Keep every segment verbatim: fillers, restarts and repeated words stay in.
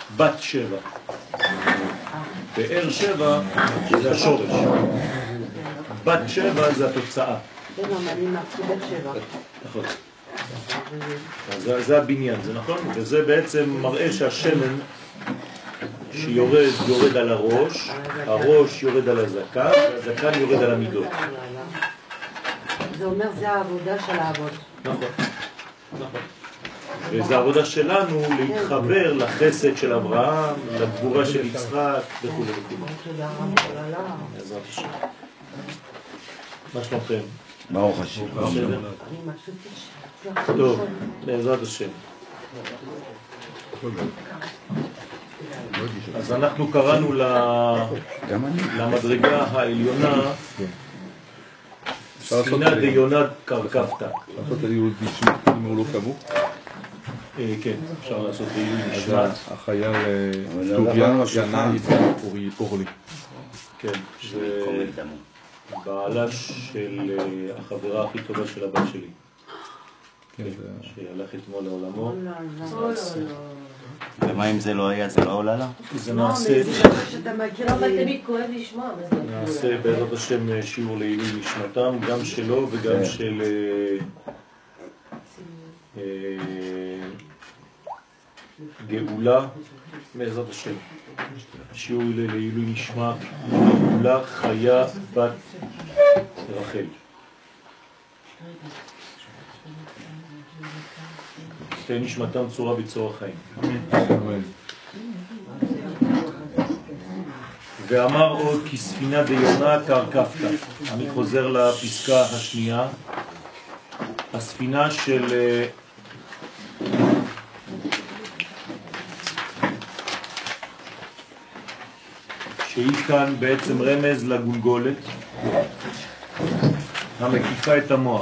בת שבע. באר שבע זה השורש. בת שבע זה התוצאה. נכון. זה הבניין, זה נכון? וזה בעצם מראה שהשמן שיורד יורד על הראש, הראש יורד על הזקן, והזקן יורד על המידות. זה אומר זה העבודה של העבוד. נכון, נכון. וזו העבודה שלנו להתחבר לחסד של אברהם, לגבורה של יצחק וכו' וכו'. בעזרת השם. מה שלומכם? ברוך השם. טוב, בעזרת השם. אז אנחנו קראנו למדרגה העליונה ספינה דיונה קרקפתא. לעשות לעילוי נשמת, אם הוא לא קמו? כן, אפשר לעשות לעילוי נשמת. החייל טוביה ינאי אורלי. כן, זה בעלה של החברה הכי טובה של הבת שלי. שהלך אתמול לעולמו. ומה אם זה לא היה, זה לא עולה לה? זה נעשה, נעשה בעזרת השם שיעור לעילוי נשמתם, גם שלו וגם של גאולה, בעזרת השם. שיעור לעילוי נשמת גאולה חיה בת רחל. תהיה נשמתם צורה בצור החיים. ואמר עוד כי ספינה דיונה קרקפתא. אני חוזר לפסקה השנייה. הספינה של שהיא כאן בעצם רמז לגולגולת המקיפה את המוח.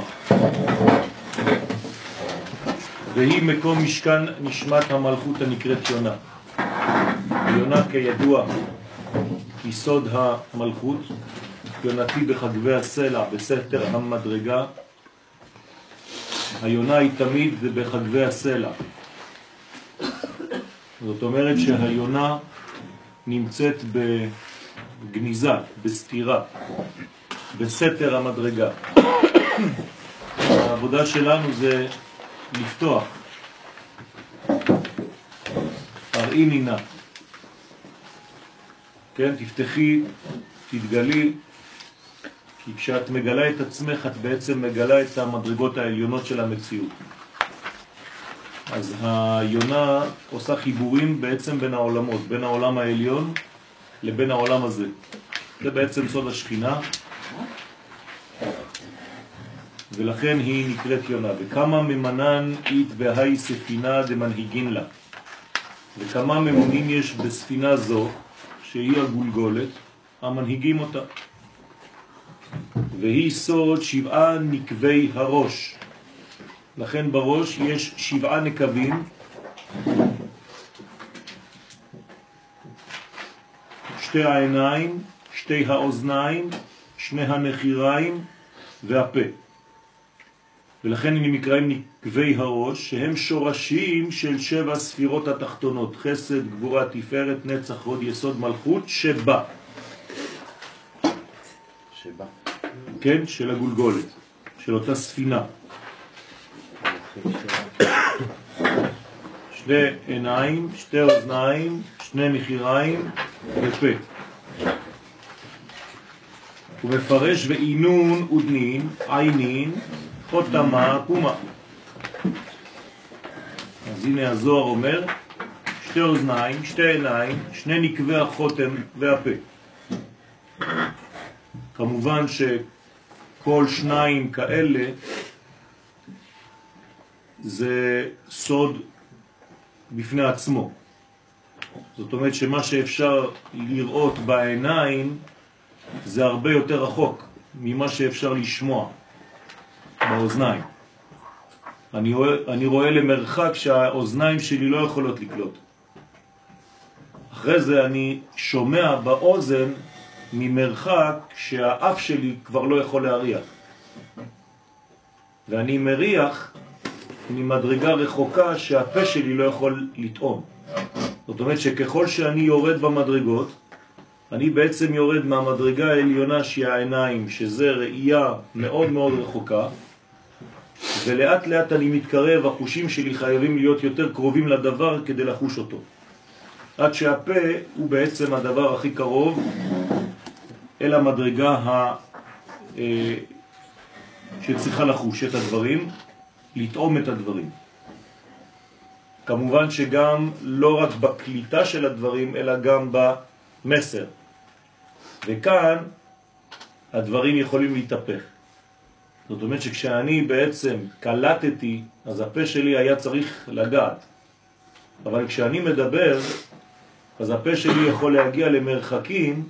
והיא מקום משכן נשמת המלכות הנקראת יונה. יונה כידוע יסוד המלכות, יונתי בחגבי הסלע בסתר המדרגה. היונה היא תמיד בחגבי הסלע. זאת אומרת שהיונה נמצאת בגניזה, בסתירה, בסתר המדרגה. העבודה שלנו זה לפתוח. הראי נינה. כן, תפתחי, תתגלי, כי כשאת מגלה את עצמך את בעצם מגלה את המדרגות העליונות של המציאות. אז היונה עושה חיבורים בעצם בין העולמות, בין העולם העליון לבין העולם הזה. זה בעצם סוד השכינה, ולכן היא נקראת יונה. וכמה ממנן אית בהי ספינה דמנהיגין לה. וכמה ממונים יש בספינה זו, שהיא הגולגולת, המנהיגים אותה. והיא סוד שבעה נקבי הראש. לכן בראש יש שבעה נקבים, שתי העיניים, שתי האוזניים, שני הנחיריים והפה. ולכן הם נקראים נקבי הראש, שהם שורשים של שבע ספירות התחתונות, חסד, גבורה, תפארת, נצח, הוד, יסוד, מלכות, שבה. שבה. כן, של הגולגולת, של אותה ספינה. שתי עיניים, שתי אוזניים, שני נחיריים ופה. הוא מפרש ואינון ודנין, עינין, חותמה, קומה. אז הנה הזוהר אומר, שתי אוזניים, שתי עיניים, שני נקבי החותם והפה. כמובן שכל שניים כאלה זה סוד בפני עצמו. זאת אומרת שמה שאפשר לראות בעיניים זה הרבה יותר רחוק ממה שאפשר לשמוע באוזניים. אני רואה, אני רואה למרחק שהאוזניים שלי לא יכולות לקלוט. אחרי זה אני שומע באוזן ממרחק שהאף שלי כבר לא יכול להריח. ואני מריח ממדרגה רחוקה שהפה שלי לא יכול לטעום. זאת אומרת שככל שאני יורד במדרגות, אני בעצם יורד מהמדרגה העליונה שהיא העיניים, שזה ראייה מאוד מאוד רחוקה, ולאט לאט אני מתקרב, החושים שלי חייבים להיות יותר קרובים לדבר כדי לחוש אותו. עד שהפה הוא בעצם הדבר הכי קרוב אל המדרגה ה... שצריכה לחוש את הדברים, לטעום את הדברים. כמובן שגם לא רק בקליטה של הדברים, אלא גם במסר. וכאן הדברים יכולים להתהפך. זאת אומרת שכשאני בעצם קלטתי, אז הפה שלי היה צריך לגעת. אבל כשאני מדבר, אז הפה שלי יכול להגיע למרחקים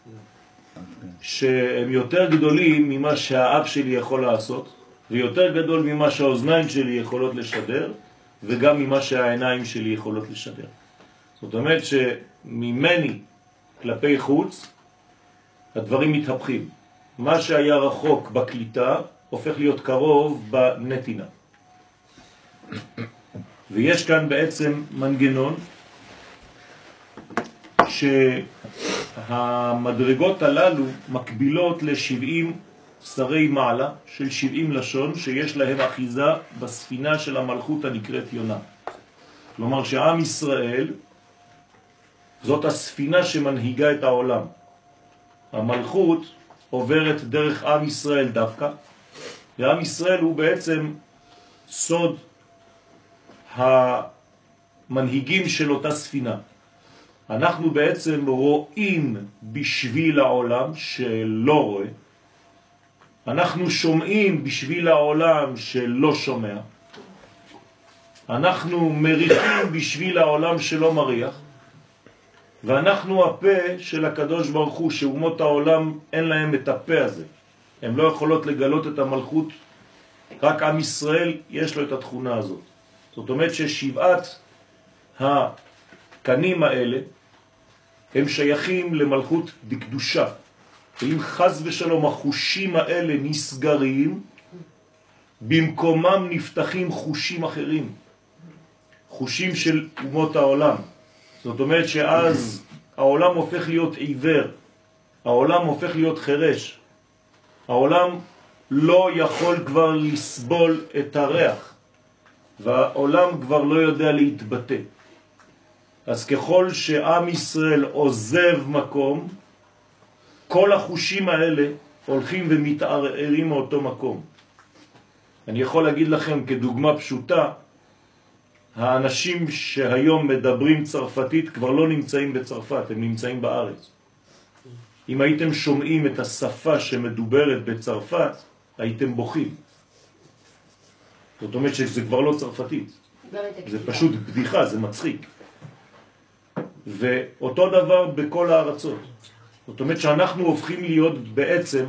שהם יותר גדולים ממה שהאף שלי יכול לעשות, ויותר גדול ממה שהאוזניים שלי יכולות לשדר, וגם ממה שהעיניים שלי יכולות לשדר. זאת אומרת שממני כלפי חוץ, הדברים מתהפכים. מה שהיה רחוק בקליטה, הופך להיות קרוב בנתינה. ויש כאן בעצם מנגנון, שהמדרגות הללו מקבילות ל-שבעים שרי מעלה של שבעים לשון שיש להם אחיזה בספינה של המלכות הנקראת יונה. כלומר שעם ישראל זאת הספינה שמנהיגה את העולם. המלכות עוברת דרך עם ישראל דווקא, ועם ישראל הוא בעצם סוד המנהיגים של אותה ספינה. אנחנו בעצם רואים בשביל העולם שלא רואה, אנחנו שומעים בשביל העולם שלא שומע, אנחנו מריחים בשביל העולם שלא מריח, ואנחנו הפה של הקדוש ברוך הוא, שאומות העולם אין להם את הפה הזה. הם לא יכולות לגלות את המלכות, רק עם ישראל יש לו את התכונה הזאת. זאת אומרת ששבעת הקנים האלה הם שייכים למלכות בקדושה. ואם חז ושלום החושים האלה נסגרים, במקומם נפתחים חושים אחרים, חושים של אומות העולם. זאת אומרת שאז העולם הופך להיות עיוור, העולם הופך להיות חרש, העולם לא יכול כבר לסבול את הריח, והעולם כבר לא יודע להתבטא. אז ככל שעם ישראל עוזב מקום, כל החושים האלה הולכים ומתערערים מאותו מקום. אני יכול להגיד לכם כדוגמה פשוטה, האנשים שהיום מדברים צרפתית כבר לא נמצאים בצרפת, הם נמצאים בארץ. אם הייתם שומעים את השפה שמדוברת בצרפת, הייתם בוכים. זאת אומרת שזה כבר לא צרפתית. זה פשוט בדיחה, זה מצחיק. ואותו דבר בכל הארצות. זאת אומרת שאנחנו הופכים להיות בעצם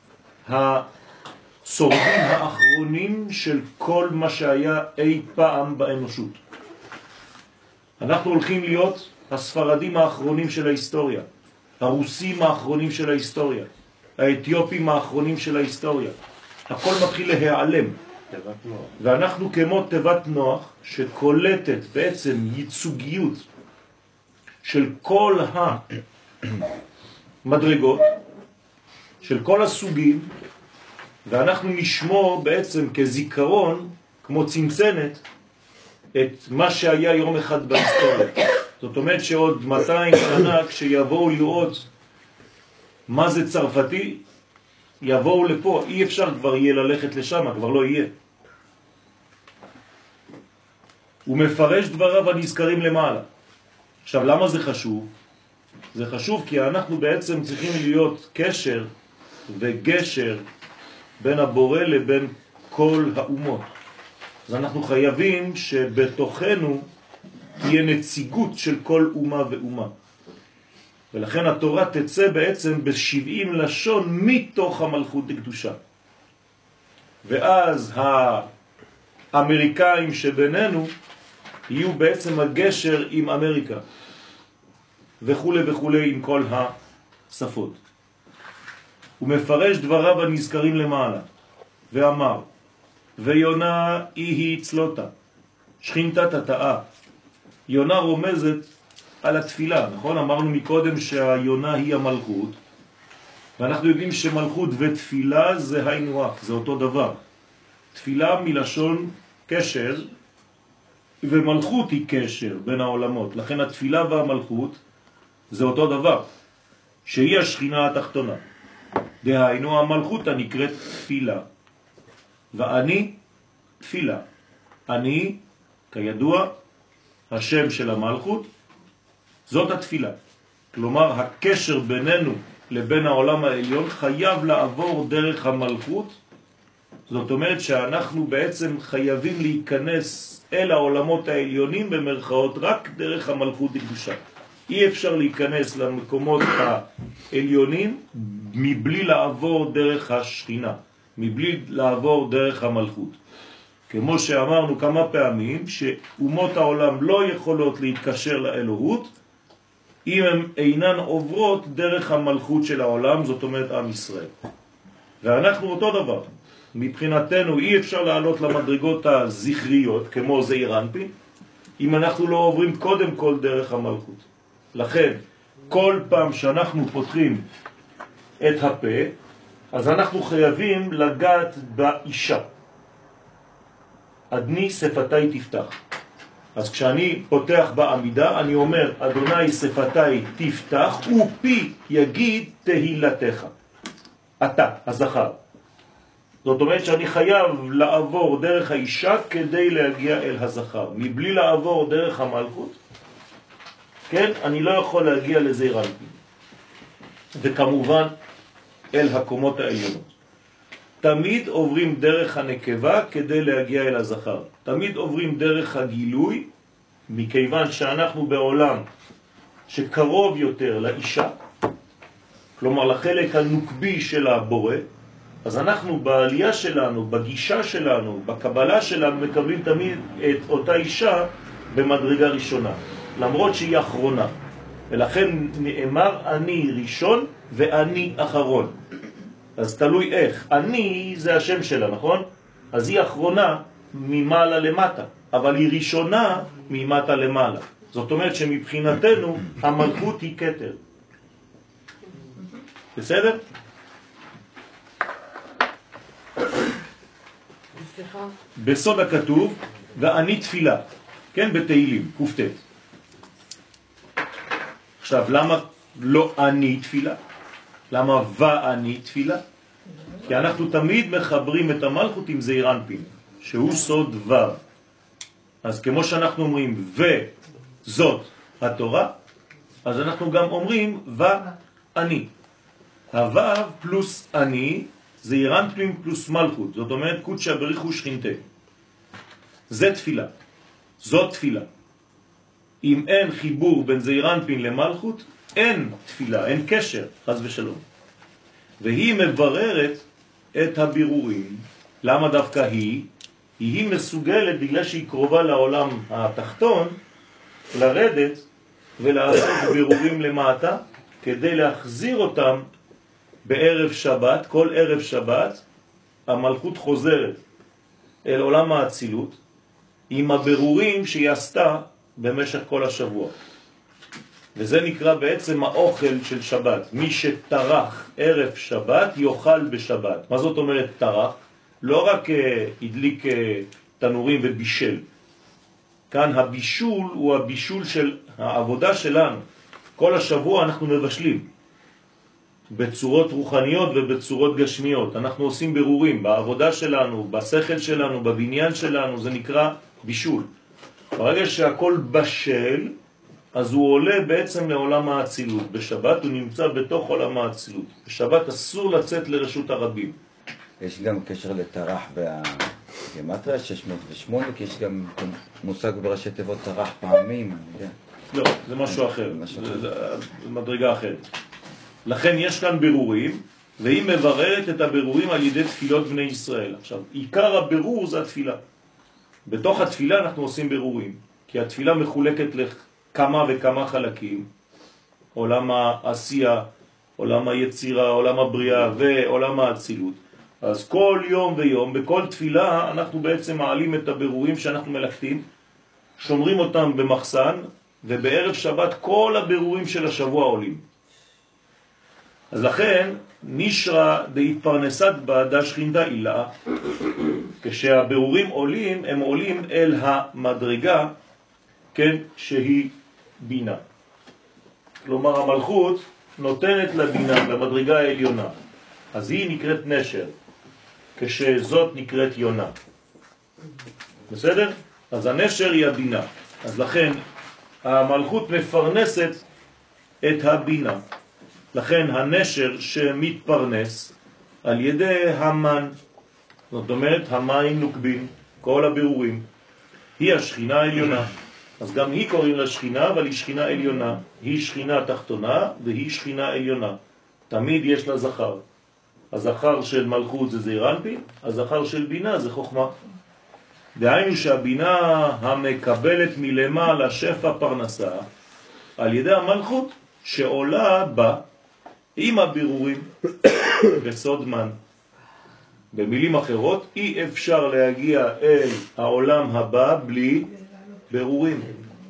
השורדים האחרונים של כל מה שהיה אי פעם באנושות. אנחנו הולכים להיות הספרדים האחרונים של ההיסטוריה, הרוסים האחרונים של ההיסטוריה, האתיופים האחרונים של ההיסטוריה. הכל מתחיל להיעלם. ואנחנו כמו תיבת נוח שקולטת בעצם ייצוגיות של כל המדרגות, של כל הסוגים, ואנחנו נשמור בעצם כזיכרון, כמו צנצנת, את מה שהיה יום אחד בהיסטוריה. זאת אומרת שעוד מאתיים שנה כשיבואו לראות מה זה צרפתי, יבואו לפה, אי אפשר כבר יהיה ללכת לשם, כבר לא יהיה. הוא מפרש דבריו הנזכרים למעלה. עכשיו, למה זה חשוב? זה חשוב כי אנחנו בעצם צריכים להיות קשר וגשר בין הבורא לבין כל האומות. אז אנחנו חייבים שבתוכנו תהיה נציגות של כל אומה ואומה. ולכן התורה תצא בעצם בשבעים לשון מתוך המלכות הקדושה. ואז האמריקאים שבינינו יהיו בעצם הגשר עם אמריקה. וכו' וכו' עם כל השפות. הוא מפרש דבריו הנזכרים למעלה, ואמר, ויונה היא צלותה, שכינתה תתאה. יונה רומזת על התפילה, נכון? אמרנו מקודם שהיונה היא המלכות, ואנחנו יודעים שמלכות ותפילה זה היינו הך, זה אותו דבר. תפילה מלשון קשר, ומלכות היא קשר בין העולמות, לכן התפילה והמלכות זה אותו דבר, שהיא השכינה התחתונה. דהיינו המלכות הנקראת תפילה, ואני תפילה. אני, כידוע, השם של המלכות, זאת התפילה. כלומר, הקשר בינינו לבין העולם העליון חייב לעבור דרך המלכות. זאת אומרת שאנחנו בעצם חייבים להיכנס אל העולמות העליונים במרכאות רק דרך המלכות הקדושה. אי אפשר להיכנס למקומות העליונים מבלי לעבור דרך השכינה, מבלי לעבור דרך המלכות. כמו שאמרנו כמה פעמים, שאומות העולם לא יכולות להתקשר לאלוהות אם הן אינן עוברות דרך המלכות של העולם, זאת אומרת עם ישראל. ואנחנו אותו דבר. מבחינתנו אי אפשר לעלות למדרגות הזכריות כמו זעיר אנפין אם אנחנו לא עוברים קודם כל דרך המלכות. לכן כל פעם שאנחנו פותחים את הפה, אז אנחנו חייבים לגעת באישה. אדני שפתיי תפתח. אז כשאני פותח בעמידה, אני אומר, אדוני שפתיי תפתח, ופי יגיד תהילתך. אתה, הזכר. זאת אומרת שאני חייב לעבור דרך האישה כדי להגיע אל הזכר. מבלי לעבור דרך המלכות, כן, אני לא יכול להגיע לזעיר אנפין. וכמובן, אל הקומות העליונות. תמיד עוברים דרך הנקבה כדי להגיע אל הזכר. תמיד עוברים דרך הגילוי, מכיוון שאנחנו בעולם שקרוב יותר לאישה, כלומר לחלק הנוקבי של הבורא, אז אנחנו בעלייה שלנו, בגישה שלנו, בקבלה שלנו, מקבלים תמיד את אותה אישה במדרגה ראשונה, למרות שהיא אחרונה. ולכן נאמר אני ראשון ואני אחרון. אז תלוי איך. אני זה השם שלה, נכון? אז היא אחרונה ממעלה למטה, אבל היא ראשונה ממטה למעלה. זאת אומרת שמבחינתנו המלכות היא כתר. בסדר? בסוד הכתוב, ואני תפילה, כן, בתהילים, כ"ט. עכשיו, למה לא אני תפילה? למה ואני תפילה? כי אנחנו תמיד מחברים את המלכות עם זעיר אנפין, שהוא סוד ו'. אז כמו שאנחנו אומרים וזאת התורה, אז אנחנו גם אומרים ואני. הו' פלוס אני, זעיר אנפין פלוס מלכות, זאת אומרת קודשא בריחו שכינתה. זה תפילה, זאת תפילה. אם אין חיבור בין זעיר אנפין למלכות, אין תפילה, אין קשר, חס ושלום. והיא מבררת את הבירורים. למה דווקא היא? היא מסוגלת, בגלל שהיא קרובה לעולם התחתון, לרדת ולעשות בירורים למטה, כדי להחזיר אותם בערב שבת, כל ערב שבת, המלכות חוזרת אל עולם האצילות, עם הבירורים שהיא עשתה במשך כל השבוע. וזה נקרא בעצם האוכל של שבת. מי שטרח ערב שבת יאכל בשבת. מה זאת אומרת טרח? לא רק הדליק תנורים ובישל. כאן הבישול הוא הבישול של העבודה שלנו. כל השבוע אנחנו מבשלים. בצורות רוחניות ובצורות גשמיות. אנחנו עושים בירורים בעבודה שלנו, בשכל שלנו, בבניין שלנו, זה נקרא בישול. ברגע שהכל בשל, אז הוא עולה בעצם לעולם האצילות. בשבת הוא נמצא בתוך עולם האצילות. בשבת אסור לצאת לרשות הרבים. יש גם קשר לטרח והגמטריה שש מאות ושמונה, כי יש גם מושג בראשי תיבות טרח פעמים. לא, זה משהו אחר. זה, זה, זה מדרגה אחרת. לכן יש כאן בירורים, והיא מבררת את הבירורים על ידי תפילות בני ישראל. עכשיו, עיקר הבירור זה התפילה. בתוך התפילה אנחנו עושים בירורים, כי התפילה מחולקת לכמה וכמה חלקים, עולם העשייה, עולם היצירה, עולם הבריאה ועולם האצילות. אז כל יום ויום, בכל תפילה, אנחנו בעצם מעלים את הבירורים שאנחנו מלקטים, שומרים אותם במחסן, ובערב שבת כל הבירורים של השבוע עולים. אז לכן, נשרה דהתפרנסת בה שכינתה אילה. כשהבירורים עולים, הם עולים אל המדרגה, כן, שהיא בינה. כלומר, המלכות נותנת לבינה, למדרגה העליונה. אז היא נקראת נשר, כשזאת נקראת יונה. בסדר? אז הנשר היא הבינה. אז לכן, המלכות מפרנסת את הבינה. לכן הנשר שמתפרנס על ידי המן, זאת אומרת המים נוקבים, כל הבירורים, היא השכינה העליונה. אז גם היא קוראים לה שכינה, אבל היא שכינה עליונה. היא שכינה תחתונה והיא שכינה עליונה. תמיד יש לה זכר. הזכר של מלכות זה זעיר אנפין, הזכר של בינה זה חוכמה. דהיינו שהבינה המקבלת מלמעלה שפע פרנסה על ידי המלכות שעולה בה עם הבירורים בסוד מן. במילים אחרות, אי אפשר להגיע אל העולם הבא בלי בירורים.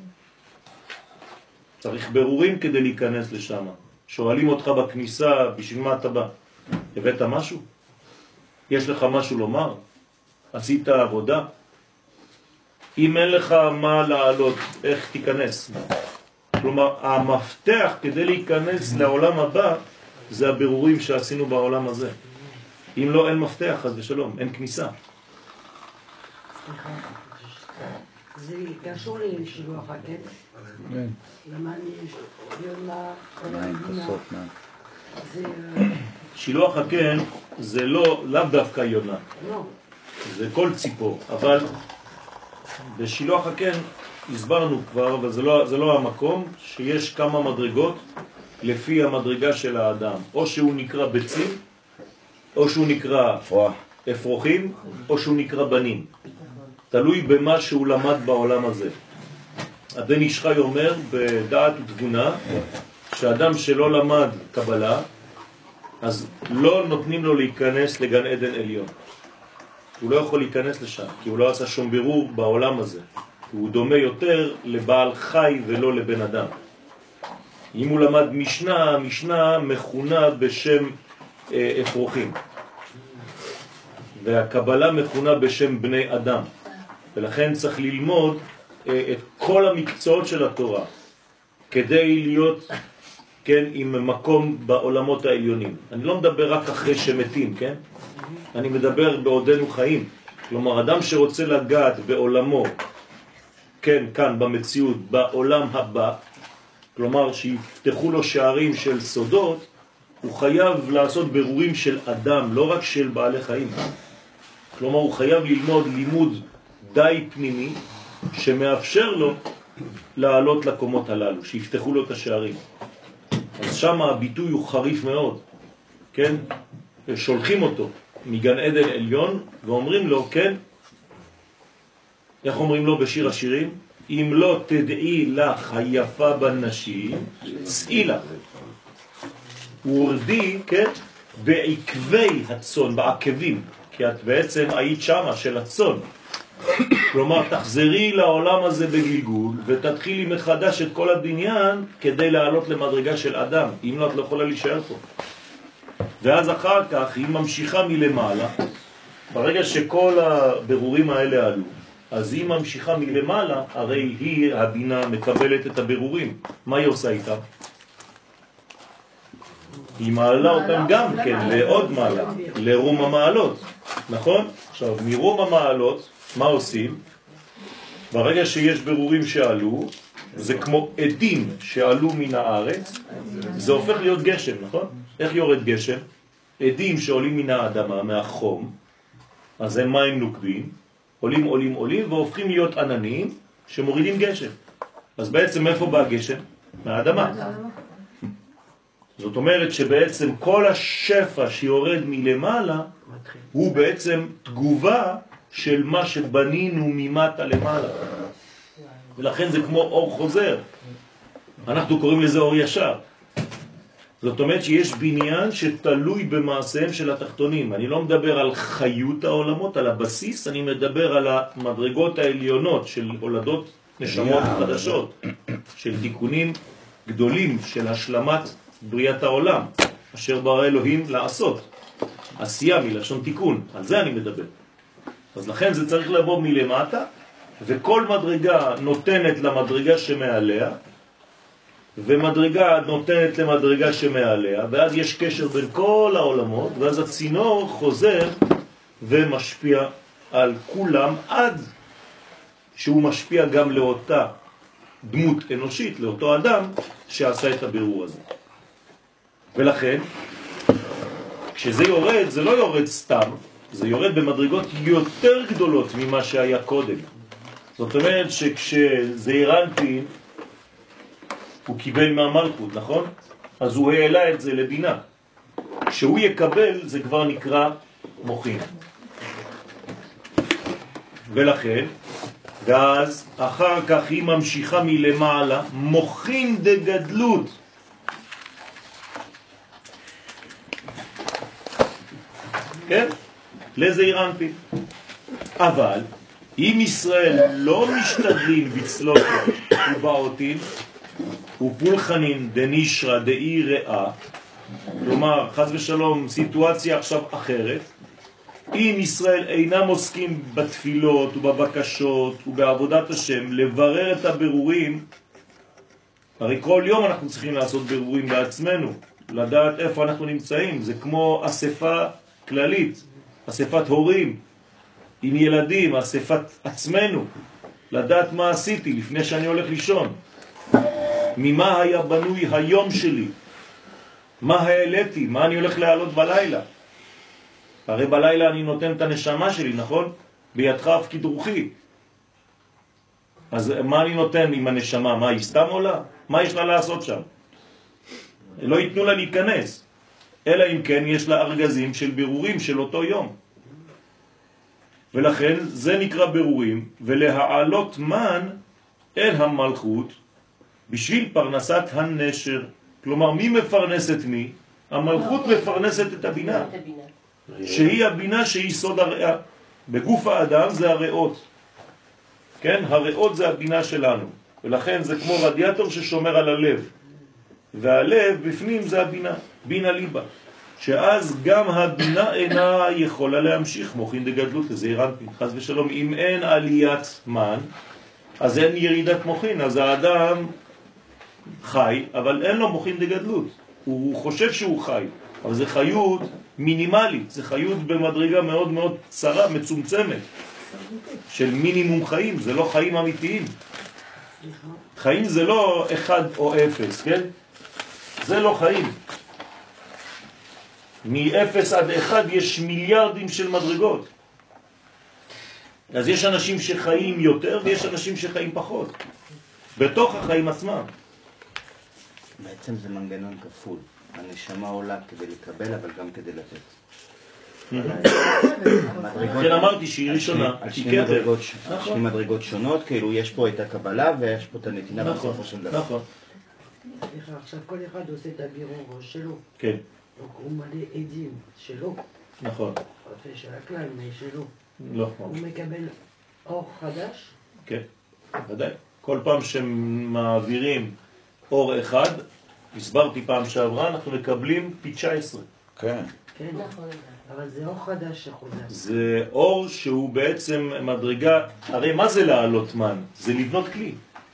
צריך בירורים כדי להיכנס לשם. שואלים אותך בכניסה, בשביל מה אתה בא? הבאת משהו? יש לך משהו לומר? עשית עבודה? אם אין לך מה לעלות, איך תיכנס? כלומר, המפתח כדי להיכנס לעולם הבא זה הבירורים שעשינו בעולם הזה. אם לא, אין מפתח, אז בשלום, אין כניסה. סליחה, זה קשור לשילוח הקט? כן. למה אני יונה, מים, כוסות, מים. זה... שילוח הקן זה לא, לאו דווקא יונה. לא. זה כל ציפור, אבל בשילוח הקן הסברנו כבר, אבל זה לא, זה לא המקום, שיש כמה מדרגות לפי המדרגה של האדם. או שהוא נקרא ביצים, או שהוא נקרא אפרוחים, או שהוא נקרא בנים. תלוי במה שהוא למד בעולם הזה. הבן איש חי אומר בדעת ותבונה, שאדם שלא למד קבלה, אז לא נותנים לו להיכנס לגן עדן עליון. הוא לא יכול להיכנס לשם, כי הוא לא עשה שום בירור בעולם הזה. הוא דומה יותר לבעל חי ולא לבן אדם. אם הוא למד משנה, משנה מכונה בשם אה, אפרוחים. והקבלה מכונה בשם בני אדם. ולכן צריך ללמוד אה, את כל המקצועות של התורה, כדי להיות, כן, עם מקום בעולמות העליונים. אני לא מדבר רק אחרי שמתים, כן? אני מדבר בעודנו חיים. כלומר, אדם שרוצה לגעת בעולמו, כן, כאן במציאות, בעולם הבא, כלומר שיפתחו לו שערים של סודות, הוא חייב לעשות בירורים של אדם, לא רק של בעלי חיים. כלומר, הוא חייב ללמוד לימוד די פנימי, שמאפשר לו לעלות לקומות הללו, שיפתחו לו את השערים. אז שם הביטוי הוא חריף מאוד, כן? שולחים אותו מגן עדן עליון ואומרים לו, כן, איך אומרים לו בשיר השירים? אם לא תדעי לך היפה בנשים, צאי לך. ורדי, כן, בעקבי הצון, בעקבים, כי את בעצם היית שמה של הצון. כלומר, תחזרי לעולם הזה בגלגול ותתחילי מחדש את כל הבניין כדי לעלות למדרגה של אדם. אם לא, את לא יכולה להישאר פה. ואז אחר כך היא ממשיכה מלמעלה. ברגע שכל הבירורים האלה עלו, אז היא ממשיכה מלמעלה, הרי היא, הבינה, מקבלת את הבירורים. מה היא עושה איתם? היא מעלה אותם גם כן, לעוד מעלה, לרום המעלות. נכון? עכשיו, מרום המעלות, מה עושים? ברגע שיש בירורים שעלו, זה כמו עדים שעלו מן הארץ, זה הופך להיות גשם, נכון? איך יורד גשם? עדים שעולים מן האדמה, מהחום, אז הם מים נוקבים, עולים, עולים, עולים, והופכים להיות עננים שמורידים גשם. אז בעצם איפה בא גשם? מהאדמה. זאת אומרת שבעצם כל השפע שיורד מלמעלה, הוא בעצם תגובה של מה שבנינו ממטה למעלה. ולכן זה כמו אור חוזר. אנחנו קוראים לזה אור ישר. זאת אומרת שיש בניין שתלוי במעשיהם של התחתונים. אני לא מדבר על חיות העולמות, על הבסיס, אני מדבר על המדרגות העליונות של הולדות נשמות חדשות, של תיקונים גדולים של השלמת בריאת העולם, אשר ברא אלוהים לעשות. עשייה מלשון תיקון, על זה אני מדבר. אז לכן זה צריך לבוא מלמטה, וכל מדרגה נותנת למדרגה שמעליה, ומדרגה נותנת למדרגה שמעליה, ואז יש קשר בין כל העולמות, ואז הצינור חוזר ומשפיע על כולם, עד שהוא משפיע גם לאותה דמות אנושית, לאותו אדם שעשה את הבירור הזה. ולכן, כשזה יורד, זה לא יורד סתם, זה יורד במדרגות יותר גדולות ממה שהיה קודם. זאת אומרת שכשזעיר אנפין הוא קיבל מהמלכות, נכון? אז הוא העלה את זה לבינה. כשהוא יקבל זה כבר נקרא מוחין. ולכן, ואז אחר כך היא ממשיכה מלמעלה, מוחין דגדלות. כן? לזעיר אנפין. אבל אם ישראל לא משתדלים בצלות ובאותים ופולחנין דנישרה דאי ראה, כלומר חס ושלום סיטואציה עכשיו אחרת, אם ישראל אינם עוסקים בתפילות ובבקשות ובעבודת השם לברר את הבירורים, הרי כל יום אנחנו צריכים לעשות בירורים בעצמנו, לדעת איפה אנחנו נמצאים. זה כמו אספה כללית, אספת הורים עם ילדים, אספת עצמנו, לדעת מה עשיתי לפני שאני הולך לישון, ממה היה בנוי היום שלי, מה העליתי, מה אני הולך להעלות בלילה. הרי בלילה אני נותן את הנשמה שלי, נכון? בידך הפקיד רוחי. אז מה אני נותן עם הנשמה? מה, היא סתם עולה? מה יש לה לעשות שם? לא ייתנו לה להיכנס, אלא אם כן יש לה ארגזים של בירורים של אותו יום. ולכן זה נקרא בירורים, ולהעלות מן אל המלכות בשביל פרנסת הנשר. כלומר, מי מפרנס את מי? המלכות מפרנסת את הבינה, שהיא הבינה שהיא סוד הריאה. בגוף האדם זה הריאות, כן? הריאות זה הבינה שלנו, ולכן זה כמו רדיאטור ששומר על הלב, והלב בפנים זה הבינה, בינה ליבה, שאז גם הבינה אינה יכולה להמשיך מוחין דגדלות לזעיר אנפין. חס ושלום, אם אין עליית מן, אז אין ירידת מוחין, אז האדם חי, אבל אין לו מוחין דגדלות. הוא חושב שהוא חי, אבל זה חיות מינימלית, זה חיות במדרגה מאוד מאוד צרה, מצומצמת, של מינימום חיים, זה לא חיים אמיתיים. חיים זה לא אחד או אפס, כן? זה לא חיים. מ-אפס עד אחד יש מיליארדים של מדרגות. אז יש אנשים שחיים יותר ויש אנשים שחיים פחות, בתוך החיים עצמם. בעצם זה מנגנון כפול. הנשמה עולה כדי לקבל, אבל גם כדי לתת. כן, אמרתי שהיא ראשונה. על שני מדרגות שונות, כאילו יש פה את הקבלה ויש פה את הנתינה בסופו של דבר. נכון. עכשיו כל אחד עושה את הבירור שלו. כן. הוא מלא עדים שלו. נכון. של הכלל, משלו. לא. הוא מקבל אור חדש. כן, ודאי. כל פעם שמעבירים אור אחד, הסברתי פעם שעברה, אנחנו מקבלים פי תשע עשרה. כן. כן, אבל זה אור חדש שחוזר. זה אור שהוא בעצם מדרגה, הרי מה זה לעלות מן? זה לבנות כלי.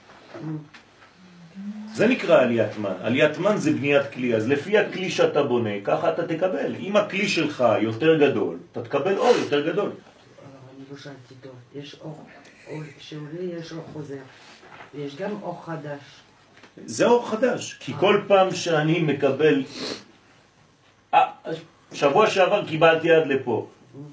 זה נקרא עליית מן. עליית מן זה בניית כלי, אז לפי הכלי שאתה בונה, ככה אתה תקבל. אם הכלי שלך יותר גדול, אתה תקבל אור יותר גדול. אני לא שאלתי טוב, יש אור, אור שעולה יש אור חוזר, ויש גם אור חדש. זה אור חדש, כי כל פעם שאני מקבל, שבוע שעבר קיבלתי עד לפה,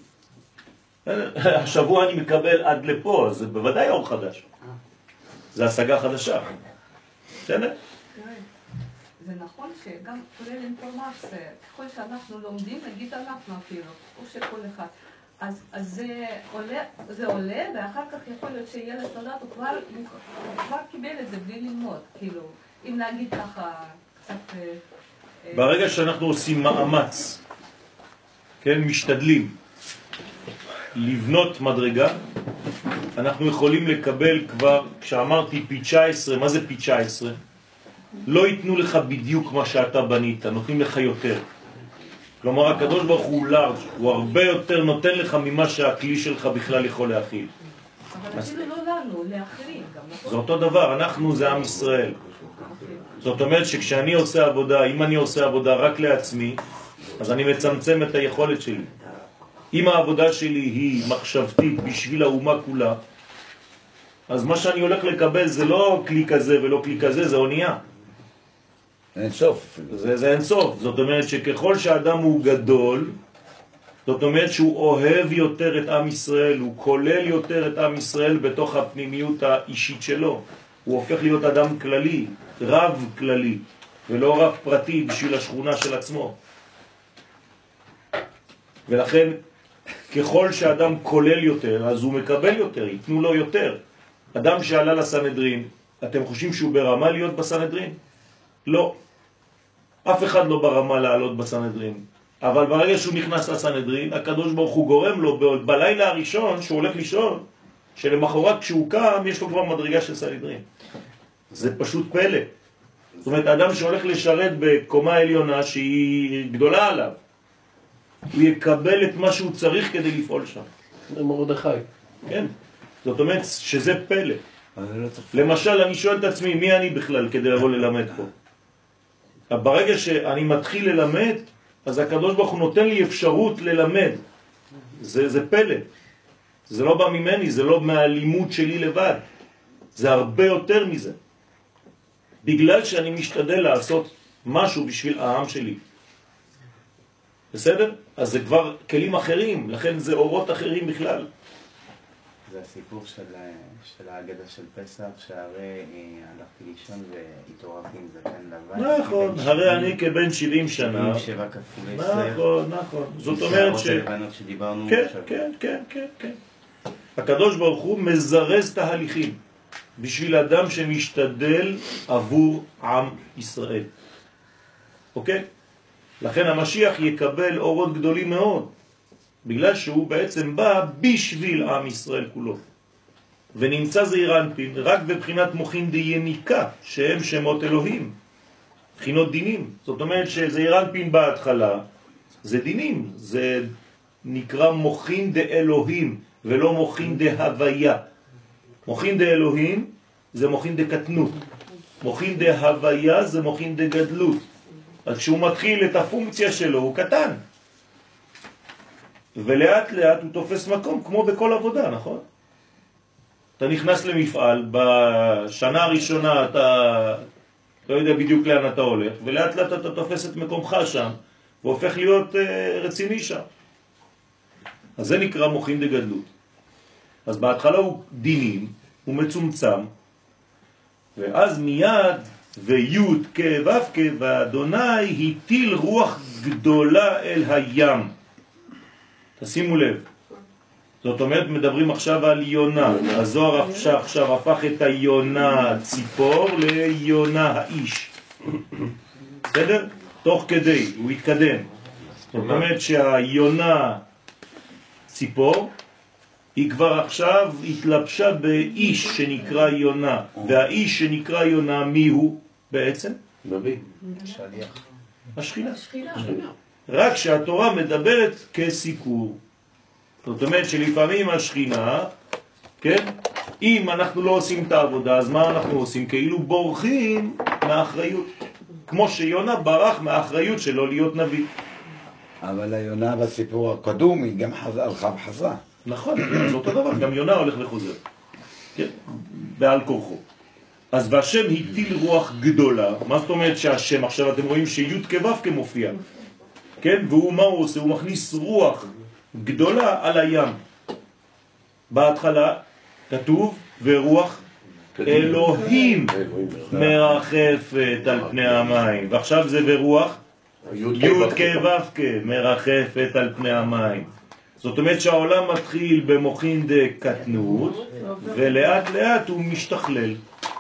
השבוע אני מקבל עד לפה, אז זה בוודאי אור חדש, זה השגה חדשה. בסדר? זה נכון שגם כולל אינפורמציה, ככל שאנחנו לומדים, נגיד אנחנו אפילו, או שכל אחד, אז, אז זה, עולה, זה עולה, ואחר כך יכול להיות שילד נולד, הוא כבר, הוא כבר קיבל את זה בלי ללמוד, כאילו, אם נגיד ככה קצת... ברגע שאנחנו עושים מאמץ, כן, משתדלים, לבנות מדרגה, אנחנו יכולים לקבל כבר, כשאמרתי פי תשע עשרה, מה זה פי תשע עשרה? לא ייתנו לך בדיוק מה שאתה בנית, נותנים לך יותר. כלומר, הקדוש ברוך הוא לארג', הוא הרבה יותר נותן לך ממה שהכלי שלך בכלל יכול להכיל. אבל אפילו לא לנו, לאחרים גם, נכון? זה אותו דבר, אנחנו זה עם ישראל. זאת אומרת שכשאני עושה עבודה, אם אני עושה עבודה רק לעצמי, אז אני מצמצם את היכולת שלי. אם העבודה שלי היא מחשבתית בשביל האומה כולה, אז מה שאני הולך לקבל זה לא כלי כזה ולא כלי כזה, זה אונייה. אין סוף. זה, זה אין סוף. זאת אומרת שככל שהאדם הוא גדול, זאת אומרת שהוא אוהב יותר את עם ישראל, הוא כולל יותר את עם ישראל בתוך הפנימיות האישית שלו. הוא הופך להיות אדם כללי, רב כללי, ולא רב פרטי בשביל השכונה של עצמו. ולכן, ככל שאדם כולל יותר, אז הוא מקבל יותר, ייתנו לו יותר. אדם שעלה לסנהדרין, אתם חושבים שהוא ברמה להיות בסנהדרין? לא. אף אחד לא ברמה לעלות בסנהדרין. אבל ברגע שהוא נכנס לסנהדרין, הקדוש ברוך הוא גורם לו ב- בלילה הראשון שהוא הולך לישון, שלמחרת כשהוא קם יש לו כבר מדרגה של סנהדרין. זה פשוט פלא. זאת אומרת, אדם שהולך לשרת בקומה עליונה שהיא גדולה עליו, הוא יקבל את מה שהוא צריך כדי לפעול שם. זה מרדכי. כן. זאת אומרת שזה פלא. למשל, אני שואל את עצמי, מי אני בכלל כדי לבוא ללמד פה? ברגע שאני מתחיל ללמד, אז הקדוש ברוך הוא נותן לי אפשרות ללמד. זה, זה פלא. זה לא בא ממני, זה לא מהלימוד שלי לבד. זה הרבה יותר מזה. בגלל שאני משתדל לעשות משהו בשביל העם שלי. בסדר? אז זה כבר כלים אחרים, לכן זה אורות אחרים בכלל. זה הסיפור של, של ההגדה של פסח, שהרי הלכתי לישון והתעוררתי עם זקן לבן. נכון, הרי אני כבן שבעים שנה. שבע כפולי סר. נכון, נכון. זאת אומרת ש... הלבנות שדיברנו. כן, כן, כן, כן, כן. הקדוש ברוך הוא מזרז תהליכים בשביל אדם שמשתדל עבור עם ישראל. אוקיי? לכן המשיח יקבל אורות גדולים מאוד. בגלל שהוא בעצם בא בשביל עם ישראל כולו. ונמצא זעיר אנפין רק בבחינת מוחין דייניקה, שהם שמות אלוהים, בחינות דינים. זאת אומרת שזעיר אנפין בהתחלה זה דינים, זה נקרא מוחין דאלוהים ולא מוחין דהוויה. מוחין דאלוהים זה מוחין דקטנות, מוחין דהוויה זה מוחין דגדלות. אז כשהוא מתחיל את הפונקציה שלו הוא קטן, ולאט לאט הוא תופס מקום, כמו בכל עבודה, נכון? אתה נכנס למפעל, בשנה הראשונה אתה לא יודע בדיוק לאן אתה הולך, ולאט לאט אתה תופס את מקומך שם, והופך להיות uh, רציני שם. אז זה נקרא מוחין דגדלות. אז בהתחלה הוא דינים, הוא מצומצם, ואז מיד ויוד כו' ואדוני הטיל רוח גדולה אל הים. תשימו לב. זאת אומרת, מדברים עכשיו על יונה. הזוהר עכשיו, עכשיו הפך את היונה ציפור ליונה האיש. בסדר? תוך כדי, הוא התקדם. זאת אומרת שהיונה ציפור, היא כבר עכשיו התלבשה באיש שנקרא יונה. והאיש שנקרא יונה, מי הוא בעצם? נביא. שליח. השכינה. רק שהתורה מדברת כסיקור. זאת אומרת שלפעמים השכינה, כן? אם אנחנו לא עושים את העבודה, אז מה אנחנו עושים? כאילו בורחים מהאחריות. כמו שיונה ברח מהאחריות שלו להיות נביא. אבל היונה בסיפור הקדום היא גם הלכה וחזרה. נכון, זה אותו דבר, גם יונה הולך וחוזר. כן? בעל כורחו. אז והשם הטיל רוח גדולה. מה זאת אומרת שהשם, עכשיו אתם רואים שיוד כו' כמופיע. כן? והוא מה הוא עושה? הוא מכניס רוח גדולה על הים. בהתחלה כתוב ורוח אלוהים מרחפת על פני המים. ועכשיו זה ורוח יוד כו' מרחפת על פני המים. זאת אומרת שהעולם מתחיל במוחין דקטנות ולאט לאט הוא משתכלל.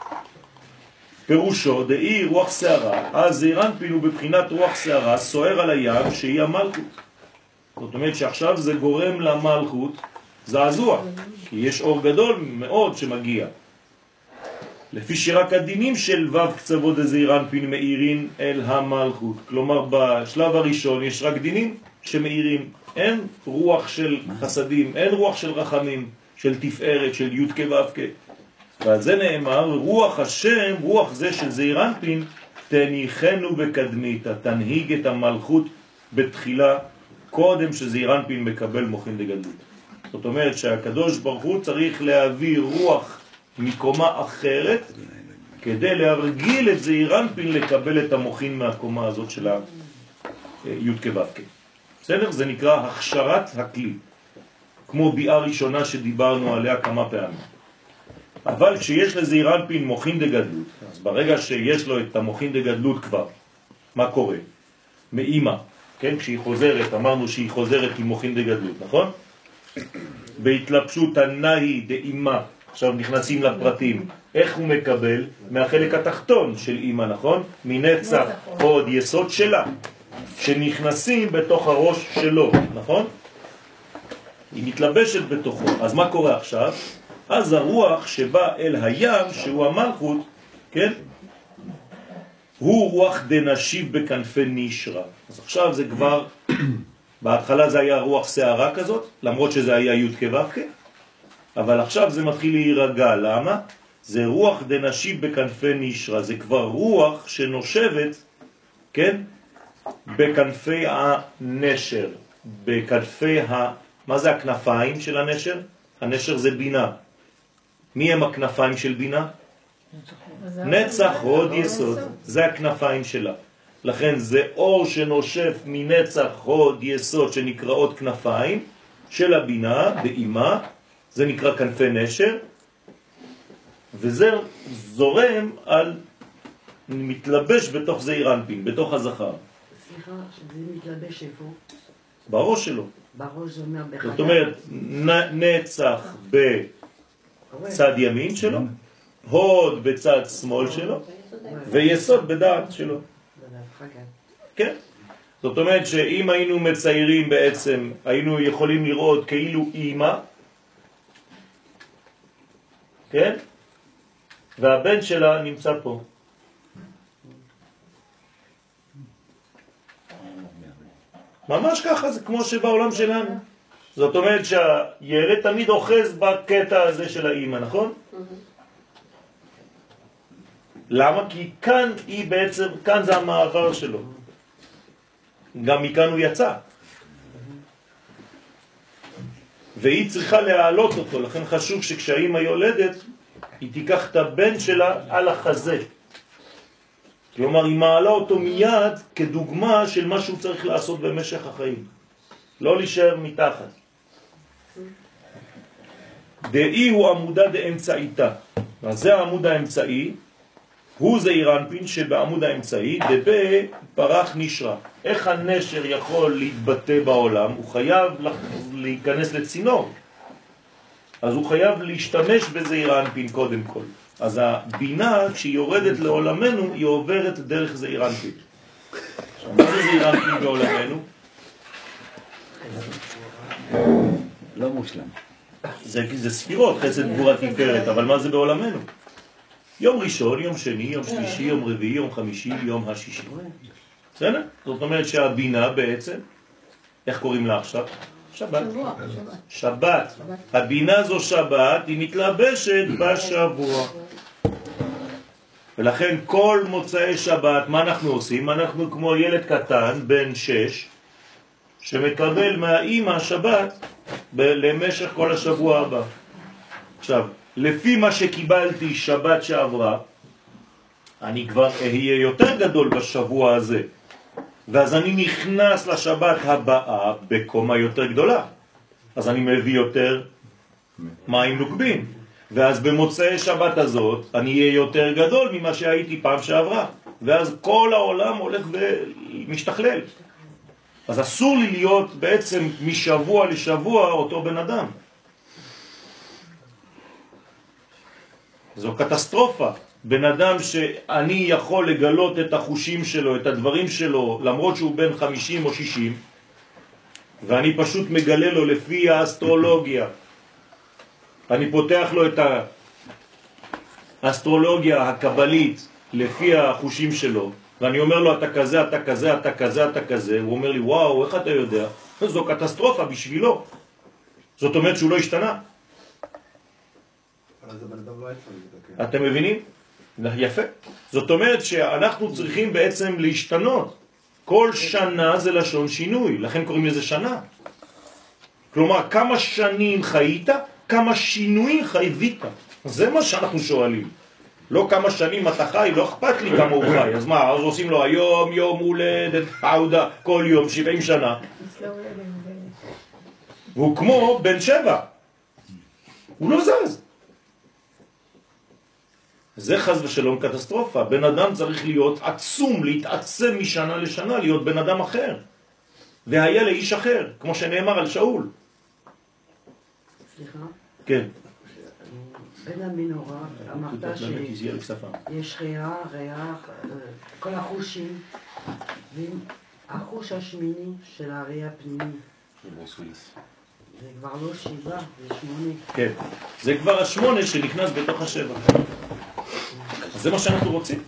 פירושו דאי רוח שערה, אז זעיר אנפין הוא בבחינת רוח שערה סוער על הים שהיא המלכות. זאת אומרת שעכשיו זה גורם למלכות זעזוע, כי יש אור גדול מאוד שמגיע. לפי שרק הדינים של וו קצוות דזעיר אנפין מאירין אל המלכות. כלומר בשלב הראשון יש רק דינים שמאירים, אין רוח של חסדים, אין רוח של רחמים, של תפארת, של י' כ' ו' כ'. ועל זה נאמר רוח השם, רוח זה של זעיר אנפין, תניחנו בקדמית, תנהיג את המלכות בתחילה קודם שזעיר אנפין מקבל מוחין דגדלות. זאת אומרת שהקדוש ברוך הוא צריך להביא רוח מקומה אחרת כדי להרגיל את זעיר אנפין לקבל את המוחין מהקומה הזאת של הי' כ' ו' כ'. בסדר? זה נקרא הכשרת הכלי, כמו ביאה ראשונה שדיברנו עליה כמה פעמים. אבל כשיש לזעיר אנפין מוחין דגדלות, אז ברגע שיש לו את המוחין דגדלות כבר, מה קורה? מאמא, כן? כשהיא חוזרת, אמרנו שהיא חוזרת עם מוחין דגדלות, נכון? בהתלבשות הנאי דאמא, עכשיו נכנסים לפרטים, איך הוא מקבל? מהחלק התחתון של אמא, נכון? מנצח עוד יסוד שלה, שנכנסים בתוך הראש שלו, נכון? היא מתלבשת בתוכו. אז מה קורה עכשיו? אז הרוח שבא אל הים, שהוא המלכות, כן? הוא רוח דנשיב בכנפי נשרה. אז עכשיו זה כבר, בהתחלה זה היה רוח שערה כזאת, למרות שזה היה י' כ' ו' כ', אבל עכשיו זה מתחיל להירגע. למה? זה רוח דנשיב בכנפי נשרה, זה כבר רוח שנושבת, כן? בכנפי הנשר, בכנפי ה... מה זה הכנפיים של הנשר? הנשר זה בינה. מי הם הכנפיים של בינה? נצח הוד יסוד, זה הכנפיים שלה. לכן זה אור שנושף מנצח הוד יסוד שנקראות כנפיים של הבינה באימה, זה נקרא כנפי נשר, וזה זורם על, מתלבש בתוך זעיר אנפין, בתוך הזכר. סליחה, שזה מתלבש איפה? בראש שלו. בראש זה אומר בחדר. זאת אומרת, נצח בצד ימין שלו, הוד בצד שמאל שלו, ויסוד בדעת שלו. כן. זאת אומרת שאם היינו מציירים בעצם, היינו יכולים לראות כאילו אימא, כן? והבן שלה נמצא פה. ממש ככה, זה כמו שבעולם שלנו. זאת אומרת שהילד תמיד אוחז בקטע הזה של האימא, נכון? למה? כי כאן היא בעצם, כאן זה המעבר שלו. גם מכאן הוא יצא. והיא צריכה להעלות אותו, לכן חשוב שכשהאימא יולדת, היא תיקח את הבן שלה על החזה. כלומר, היא מעלה אותו מיד כדוגמה של מה שהוא צריך לעשות במשך החיים. לא להישאר מתחת. דאי הוא עמודה דאמצעיתה. אז זה העמוד האמצעי, הוא זעיר אנפין שבעמוד האמצעי, דבה פרח נשרה. איך הנשר יכול להתבטא בעולם? הוא חייב להיכנס לצינור. אז הוא חייב להשתמש בזעיר אנפין קודם כל. אז הבינה, כשהיא יורדת לעולמנו, היא עוברת דרך זעיר אנפין. עכשיו, מה זה זעיר אנפין בעולמנו? לא מושלם. זה, זה ספירות, חסד גבורה תפארת, אבל מה זה בעולמנו? יום ראשון, יום שני, יום שלישי, יום רביעי, יום חמישי, יום השישי. בסדר? זאת אומרת שהבינה בעצם, איך קוראים לה עכשיו? שבת. שבת. הבינה זו שבת, היא מתלבשת בשבוע. ולכן כל מוצאי שבת, מה אנחנו עושים? אנחנו כמו ילד קטן, בן שש, שמקבל מהאימא שבת למשך כל השבוע הבא. עכשיו, לפי מה שקיבלתי שבת שעברה, אני כבר אהיה יותר גדול בשבוע הזה. ואז אני נכנס לשבת הבאה בקומה יותר גדולה. אז אני מביא יותר מים נוקבים. ואז במוצאי שבת הזאת אני אהיה יותר גדול ממה שהייתי פעם שעברה. ואז כל העולם הולך ומשתכלל. אז אסור לי להיות בעצם משבוע לשבוע אותו בן אדם. זו קטסטרופה. בן אדם שאני יכול לגלות את החושים שלו, את הדברים שלו, למרות שהוא בן חמישים או שישים, ואני פשוט מגלה לו לפי האסטרולוגיה אני פותח לו את האסטרולוגיה הקבלית לפי החושים שלו, ואני אומר לו אתה כזה, אתה כזה, אתה כזה, אתה כזה, הוא אומר לי וואו, איך אתה יודע? זו קטסטרופה בשבילו. זאת אומרת שהוא לא השתנה. אתם מבינים? יפה. זאת אומרת שאנחנו צריכים בעצם להשתנות. כל שנה זה לשון שינוי, לכן קוראים לזה שנה. כלומר, כמה שנים חיית, כמה שינויים חייבית. זה מה שאנחנו שואלים. לא כמה שנים אתה חי, לא אכפת לי כמה הוא חי. אז מה, אז עושים לו היום, יום הולדת, עודה, כל יום, שבעים שנה. והוא כמו בן שבע. הוא לא זז. זה חס ושלום קטסטרופה. בן אדם צריך להיות עצום, להתעצם משנה לשנה, להיות בן אדם אחר. והיה לאיש אחר, כמו שנאמר על שאול. סליחה? כן. בין המנורה, אמרת שיש ריח, ריח, כל החושים, והחוש השמיני של הראי הפנימי. זה כבר לא שבע, זה שמונה. כן, זה כבר השמונה שנכנס בתוך השבע. זה מה שאנחנו רוצים.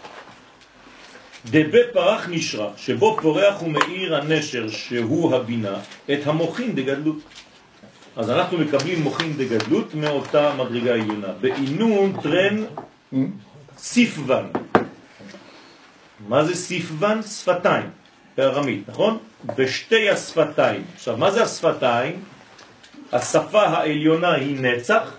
דבי פרח נשרה, שבו פורח ומאיר הנשר שהוא הבינה, את המוחין דגדלות. אז אנחנו מקבלים מוחין דגדלות מאותה מדרגה עליונה. בעינון טרן סיפוון. מה זה סיפוון? שפתיים, בארמית, נכון? בשתי השפתיים. עכשיו, מה זה השפתיים? השפה העליונה היא נצח.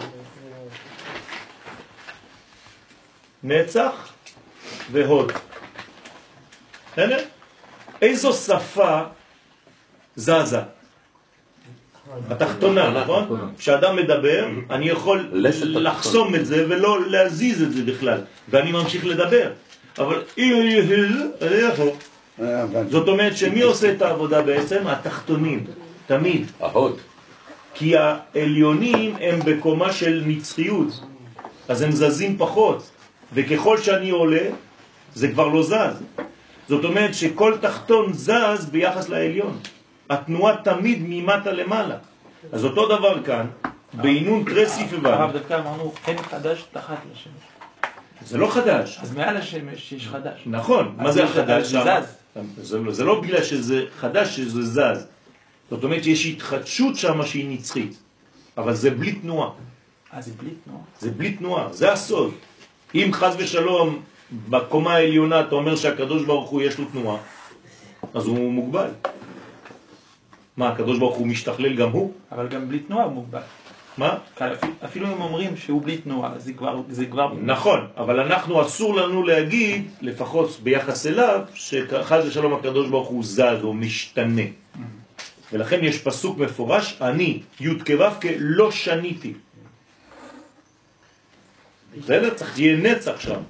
נצח והוד. הנה, איזו שפה זזה? התחתונה, נכון? כשאדם מדבר, אני יכול לחסום את זה ולא להזיז את זה בכלל, ואני ממשיך לדבר. אבל זאת אומרת שמי עושה את העבודה בעצם? התחתונים, תמיד. ההוד. כי העליונים הם בקומה של נצחיות, אז הם זזים פחות, וככל שאני עולה, זה כבר לא זז. זאת אומרת שכל תחתון זז ביחס לעליון. התנועה תמיד ממטה למעלה. אז אותו דבר כאן, בעינון טרסי ובן. הרב דווקא אמרנו, אין חדש תחת לשמש. זה לא חדש. אז מעל השמש יש חדש. נכון, מה זה החדש? זה זז. זה לא בגלל שזה חדש שזה זז. זאת אומרת שיש התחדשות שם שהיא נצחית. אבל זה בלי תנועה. אה, זה בלי תנועה? זה בלי תנועה, זה הסוד. אם חס ושלום בקומה העליונה אתה אומר שהקדוש ברוך הוא יש לו תנועה, אז הוא מוגבל. מה, הקדוש ברוך הוא משתכלל גם הוא? אבל גם בלי תנועה הוא מוגבל. מה? אפילו אם אומרים שהוא בלי תנועה, זה כבר... זה כבר... נכון, אבל אנחנו אסור לנו להגיד, לפחות ביחס אליו, שחס ושלום הקדוש ברוך הוא זז או משתנה. ולכן יש פסוק מפורש, אני, י' כו' כלא שניתי. בסדר? צריך תהיה נצח שם.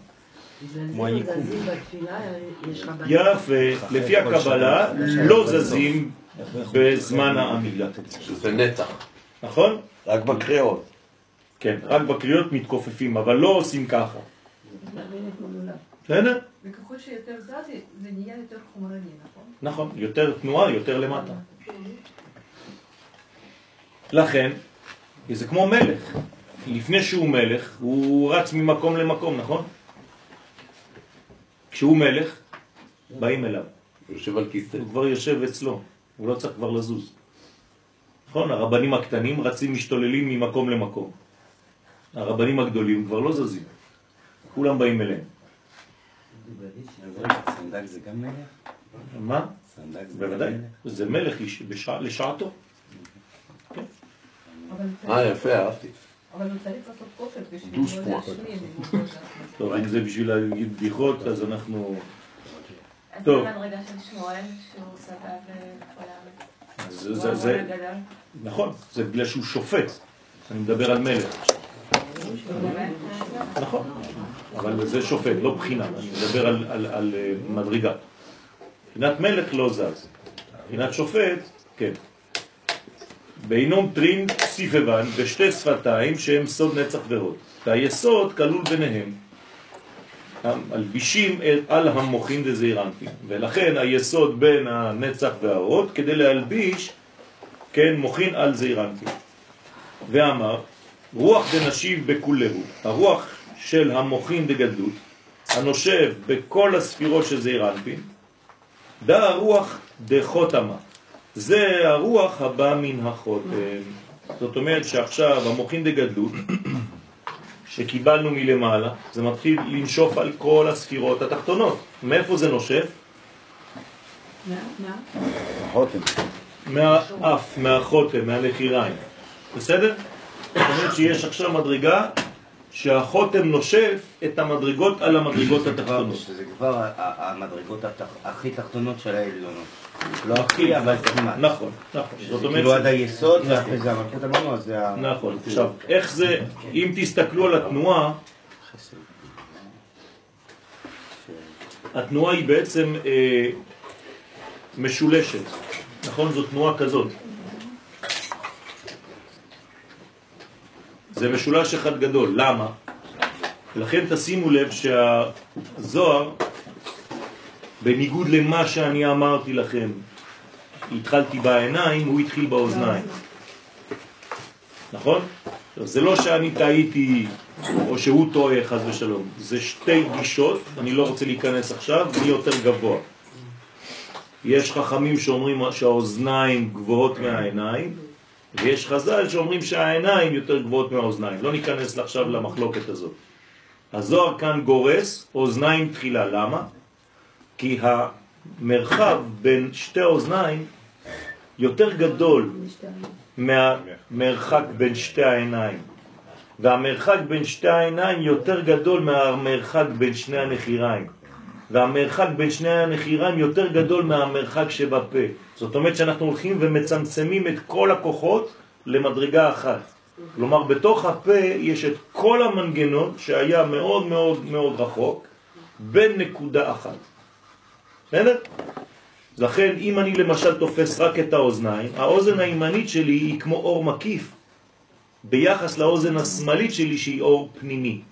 יפה, לפי הקבלה לא זזים בזמן העמידה. זה נצח. נכון? רק בקריאות. כן, רק בקריאות מתכופפים, אבל לא עושים ככה. בסדר? וככל שיותר זז, זה נהיה יותר חומרני, נכון? נכון, יותר תנועה, יותר למטה. לכן, זה כמו מלך. לפני שהוא מלך, הוא רץ ממקום למקום, נכון? כשהוא מלך, באים אליו. הוא יושב על כיסא. הוא כבר יושב אצלו, הוא לא צריך כבר לזוז. נכון, הרבנים הקטנים רצים משתוללים ממקום למקום. הרבנים הגדולים כבר לא זזים. כולם באים אליהם. סנדק זה גם מלך? מה? סנדק זה בוודאי. זה מלך לשעתו. אה, יפה, אהבתי. אבל הוא צריך לעשות כושר בשביל לא להשמיד. טוב, אם זה בשביל להגיד בדיחות, אז אנחנו... אז טוב. זה מדרגה של שמואל, שהוא סבב בעולם. זה, זה, נכון, זה בגלל שהוא שופט. אני מדבר על מלך. נכון, אבל זה שופט, לא בחינה. אני מדבר על, על, על מדרגה. בחינת מלך לא זז. בחינת שופט, כן. בעינום טרין סיפבן בשתי שפתיים שהם סוד נצח והוד. והיסוד כלול ביניהם. מלבישים על המוחין דזעירנטים. ולכן היסוד בין הנצח וההוד כדי להלביש, כן, מוחין על זעירנטים. ואמר, רוח דנשיב בכולהו, הרוח של המוחין דגדלות, הנושב בכל הספירות של זעיר אנפין, דה הרוח דחותמה, זה הרוח הבא מן החותם. זאת אומרת שעכשיו המוחין דגדלות, שקיבלנו מלמעלה, זה מתחיל לנשוף על כל הספירות התחתונות. מאיפה זה נושף? החותם. מהאף, מהחותם, מהנחיריים. בסדר? זאת אומרת שיש עכשיו מדרגה שהחותם נושף את המדרגות על המדרגות התחתונות. שזה כבר המדרגות הכי תחתונות של העליונות. לא הכי, אבל כמעט. נכון, נכון. זאת אומרת כאילו עד היסוד, ואחרי זה המלכות אמרנו, זה ה... נכון. עכשיו, איך זה, אם תסתכלו על התנועה, התנועה היא בעצם אה, משולשת. נכון? זו תנועה כזאת. זה משולש אחד גדול. למה? לכן תשימו לב שהזוהר, בניגוד למה שאני אמרתי לכם, התחלתי בעיניים, הוא התחיל באוזניים. נכון? זה לא שאני טעיתי או שהוא טועה חס ושלום. זה שתי גישות, אני לא רוצה להיכנס עכשיו, מי יותר גבוה. יש חכמים שאומרים שהאוזניים גבוהות מהעיניים, ויש חז"ל שאומרים שהעיניים יותר גבוהות מהאוזניים. לא ניכנס עכשיו למחלוקת הזאת. הזוהר כאן גורס אוזניים תחילה. למה? כי המרחב בין שתי האוזניים יותר גדול מהמרחק בין שתי העיניים. והמרחק בין שתי העיניים יותר גדול מהמרחק בין שני הנחיריים. והמרחק בין שני הנחיריים יותר גדול מהמרחק שבפה. זאת אומרת שאנחנו הולכים ומצמצמים את כל הכוחות למדרגה אחת. כלומר, בתוך הפה יש את כל המנגנון שהיה מאוד מאוד מאוד רחוק בין נקודה אחת. בסדר? לכן, אם אני למשל תופס רק את האוזניים, האוזן הימנית שלי היא כמו אור מקיף, ביחס לאוזן השמאלית שלי שהיא אור פנימי.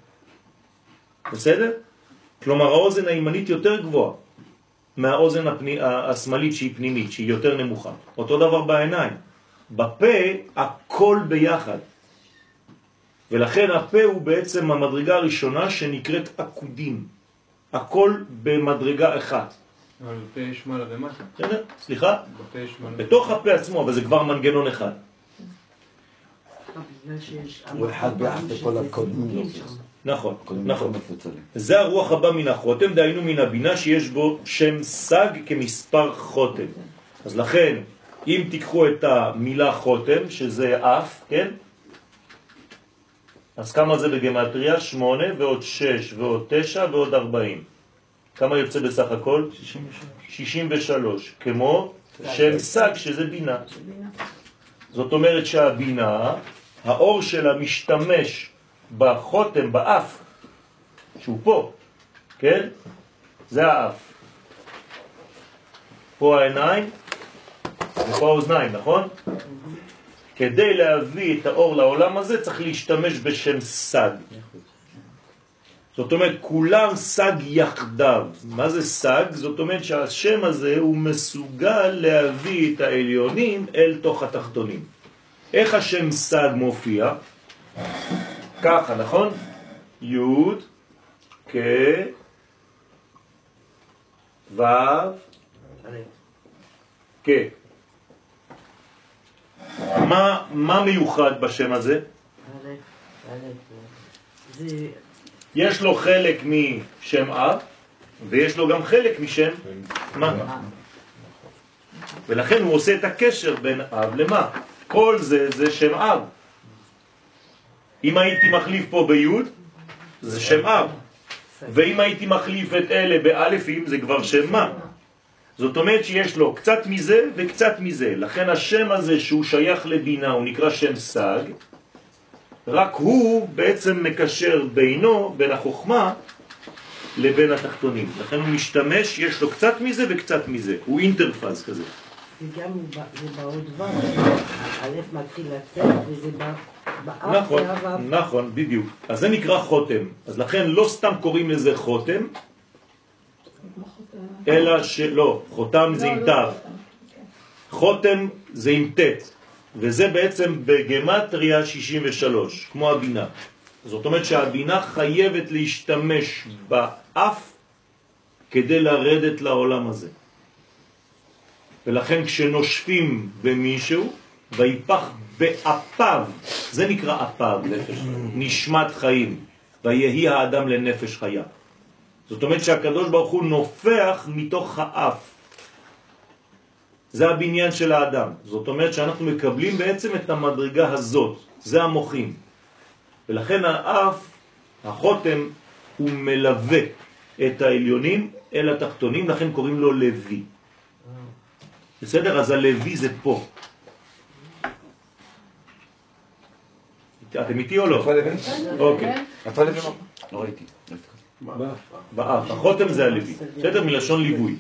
בסדר? כלומר, האוזן הימנית יותר גבוהה מהאוזן הפני... השמאלית שהיא פנימית, שהיא יותר נמוכה. אותו דבר בעיניים. בפה הכל ביחד. ולכן הפה הוא בעצם המדרגה הראשונה שנקראת עקודים. הכל במדרגה אחת. אבל בפה יש מעלה ומטה. בסדר? סליחה? בפה יש מעלה. בתוך הפה עצמו, אבל זה כבר מנגנון אחד. הוא אחד ביחד לכל הקודמים. נכון, נכון. זה הרוח הבא מן החותם, דהיינו מן הבינה שיש בו שם סג כמספר חותם. אז לכן, אם תיקחו את המילה חותם, שזה אף, כן? אז כמה זה בגמטריה? שמונה ועוד שש ועוד תשע ועוד ארבעים. כמה יוצא בסך הכל? שישים ושלוש. כמו שם סג שזה בינה. זאת אומרת שהבינה, האור שלה משתמש בחותם, באף, שהוא פה, כן? זה האף. פה העיניים, ופה האוזניים, נכון? כדי להביא את האור לעולם הזה צריך להשתמש בשם סג. זאת אומרת, כולם סג יחדיו. מה זה סג? זאת אומרת שהשם הזה הוא מסוגל להביא את העליונים אל תוך התחתונים. איך השם סג מופיע? ככה, נכון? י' כ' ו' כ'. מה, מה מיוחד בשם הזה? יש לו חלק משם אב, ויש לו גם חלק משם מה. ולכן הוא עושה את הקשר בין אב למה. כל זה זה שם אב. אם הייתי מחליף פה ביוד, זה שם אב. ואם הייתי מחליף את אלה באלפים, זה כבר שם מה. זאת אומרת שיש לו קצת מזה וקצת מזה. לכן השם הזה שהוא שייך לבינה, הוא נקרא שם סג, רק הוא בעצם מקשר בינו, בין החוכמה, לבין התחתונים. לכן הוא משתמש, יש לו קצת מזה וקצת מזה. הוא אינטרפז כזה. וגם זה בעוד דבר, א' מתחיל לצאת וזה באף. נכון, נכון, בדיוק. אז זה נקרא חותם. אז לכן לא סתם קוראים לזה חותם, אלא שלא, חותם זה עם תו. חותם זה עם תת. וזה בעצם בגמטריה שישים ושלוש, כמו הבינה. זאת אומרת שהבינה חייבת להשתמש באף כדי לרדת לעולם הזה. ולכן כשנושפים במישהו, ויפח באפיו, זה נקרא אפיו, נשמת חיים, ויהי האדם לנפש חיה. זאת אומרת שהקדוש ברוך הוא נופח מתוך האף. זה הבניין של האדם. זאת אומרת שאנחנו מקבלים בעצם את המדרגה הזאת, זה המוחים. ולכן האף, החותם, הוא מלווה את העליונים אל התחתונים, לכן קוראים לו לוי. בסדר? אז הלוי זה פה. אתם איתי או לא? אוקיי. לא ראיתי. באף. החותם זה הלוי. בסדר? מלשון ליווי.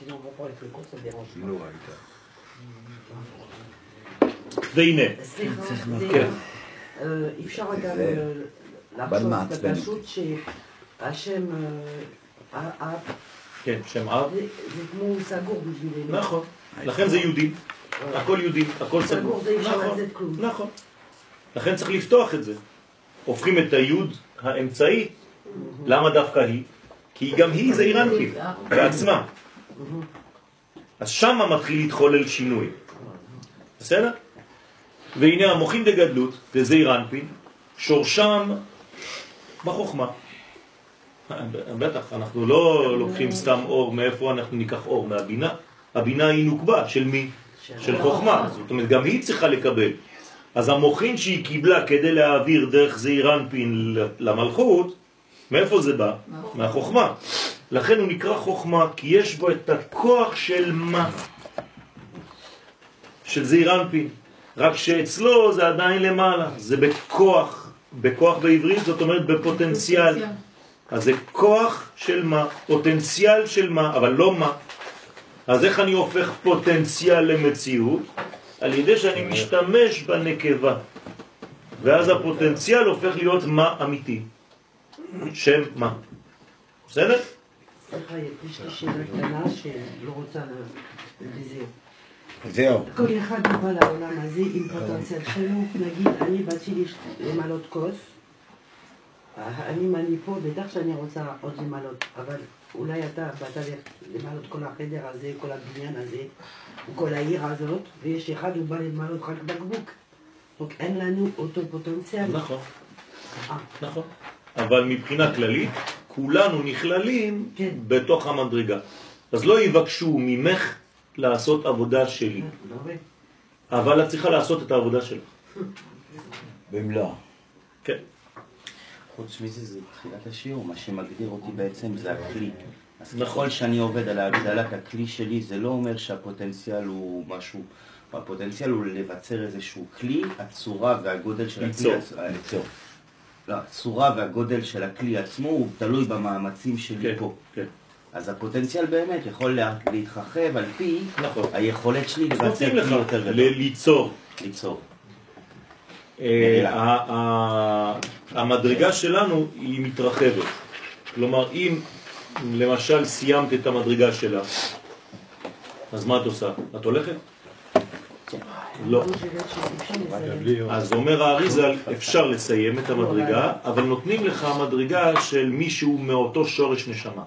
והנה. סליחה, אפשר גם לחשוב בפשוט שהשם אב, כן, שם אב, זה כמו סגור בשבילנו. נכון, לכן זה יהודים, הכל יהודים, הכל סגור. סגור זה אפשר לצאת כלום. נכון, לכן צריך לפתוח את זה. הופכים את היוד האמצעי, למה דווקא היא? כי גם היא זה אירנפין, בעצמה. אז שמה מתחיל להתחולל שינוי. בסדר? והנה המוחים דגדלות, וזה אירנפין, שורשם בחוכמה. בטח, אנחנו לא לוקחים סתם אור, מאיפה אנחנו ניקח אור? מהבינה. הבינה היא נוקבה, של מי? של חוכמה. זאת אומרת, גם היא צריכה לקבל. אז המוחין שהיא קיבלה כדי להעביר דרך זעירנפין למלכות, מאיפה זה בא? מהחוכמה. לכן הוא נקרא חוכמה, כי יש בו את הכוח של מה? של זעירנפין. רק שאצלו זה עדיין למעלה, זה בכוח. בכוח בעברית זאת אומרת בפוטנציאל. אז זה כוח של מה? פוטנציאל של מה? אבל לא מה. אז איך אני הופך פוטנציאל למציאות? על ידי שאני משתמש בנקבה. ואז הפוטנציאל הופך להיות מה אמיתי. שם מה. בסדר? סליחה, יש לי שאלה קטנה שלא רוצה לזהו. זהו. כל אחד בא לעולם הזה עם פוטנציאל שלו. נגיד, אני באתי למלות כוס. אני מני פה, בטח שאני רוצה עוד למלות, אבל אולי אתה באת למלות כל החדר הזה, כל הבניין הזה, כל העיר הזאת, ויש אחד הוא בא למלות רק בקבוק. רק אין לנו אותו פוטנציאל. נכון, נכון. אבל מבחינה כללית, כולנו נכללים בתוך המדרגה. אז לא יבקשו ממך לעשות עבודה שלי. אבל את צריכה לעשות את העבודה שלך. במלוא. כן. חוץ מזה זה תחילת השיעור, מה שמגדיר אותי בעצם זה הכלי. אז ככל שאני עובד על ההגדלת הכלי שלי, זה לא אומר שהפוטנציאל הוא משהו, הפוטנציאל הוא לבצר איזשהו כלי, הצורה והגודל של הכלי, ליצור. לא, הצורה והגודל של הכלי עצמו הוא תלוי במאמצים שלי פה. אז הפוטנציאל באמת יכול להתרחב על פי היכולת שלי לבצר כלי יותר גדול. ליצור. ליצור. המדרגה שלנו היא מתרחבת. כלומר, אם למשל סיימת את המדרגה שלה, אז מה את עושה? את הולכת? לא. אז אומר האריז"ל, אפשר לסיים את המדרגה, אבל נותנים לך מדרגה של מישהו מאותו שורש נשמה.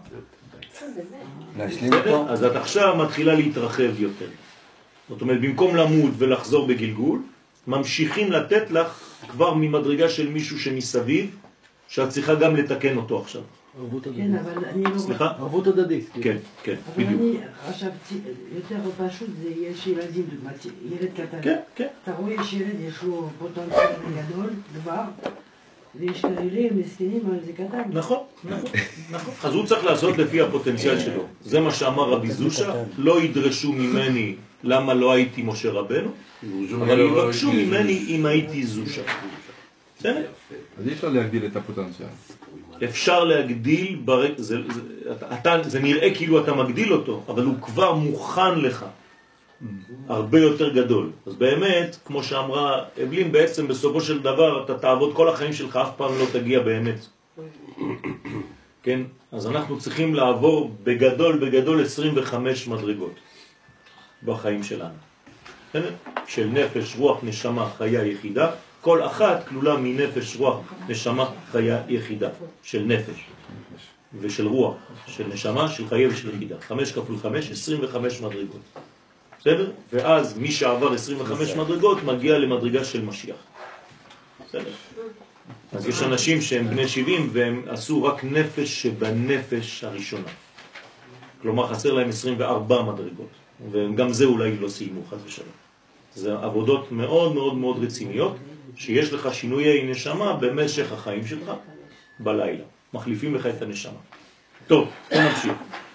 אז את עכשיו מתחילה להתרחב יותר. זאת אומרת, במקום למות ולחזור בגלגול, ממשיכים לתת לך כבר ממדרגה של מישהו שמסביב, שאת צריכה גם לתקן אותו עכשיו. כן, אבל אני לא... סליחה? ערבות הדדית. כן, כן, אבל בדיוק. אני חשבתי, יותר פשוט זה יש ילדים, דוגמת ילד קטן. כן, כן. אתה רואה יש ילד, יש לו פוטנציאל גדול, כבר, ויש כאלה מסכנים, אבל זה קטן. נכון, נכון, נכון. אז הוא צריך לעשות לפי הפוטנציאל שלו. זה מה שאמר רבי זושה, לא ידרשו ממני למה לא הייתי משה רבנו, אבל יבקשו ממני אם הייתי זושה. בסדר? אז אי אפשר להגדיל את הפוטנציאל. אפשר להגדיל, ברק... זה, זה, אתה, זה נראה כאילו אתה מגדיל אותו, אבל הוא כבר מוכן לך. הרבה יותר גדול. אז באמת, כמו שאמרה אבלין, בעצם בסופו של דבר אתה תעבוד כל החיים שלך, אף פעם לא תגיע באמת. כן? אז אנחנו צריכים לעבור בגדול, בגדול עשרים וחמש מדרגות בחיים שלנו. של נפש, רוח, נשמה, חיה, יחידה. כל אחת כלולה מנפש, רוח, נשמה, חיה, יחידה, של נפש ושל רוח, של נשמה, של חיה ושל יחידה. חמש כפול חמש, עשרים וחמש מדרגות. בסדר? ואז מי שעבר עשרים וחמש מדרגות מגיע למדרגה של משיח. בסדר? אז יש אנשים שהם בני שבעים והם עשו רק נפש שבנפש הראשונה. כלומר חסר להם עשרים וארבע מדרגות, וגם זה אולי לא סיימו, חס ושלום. זה עבודות מאוד מאוד מאוד רציניות, שיש לך שינויי נשמה במשך החיים שלך בלילה. מחליפים לך את הנשמה. טוב, בוא נמשיך.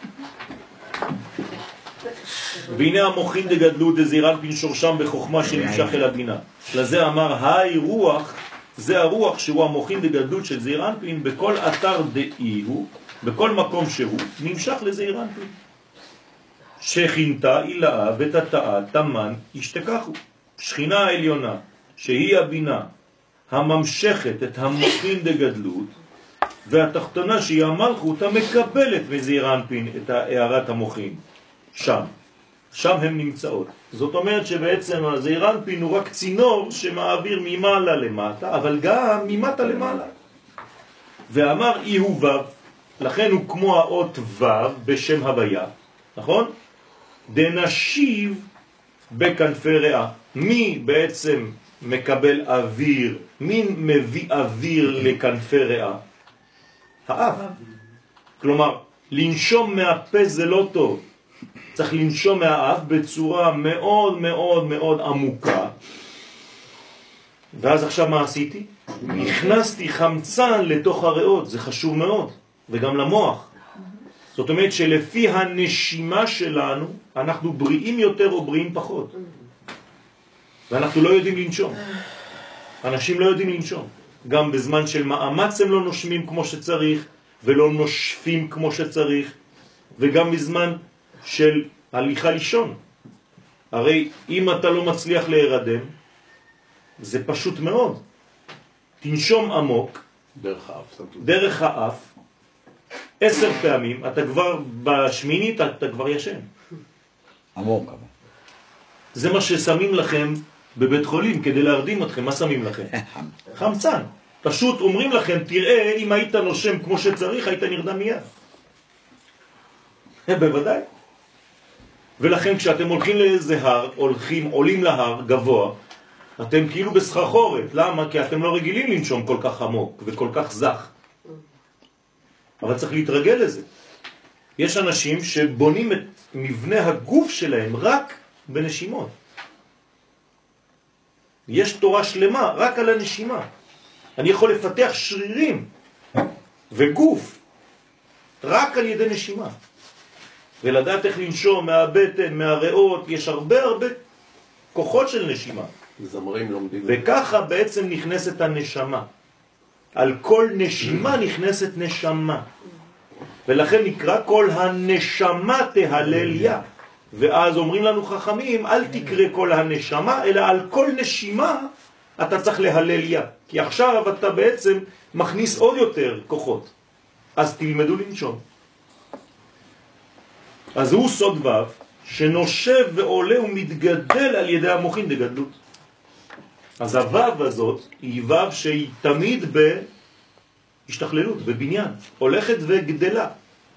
והנה המוחין דגדלות דזעיר אנפין שורשם בחוכמה שנמשך אל הבינה. לזה אמר היי רוח, זה הרוח שהוא המוחין דגדלות של זעיר אנפין, בכל אתר דאי הוא, בכל מקום שהוא, נמשך לזעיר אנפין. שכינתה אילאה ותתאה תמן השתכחו. שכינה העליונה, שהיא הבינה, הממשכת את המוחין דגדלות, והתחתונה שהיא המלכות המקבלת מזעיר אנפין את הערת המוחין. שם. שם הם נמצאות. זאת אומרת שבעצם הזעיר אנפין הוא רק צינור שמעביר ממעלה למטה, אבל גם ממטה למעלה. ואמר אי הוא וו, לכן הוא כמו האות וו בשם הוויה, נכון? דנשיב בכנפי ריאה. מי בעצם מקבל אוויר? מי מביא אוויר לכנפי ריאה? האף. כלומר, לנשום מהפה זה לא טוב. צריך לנשום מהאף בצורה מאוד מאוד מאוד עמוקה. ואז עכשיו מה עשיתי? נכנסתי חמצן לתוך הריאות, זה חשוב מאוד, וגם למוח. זאת אומרת שלפי הנשימה שלנו, אנחנו בריאים יותר או בריאים פחות. ואנחנו לא יודעים לנשום. אנשים לא יודעים לנשום. גם בזמן של מאמץ הם לא נושמים כמו שצריך, ולא נושפים כמו שצריך, וגם בזמן של הליכה לישון. הרי אם אתה לא מצליח להירדם, זה פשוט מאוד. תנשום עמוק, דרך האף. דרך האף, עשר פעמים, אתה כבר בשמינית, אתה כבר ישן. עמוק. זה מה ששמים לכם בבית חולים כדי להרדים אתכם. מה שמים לכם? חמצן. פשוט אומרים לכם, תראה, אם היית נושם כמו שצריך, היית נרדם מיד. בוודאי. ולכן כשאתם הולכים לאיזה הר, הולכים, עולים להר גבוה, אתם כאילו בסחרחורת. למה? כי אתם לא רגילים לנשום כל כך עמוק וכל כך זך. אבל צריך להתרגל לזה. יש אנשים שבונים את מבנה הגוף שלהם רק בנשימות. יש תורה שלמה רק על הנשימה. אני יכול לפתח שרירים וגוף רק על ידי נשימה. ולדעת איך לנשום מהבטן, מהריאות, יש הרבה הרבה כוחות של נשימה. זמרים לומדים. וככה בעצם נכנסת הנשמה. על כל נשימה נכנסת נשמה. ולכן נקרא כל הנשמה תהלליה. ואז אומרים לנו חכמים, אל תקרא כל הנשמה, אלא על כל נשימה אתה צריך להלליה. כי עכשיו אתה בעצם מכניס עוד יותר כוחות. אז תלמדו לנשום. אז הוא סוד וו, שנושב ועולה ומתגדל על ידי המוחין דגדלות. אז הוו הזאת היא וו שהיא תמיד בהשתכללות, בבניין, הולכת וגדלה.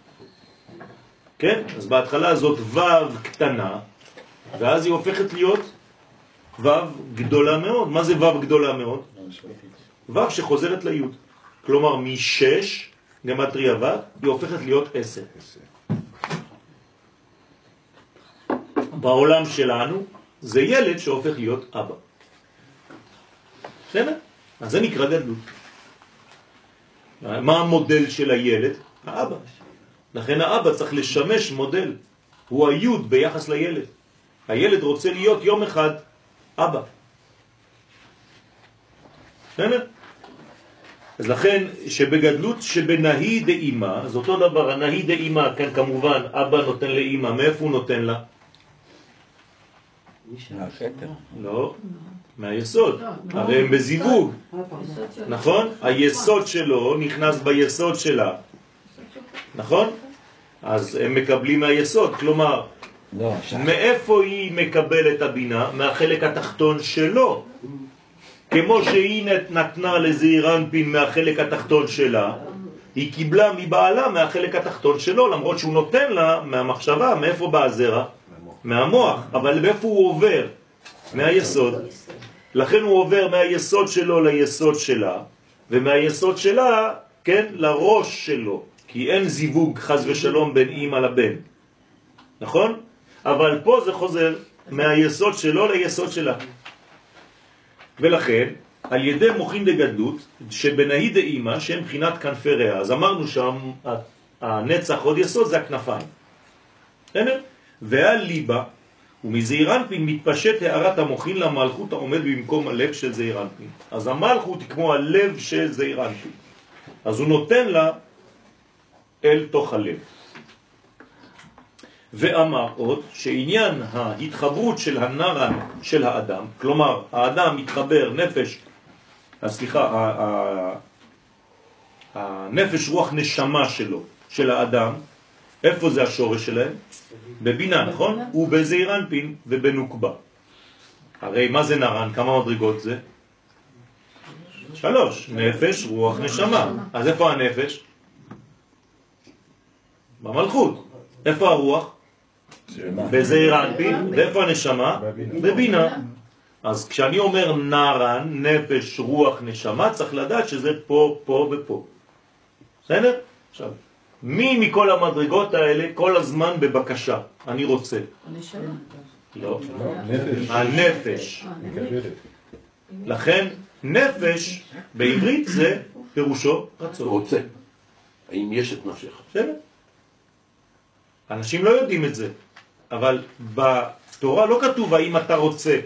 כן? אז בהתחלה זאת וו קטנה, ואז היא הופכת להיות וו גדולה מאוד. מה זה וו גדולה מאוד? וו שחוזרת ליוד. כלומר משש, גמטריה וו, היא הופכת להיות עשר. בעולם שלנו זה ילד שהופך להיות אבא. בסדר? אז זה נקרא גדלות. מה המודל של הילד? האבא. לכן האבא צריך לשמש מודל. הוא היוד ביחס לילד. הילד רוצה להיות יום אחד אבא. בסדר? אז לכן שבגדלות שבנהי דאמא, זה אותו דבר, הנהי דאמא, כאן כמובן אבא נותן לאמא, מאיפה הוא נותן לה? מהכתר. לא, מהיסוד. הרי הם בזיווג, נכון? היסוד שלו נכנס ביסוד שלה, נכון? אז הם מקבלים מהיסוד, כלומר, לא, מאיפה היא מקבלת את הבינה? מהחלק התחתון שלו. כמו שהיא נתנה לזעיר אנפין מהחלק התחתון שלה, היא קיבלה מבעלה מהחלק התחתון שלו, למרות שהוא נותן לה מהמחשבה. מאיפה בא הזרע? מהמוח. אבל מאיפה הוא עובר? מהיסוד. לכן הוא עובר מהיסוד שלו ליסוד שלה, ומהיסוד שלה, כן, לראש שלו. כי אין זיווג חס ושלום בין אמא לבן. נכון? אבל פה זה חוזר מהיסוד שלו ליסוד שלה. ולכן, על ידי מוחין דגדלות, שבנהי דאמא, שהם בחינת כנפי ריאה. אז אמרנו שם, הנצח עוד יסוד זה הכנפיים. בסדר? ועל ליבה, ומזעיר אנפין מתפשט הערת המוחין למלכות העומד במקום הלב של זעיר אנפין. אז המלכות היא כמו הלב של זעיר אנפין. אז הוא נותן לה אל תוך הלב. ואמר עוד שעניין ההתחברות של הנרן של האדם, כלומר האדם מתחבר נפש, סליחה, הנפש רוח נשמה שלו, של האדם, איפה זה השורש שלהם? בבינה, נכון? ובזעיר אנפין ובנוקבה. הרי מה זה נרן? כמה מדרגות זה? שלוש. נפש, רוח, נשמה. אז איפה הנפש? במלכות. איפה הרוח? בזעיר אנפין. ואיפה הנשמה? בבינה. אז כשאני אומר נרן, נפש, רוח, נשמה, צריך לדעת שזה פה, פה ופה. בסדר? עכשיו, מי מכל המדרגות האלה כל הזמן בבקשה? אני רוצה. הנשמה. לא. הנפש. לכן נפש בעברית זה פירושו רצון. רוצה. האם יש את נפשך? בסדר. אנשים לא יודעים את זה, אבל בתורה לא כתוב האם אתה רוצה.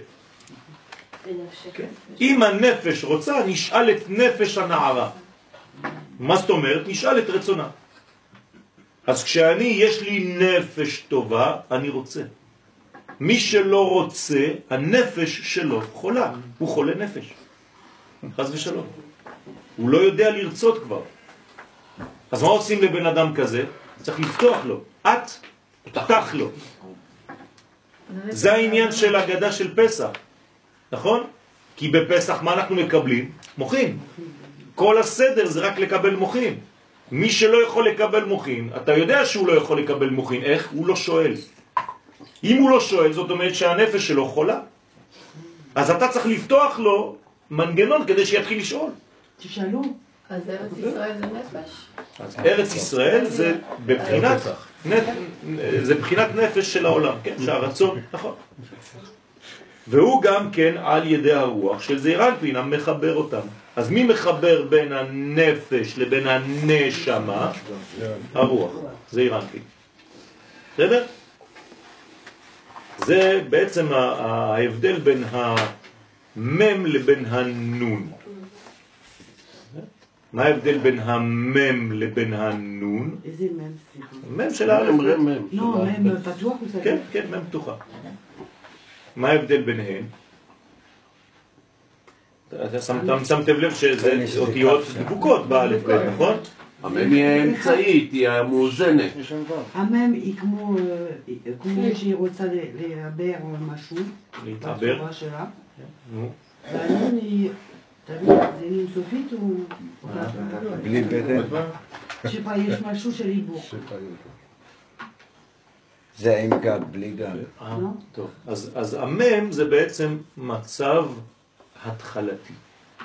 אם הנפש רוצה, נשאל את נפש הנערה. מה זאת אומרת? נשאל את רצונה. אז כשאני, יש לי נפש טובה, אני רוצה. מי שלא רוצה, הנפש שלו חולה. הוא חולה נפש. חס ושלום. הוא לא יודע לרצות כבר. אז מה עושים לבן אדם כזה? צריך לפתוח לו. את, פתח לו. זה העניין של הגדה של פסח. נכון? כי בפסח מה אנחנו מקבלים? מוחים. כל הסדר זה רק לקבל מוחים. מי שלא יכול לקבל מוחים, אתה יודע שהוא לא יכול לקבל מוחים. איך? הוא לא שואל. אם הוא לא שואל, זאת אומרת שהנפש שלו חולה. אז אתה צריך לפתוח לו מנגנון כדי שיתחיל לשאול. תשאלו. אז ארץ ישראל זה נפש? אז ארץ ישראל זה בבחינת, זה בחינת נפש של העולם, כן? שהרצון, נכון. והוא גם כן על ידי הרוח של זעיר אנפין המחבר אותם. אז מי מחבר בין הנפש לבין הנשמה? הרוח, זעיר אנפין. בסדר? זה בעצם ההבדל בין המם לבין הנון. מה ההבדל בין המם לבין הנון? איזה מם? מם של האלף. לא, מם פתוח הוא סגר? כן, כן, מם פתוחה. מה ההבדל ביניהן? אתה שמתם לב שזה אותיות דבוקות באלף בית, נכון? המם היא האמצעית, היא המאוזנת. המם היא כמו שהיא רוצה להיעבר משהו. להתעבר? בצורה שלה. והנון היא... תבין, זה נין סופית או... בלי בטן? שפה יש משהו של עיבור. זה עם גג, בלי גג. טוב, אז המם זה בעצם מצב התחלתי.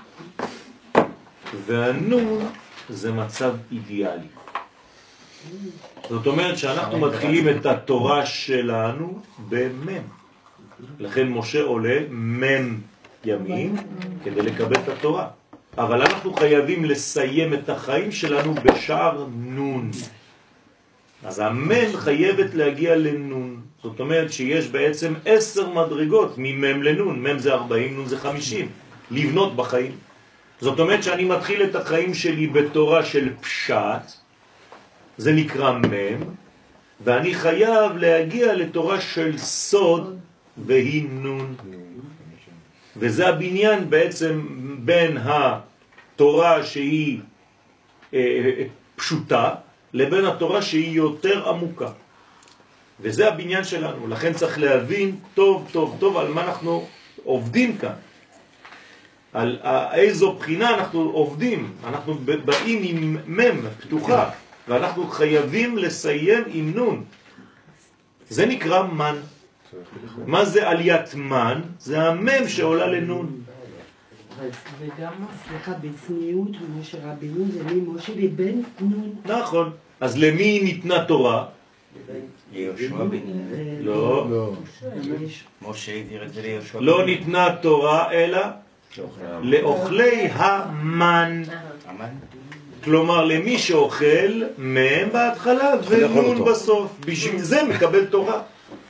והנון זה מצב אידיאלי. זאת אומרת שאנחנו מתחילים את התורה שלנו במם. לכן משה עולה מם ימים כדי לקבל את התורה. אבל אנחנו חייבים לסיים את החיים שלנו בשער נון. אז המם חייבת להגיע לנון. זאת אומרת שיש בעצם עשר מדרגות ממם לנון. מם זה ארבעים, נון זה חמישים. לבנות בחיים. זאת אומרת שאני מתחיל את החיים שלי בתורה של פשט, זה נקרא מם, ואני חייב להגיע לתורה של סוד והיא נון. וזה הבניין בעצם בין התורה שהיא אה, פשוטה לבין התורה שהיא יותר עמוקה. וזה הבניין שלנו. לכן צריך להבין טוב טוב טוב על מה אנחנו עובדים כאן. על איזו בחינה אנחנו עובדים. אנחנו באים עם מם פתוחה, ואנחנו חייבים לסיים עם נון. זה נקרא מן. מה זה עליית מן? זה המם שעולה לנון. וגם, סליחה, בצניעות, משה רבינו, זה ממשה לבן נון. נכון. אז למי ניתנה תורה? ליהושע בן נון. לא. משה העביר את זה ליהושע. לא ניתנה תורה אלא לאוכלי המן. כלומר למי שאוכל מהם בהתחלה ונון בסוף. בשביל זה מקבל תורה.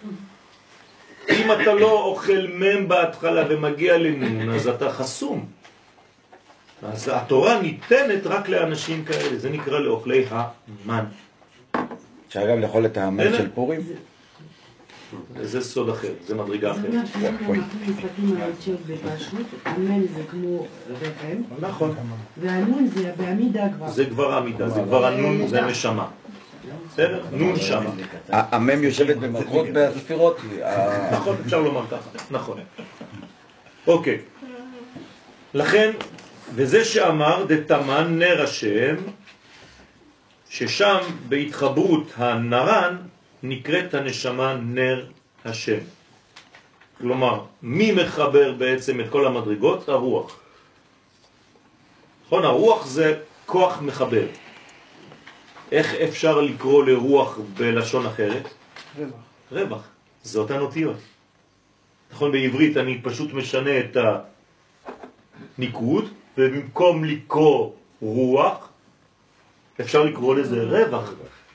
אם אתה לא אוכל מם בהתחלה ומגיע לנון, אז אתה חסום. אז התורה ניתנת רק לאנשים כאלה. זה נקרא לאוכלי המן. שאגב לאכול את המן של פורים? זה סוד אחר, זה מדרגה אחרת. זאת אומרת שאם אנחנו מסתכלים על האותיות בפשוט, המן זה כמו רחם. נכון. והנון זה בעמידה כבר. זה כבר עמידה, זה כבר הנון, זה נשמה. בסדר? נון שמה. המם יושבת במלכות בספירות. נכון, אפשר לומר ככה. נכון. אוקיי. לכן, וזה שאמר דתמן נר השם, ששם בהתחברות הנרן נקראת הנשמה נר השם. כלומר, מי מחבר בעצם את כל המדרגות? הרוח. נכון, הרוח זה כוח מחבר. איך אפשר לקרוא לרוח בלשון אחרת? רווח. רווח. זה אותן אותיות. נכון, בעברית אני פשוט משנה את הניקוד, ובמקום לקרוא רוח, אפשר לקרוא לזה רווח.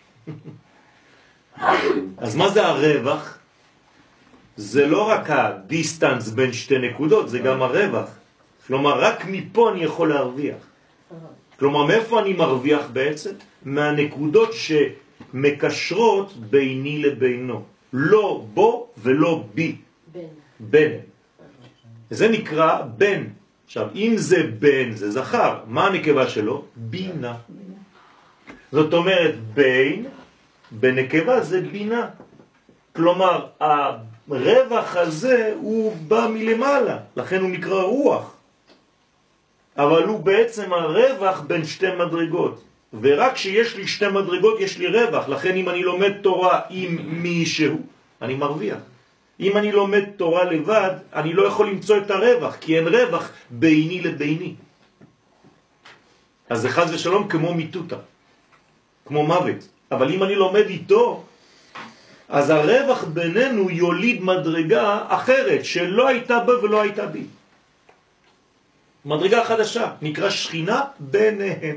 אז מה זה הרווח? זה לא רק הדיסטנס בין שתי נקודות, זה גם הרווח. כלומר, רק מפה אני יכול להרוויח. כלומר, מאיפה אני מרוויח בעצם? מהנקודות שמקשרות ביני לבינו. לא בו ולא בי. בן. בן. זה נקרא בן. עכשיו, אם זה בן, זה זכר. מה הנקבה שלו? בינה. זאת אומרת, בין, בנקבה זה בינה. כלומר, הרווח הזה הוא בא מלמעלה, לכן הוא נקרא רוח. אבל הוא בעצם הרווח בין שתי מדרגות. ורק שיש לי שתי מדרגות יש לי רווח. לכן אם אני לומד תורה עם מישהו, אני מרוויח. אם אני לומד תורה לבד, אני לא יכול למצוא את הרווח, כי אין רווח ביני לביני. אז זה חס ושלום כמו מיטוטה, כמו מוות. אבל אם אני לומד איתו, אז הרווח בינינו יוליד מדרגה אחרת, שלא הייתה בה ולא הייתה בי. מדרגה חדשה, נקרא שכינה ביניהם.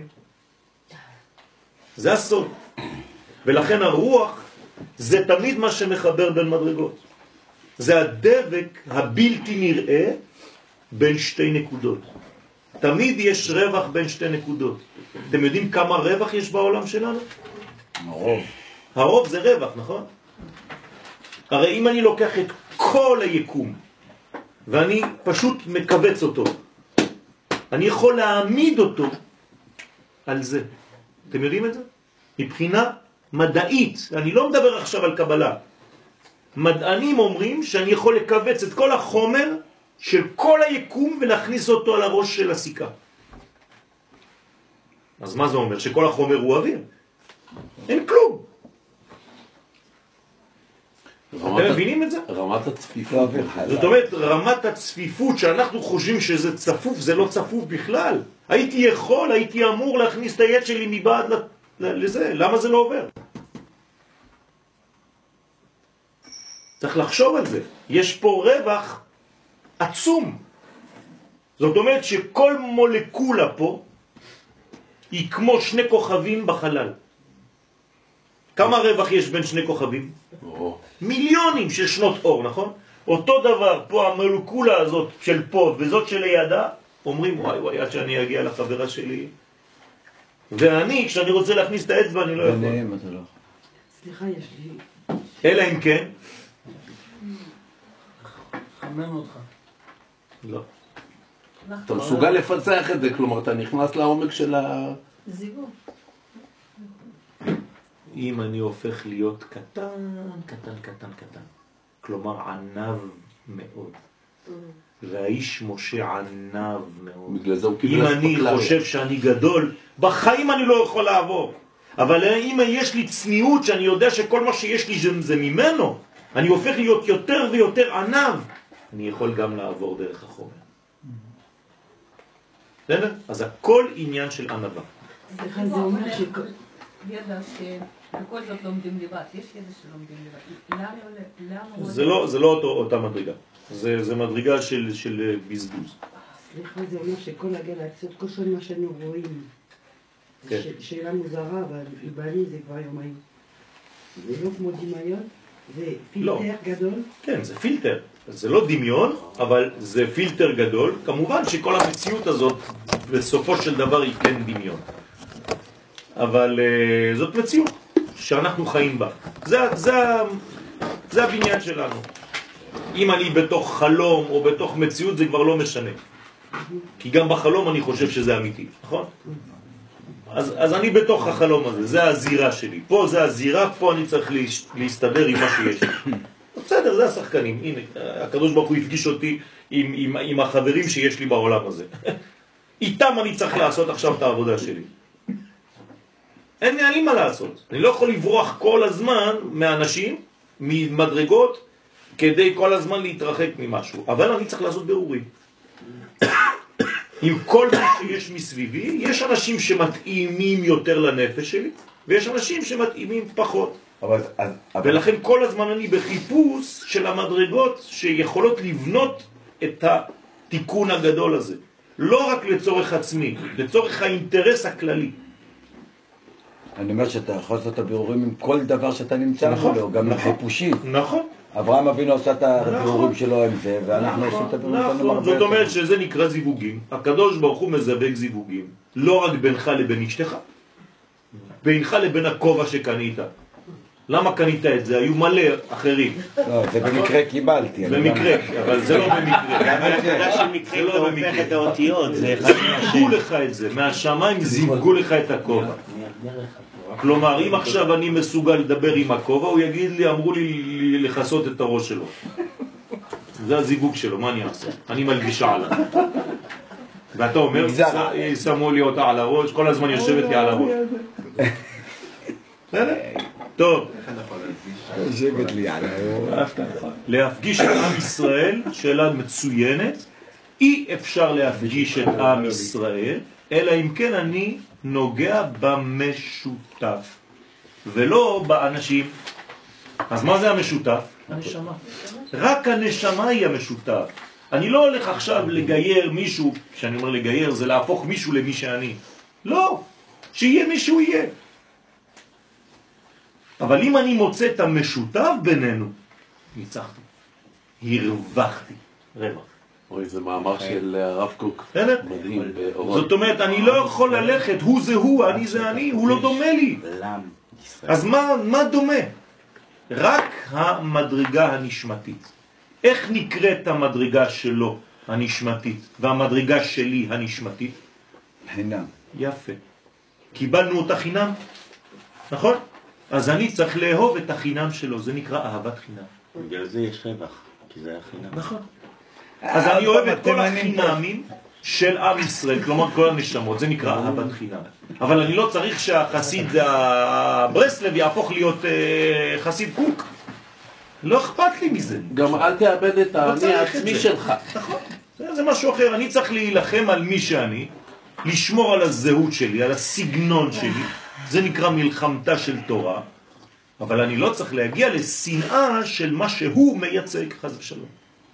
זה הסוד. ולכן הרוח זה תמיד מה שמחבר בין מדרגות. זה הדבק הבלתי נראה בין שתי נקודות. תמיד יש רווח בין שתי נקודות. אתם יודעים כמה רווח יש בעולם שלנו? הרוב. הרוב זה רווח, נכון? הרי אם אני לוקח את כל היקום ואני פשוט מקבץ אותו, אני יכול להעמיד אותו על זה. אתם יודעים את זה? מבחינה מדעית, אני לא מדבר עכשיו על קבלה. מדענים אומרים שאני יכול לקבץ את כל החומר של כל היקום ולהכניס אותו על הראש של הסיכה. אז מה זה אומר? שכל החומר הוא אוויר? אין כלום. אתם מבינים את זה? רמת הצפיפות. זאת אומרת, רמת הצפיפות שאנחנו חושבים שזה צפוף, זה לא צפוף בכלל. הייתי יכול, הייתי אמור להכניס את היד שלי מבעד לזה. למה זה לא עובר? צריך לחשוב על זה. יש פה רווח עצום. זאת אומרת שכל מולקולה פה היא כמו שני כוכבים בחלל. כמה רווח יש בין שני כוכבים? או. מיליונים של שנות אור, נכון? אותו דבר פה המולקולה הזאת של פה וזאת של לידה, אומרים וואי וואי עד שאני אגיע לחברה שלי. ואני כשאני רוצה להכניס את האצבע אני לא יכול. ביניהם אתה לא. סליחה, יש לי... אלא אם כן. חמם אותך. לא. אתה מסוגל לפצח את זה, כלומר אתה נכנס לעומק של ה... זיווג. אם אני הופך להיות קטן, קטן, קטן, קטן. כלומר ענב מאוד. והאיש משה ענב מאוד. בגלל זה הוא אם קיבל אני אספקלריה. חושב שאני גדול, בחיים אני לא יכול לעבור. אבל אם יש לי צניעות, שאני יודע שכל מה שיש לי זה ממנו, אני הופך להיות יותר ויותר ענב, אני יכול גם לעבור דרך החומר. בסדר? אז הכל עניין של ענבה. לכן זה אומר ש... ידע שבכל זאת לומדים לבד, יש ידע שלומדים לבד. למה? זה לא, זה לא אותו, אותה מדרגה. זה, זה מדרגה של, של בזבוז. סליחה, זה אומר שכל הגלקסיות, כל שונה מה שאנו רואים, כן. ש- שאלה מוזרה, אבל בלי זה כבר יומיים. זה לא כמו דמיון, זה פילטר לא. גדול. כן, זה פילטר. זה לא דמיון, אבל זה פילטר גדול. כמובן שכל המציאות הזאת, בסופו של דבר היא כן דמיון. אבל uh, זאת מציאות שאנחנו חיים בה. זה, זה, זה הבניין שלנו. אם אני בתוך חלום או בתוך מציאות, זה כבר לא משנה. כי גם בחלום אני חושב שזה אמיתי, נכון? אז, אז אני בתוך החלום הזה, זה הזירה שלי. פה זה הזירה, פה אני צריך להסתדר עם מה שיש לי. בסדר, זה השחקנים. הנה, הקדוש ברוך הוא הפגיש אותי עם, עם, עם החברים שיש לי בעולם הזה. איתם אני צריך לעשות עכשיו את העבודה שלי. אין לי מה לעשות. אני לא יכול לברוח כל הזמן מאנשים, ממדרגות, כדי כל הזמן להתרחק ממשהו. אבל אני צריך לעשות בירורים. עם כל מה שיש מסביבי, יש אנשים שמתאימים יותר לנפש שלי, ויש אנשים שמתאימים פחות. אבל, אבל... ולכן כל הזמן אני בחיפוש של המדרגות שיכולות לבנות את התיקון הגדול הזה. לא רק לצורך עצמי, לצורך האינטרס הכללי. אני אומר שאתה יכול לעשות את הבירורים עם כל דבר שאתה נמצא נכון, בו, גם נכון, לחיפושים. נכון. אברהם אבינו עושה את הבירורים נכון. שלו עם זה, ואנחנו נכון, עושים את הבירורים שלנו נכון. הרבה זאת יותר. אומרת שזה נקרא זיווגים. הקדוש ברוך הוא מזווג זיווגים. לא רק בינך לבין אשתך, בינך לבין הכובע שקנית. למה קנית את זה? היו מלא אחרים. לא, זה במקרה קיבלתי. אני במקרה, גם- אבל זה לא במקרה. אבל הנקודה של מקרים אתה הופך את האותיות, זה אחד זיווגו לך את זה, מהשמיים זיווגו לך את הכובע. כלומר, אם עכשיו אני מסוגל לדבר עם הכובע, הוא יגיד לי, אמרו לי לחסות את הראש שלו. זה הזיווג שלו, מה אני אעשה? אני מלבישה עליו. ואתה אומר, שמו לי אותה על הראש, כל הזמן יושבת לי על הראש. טוב. יושבת לי על הראש. להפגיש את עם ישראל, שאלה מצוינת, אי אפשר להפגיש את עם ישראל, אלא אם כן אני נוגע במשותף, ולא באנשים. אז מה זה המשותף? הנשמה. רק הנשמה היא המשותף. אני לא הולך עכשיו לגייר מישהו, כשאני אומר לגייר זה להפוך מישהו למי שאני. לא, שיהיה מישהו יהיה. אבל אם אני מוצא את המשותף בינינו, ניצחתי, הרווחתי, רווח. אוי, זה מאמר של הרב קוק. מדהים. זאת אומרת, אני לא יכול ללכת, הוא זה הוא, אני זה אני, הוא לא דומה לי. אז מה, מה דומה? רק המדרגה הנשמתית. איך נקראת המדרגה שלו הנשמתית, והמדרגה שלי הנשמתית? חינם. יפה. קיבלנו אותה חינם, נכון? אז אני צריך לאהוב את החינם שלו, זה נקרא אהבת חינם. בגלל זה יש רווח, כי זה היה חינם. נכון. אז אני אוהב את כל החינמים של עם ישראל, כלומר כל הנשמות, זה נקרא אהבת חינם. אבל אני לא צריך שהחסיד הברסלב יהפוך להיות חסיד קוק. לא אכפת לי מזה. גם אל תאבד את האני העצמי שלך. נכון. זה משהו אחר. אני צריך להילחם על מי שאני, לשמור על הזהות שלי, על הסגנון שלי. זה נקרא מלחמתה של תורה. אבל אני לא צריך להגיע לשנאה של מה שהוא מייצג, חס ושלום.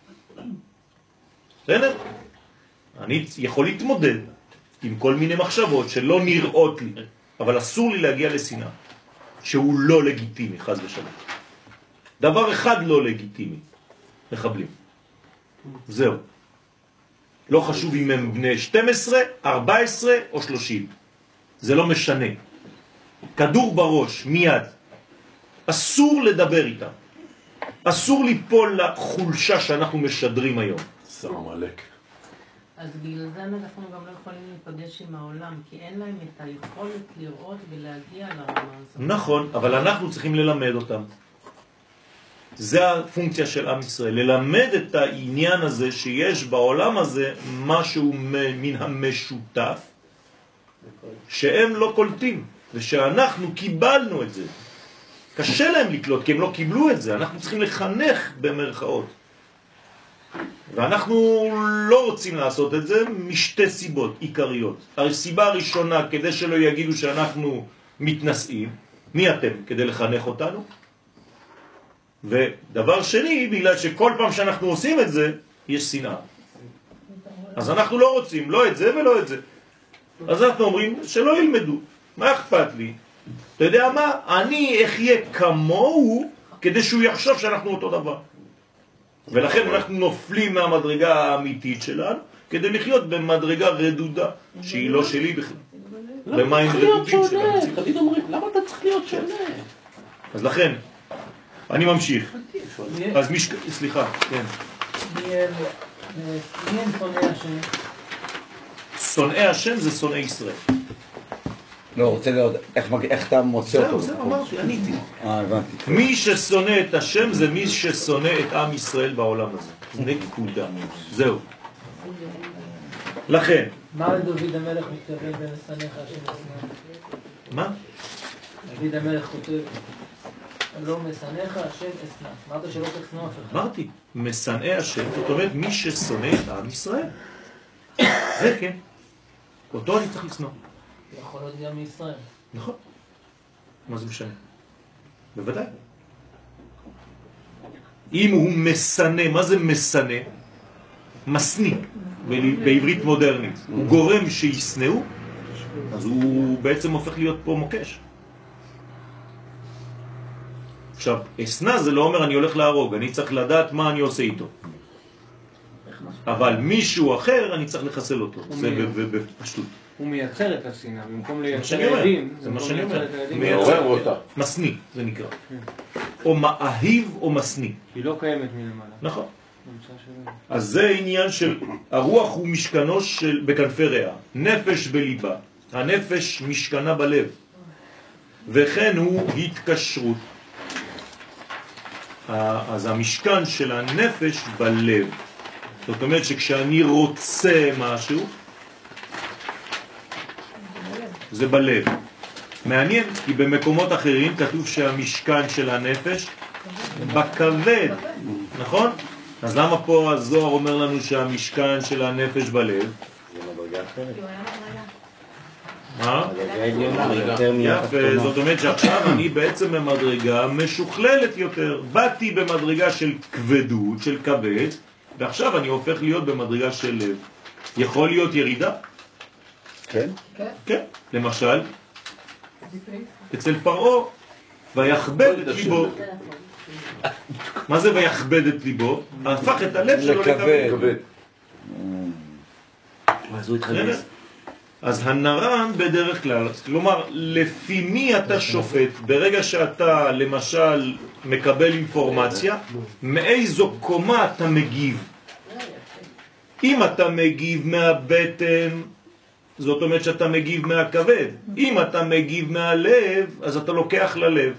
בסדר? אני יכול להתמודד עם כל מיני מחשבות שלא נראות לי, אבל אסור לי להגיע לשנאה, שהוא לא לגיטימי, חס ושלום. דבר אחד לא לגיטימי, מחבלים. זהו. לא חשוב אם הם בני שתים עשרה, ארבע עשרה או שלושים. זה לא משנה. כדור בראש, מיד. אסור לדבר איתם. אסור ליפול לחולשה שאנחנו משדרים היום. סלם עליק. אז בגלל זה אנחנו גם לא יכולים להיפגש עם העולם, כי אין להם את היכולת לראות ולהגיע לרמה הזאת. נכון, אבל אנחנו צריכים ללמד אותם. זה הפונקציה של עם ישראל, ללמד את העניין הזה שיש בעולם הזה משהו מן המשותף, שהם לא קולטים, ושאנחנו קיבלנו את זה. קשה להם לקלוט, כי הם לא קיבלו את זה, אנחנו צריכים לחנך במרכאות. ואנחנו לא רוצים לעשות את זה משתי סיבות עיקריות. הסיבה הראשונה, כדי שלא יגידו שאנחנו מתנשאים, מי אתם? כדי לחנך אותנו. ודבר שני, בגלל שכל פעם שאנחנו עושים את זה, יש שנאה. אז אנחנו לא רוצים, לא את זה ולא את זה. אז אנחנו אומרים שלא ילמדו. מה אכפת לי? אתה יודע מה? אני אחיה כמוהו כדי שהוא יחשוב שאנחנו אותו דבר. ולכן אנחנו נופלים מהמדרגה האמיתית שלנו כדי לחיות במדרגה רדודה שהיא לא שלי בכלל. במים רדודים שלנו. תמיד אומרים, למה אתה צריך להיות שונה? אז לכן, אני ממשיך. אז מישק... סליחה, כן. מי הם שונאי השם? שונאי השם זה שונאי ישראל. לא, רוצה לראות איך אתה מוצא אותו. זהו, זהו, אמרתי, עניתי. אה, הבנתי. מי ששונא את השם זה מי ששונא את עם ישראל בעולם הזה. נקודה. זהו. לכן. מה דוד המלך מתכוון במשנאיך השם אשנא? מה? דוד המלך כותב, לא משנאיך השם אשנא. אמרת שלא תשנוא אף אחד. אמרתי, משנאי השם, זאת אומרת מי ששונא את עם ישראל. זה כן. אותו אני צריך לשנוא. יכול להיות גם מישראל. נכון. מה זה משנה? בוודאי. אם הוא מסנה, מה זה מסנה? מסני, בעברית מודרנית. הוא גורם שיסנאו, אז הוא בעצם הופך להיות פה מוקש. עכשיו, אסנה זה לא אומר אני הולך להרוג, אני צריך לדעת מה אני עושה איתו. אבל מישהו אחר אני צריך לחסל אותו, זה בפשטות. הוא מייצר את השנאה, במקום לייצר ילדים, זה מה שאני אומר, מעורר אותה. מסני זה נקרא, או מאהיב או מסני. היא לא קיימת מלמעלה. נכון. אז זה עניין של הרוח הוא משכנו של בכנפי ריאה, נפש בליבה, הנפש משכנה בלב, וכן הוא התקשרות. אז המשכן של הנפש בלב, זאת אומרת שכשאני רוצה משהו זה בלב. מעניין, כי במקומות אחרים כתוב שהמשכן של הנפש בכבד, נכון? אז למה פה הזוהר אומר לנו שהמשכן של הנפש בלב? זה מדרגה אחרת. מה? יותר יפה, זאת אומרת שעכשיו אני בעצם במדרגה משוכללת יותר. באתי במדרגה של כבדות, של כבד, ועכשיו אני הופך להיות במדרגה של לב. יכול להיות ירידה? כן. כן. למשל, אצל פרעה, ויכבד את ליבו. מה זה ויכבד את ליבו? הפך את הלב שלו לכבד. אז הוא התחדש. אז הנרן בדרך כלל, כלומר, לפי מי אתה שופט, ברגע שאתה למשל מקבל אינפורמציה, מאיזו קומה אתה מגיב. אם אתה מגיב מהבטן, זאת אומרת שאתה מגיב מהכבד. אם אתה מגיב מהלב, אז אתה לוקח ללב.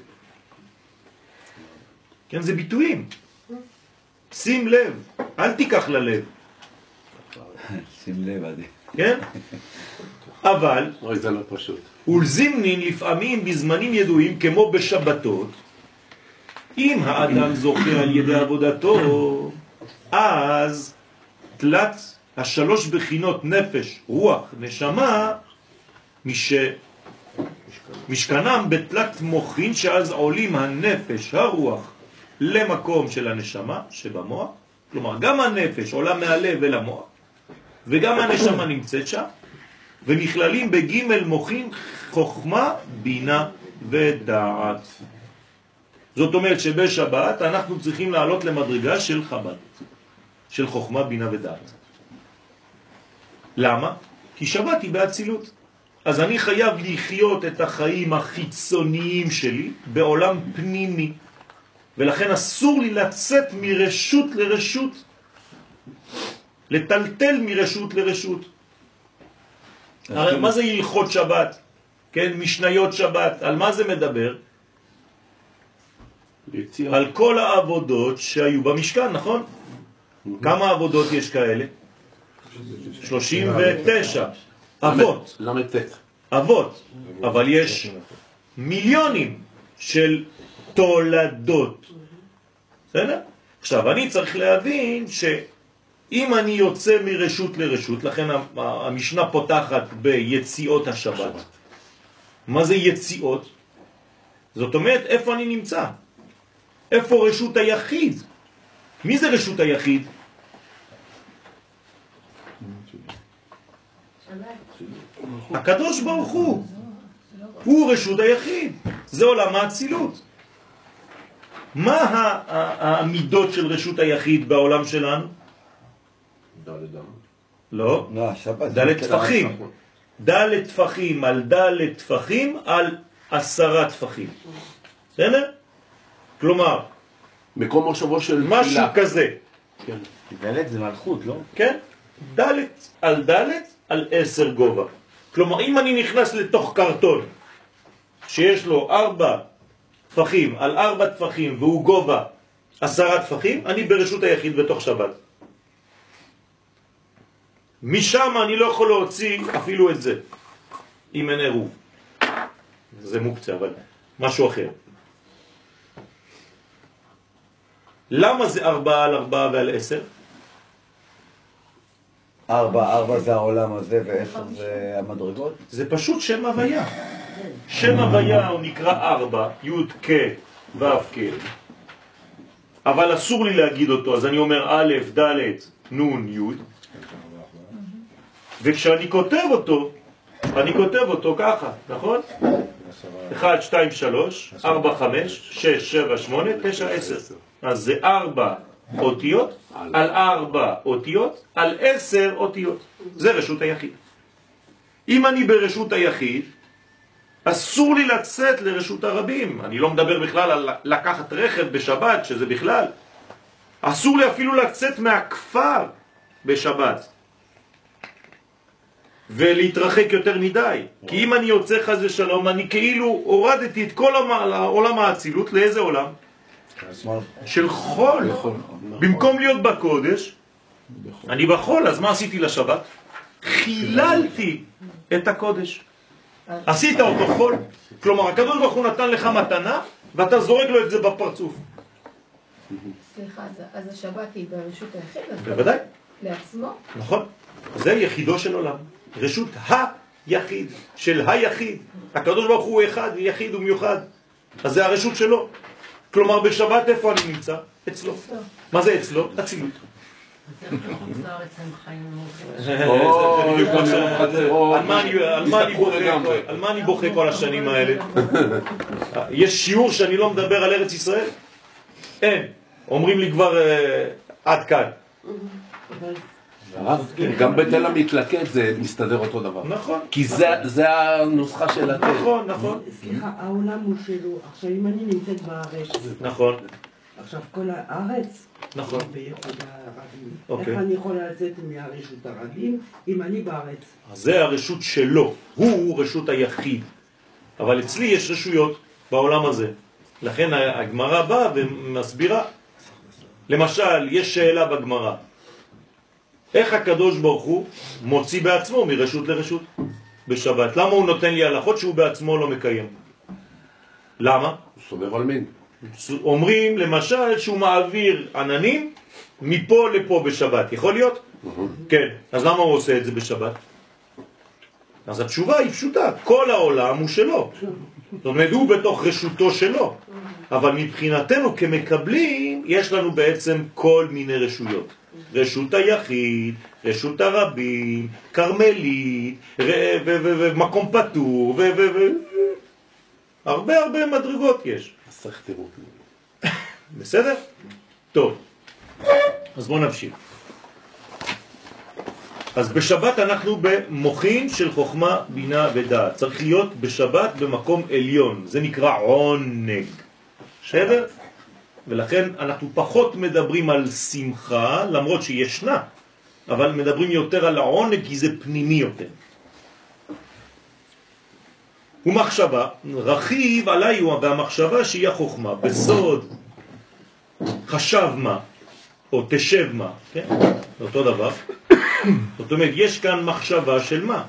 כן, זה ביטויים. שים לב, אל תיקח ללב. שים לב, עדי. כן? אבל, אוי, זה לא פשוט. ולזימנין לפעמים בזמנים ידועים כמו בשבתות, אם האדם זוכה על ידי עבודתו, אז תלת השלוש בחינות נפש, רוח, נשמה, מש... משכנם בתלת מוחין, שאז עולים הנפש, הרוח, למקום של הנשמה שבמוח, כלומר גם הנפש עולה מהלב אל המוח, וגם הנשמה נמצאת שם, ונכללים בג' מוחין חוכמה, בינה ודעת. זאת אומרת שבשבת אנחנו צריכים לעלות למדרגה של חב"ד, של חוכמה, בינה ודעת. למה? כי שבת היא באצילות. אז אני חייב לחיות את החיים החיצוניים שלי בעולם פנימי, ולכן אסור לי לצאת מרשות לרשות. לטלטל מרשות לרשות. הרי מה זה הלכות שבת? כן, משניות שבת, על מה זה מדבר? על כל העבודות שהיו במשכן, נכון? כמה עבודות יש כאלה? שלושים ותשע אבות. למתת. אבות. אבל יש מיליונים של תולדות. בסדר? עכשיו, אני צריך להבין שאם אני יוצא מרשות לרשות, לכן המשנה פותחת ביציאות השבת. מה זה יציאות? זאת אומרת, איפה אני נמצא? איפה רשות היחיד? מי זה רשות היחיד? הקדוש ברוך הוא. הוא רשות היחיד. זה עולם האצילות. מה המידות של רשות היחיד בעולם שלנו? לא. ד' טפחים. ד' טפחים על ד' טפחים על עשרה טפחים. בסדר? כלומר, מקום מושבו של משהו כזה. ד' זה מלכות, לא? כן. ד' על ד' על עשר גובה. כלומר, אם אני נכנס לתוך קרטון שיש לו ארבע טפחים על ארבע טפחים והוא גובה עשרה טפחים, אני ברשות היחיד בתוך שבת. משם אני לא יכול להוציא אפילו את זה, אם אין עירוב. זה מוקצה, אבל משהו אחר. למה זה ארבע על ארבע ועל עשר? ארבע, ארבע זה העולם הזה ועשר זה המדרגות? זה פשוט שם הוויה. שם הוויה הוא נקרא ארבע, י' כ' ו' כ'. אבל אסור לי להגיד אותו, אז אני אומר א', ד', נ', י'. וכשאני כותב אותו, אני כותב אותו ככה, נכון? אחת, שתיים, שלוש, ארבע, חמש, שש, שבע, שמונה, תשע, עשר. אז זה ארבע אותיות על ארבע אותיות על עשר אותיות. זה רשות היחיד. אם אני ברשות היחיד, אסור לי לצאת לרשות הרבים. אני לא מדבר בכלל על לקחת רכב בשבת, שזה בכלל. אסור לי אפילו לצאת מהכפר בשבת. ולהתרחק יותר מדי. כי אם אני יוצא חס ושלום, אני כאילו הורדתי את כל העולם האצילות. לאיזה עולם? של חול. במקום להיות בקודש, אני בחול, אז מה עשיתי לשבת? חיללתי את הקודש. עשית אותו חול. כלומר, הקדוש ברוך הוא נתן לך מתנה, ואתה זורק לו את זה בפרצוף. סליחה, אז השבת היא ברשות היחיד? בוודאי. לעצמו? נכון. זה יחידו של עולם. רשות היחיד, של היחיד. הקדוש ברוך הוא אחד, יחיד ומיוחד. אז זה הרשות שלו. כלומר, בשבת איפה אני נמצא? אצלו. מה זה אצלו? אצילות. על מה אני בוכה כל השנים האלה? יש שיעור שאני לא מדבר על ארץ ישראל? אין. אומרים לי כבר עד כאן. גם בתל המתלקט זה מסתדר אותו דבר. נכון. כי זה הנוסחה של התל. נכון, נכון. סליחה, העולם הוא שלו. עכשיו אם אני נמצאת בארץ. נכון. עכשיו כל הארץ. נכון. בייחוד הרבים. איך אני יכולה לצאת מהרשות הרבים אם אני בארץ? זה הרשות שלו. הוא רשות היחיד. אבל אצלי יש רשויות בעולם הזה. לכן הגמרא באה ומסבירה. למשל, יש שאלה בגמרא. איך הקדוש ברוך הוא מוציא בעצמו מרשות לרשות בשבת? למה הוא נותן לי הלכות שהוא בעצמו לא מקיים? למה? הוא סובר על מין. אומרים למשל שהוא מעביר עננים מפה לפה בשבת. יכול להיות? כן. אז למה הוא עושה את זה בשבת? אז התשובה היא פשוטה. כל העולם הוא שלו. זאת אומרת, הוא בתוך רשותו שלו. אבל מבחינתנו כמקבלים, יש לנו בעצם כל מיני רשויות. רשות היחיד, רשות הרבים, קרמלית, ומקום פטור, הרבה הרבה מדרגות יש. אז צריך תראו. בסדר? טוב. אז בואו נמשיך. אז בשבת אנחנו במוחין של חוכמה, בינה ודעת. צריך להיות בשבת במקום עליון. זה נקרא עונג. בסדר? ולכן אנחנו פחות מדברים על שמחה, למרות שישנה. אבל מדברים יותר על העונג כי זה פנימי יותר. ומחשבה, רכיב עליי והמחשבה שהיא החוכמה, בסוד חשב מה, או תשב מה, כן? אותו דבר. זאת אומרת, יש כאן מחשבה של מה.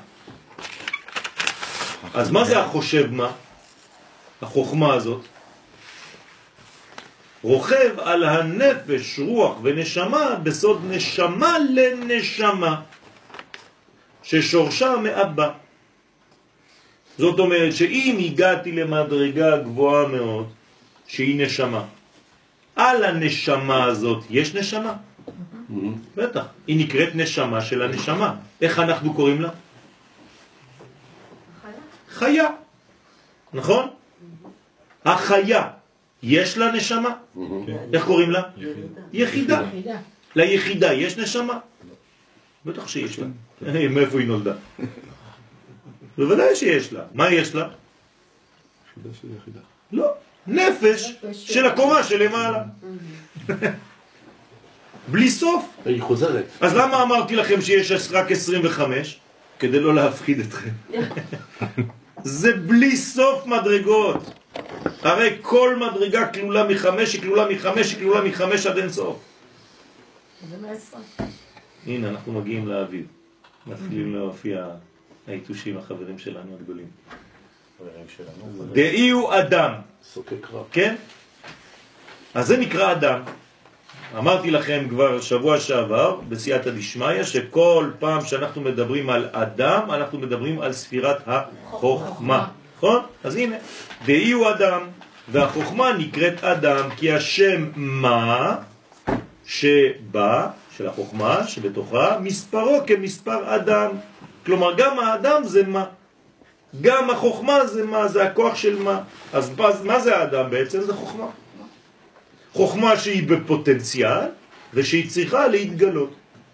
אז מה זה החושב מה? החוכמה הזאת. רוכב על הנפש, רוח ונשמה בסוד נשמה לנשמה ששורשה מאבא. זאת אומרת שאם הגעתי למדרגה גבוהה מאוד שהיא נשמה, על הנשמה הזאת יש נשמה? בטח, היא נקראת נשמה של הנשמה. איך אנחנו קוראים לה? חיה. נכון? החיה יש לה נשמה? איך קוראים לה? יחידה. ליחידה יש נשמה? בטח שיש לה. מאיפה היא נולדה? בוודאי שיש לה. מה יש לה? יחידה של יחידה. לא. נפש של הקומה שלמעלה. בלי סוף. היא חוזרת. אז למה אמרתי לכם שיש רק עשרים וחמש? כדי לא להפחיד אתכם. זה בלי סוף מדרגות. הרי כל מדרגה כלולה מחמש, היא כלולה מחמש, היא כלולה מחמש עד אין סוף. זה מעשרה. הנה, אנחנו מגיעים לאביב. מתחילים להופיע העיתושים, החברים שלנו הגדולים. דאי הוא אדם. סוקק רב. כן? אז זה נקרא אדם. אמרתי לכם כבר שבוע שעבר בסייעתא דשמיא שכל פעם שאנחנו מדברים על אדם אנחנו מדברים על ספירת החוכמה, נכון? אז הנה, דאי הוא אדם והחוכמה נקראת אדם כי השם מה שבא של החוכמה שבתוכה מספרו כמספר אדם, כלומר גם האדם זה מה, גם החוכמה זה מה, זה הכוח של מה. אז מה זה האדם בעצם? זה חוכמה. חוכמה שהיא בפוטנציאל ושהיא צריכה להתגלות.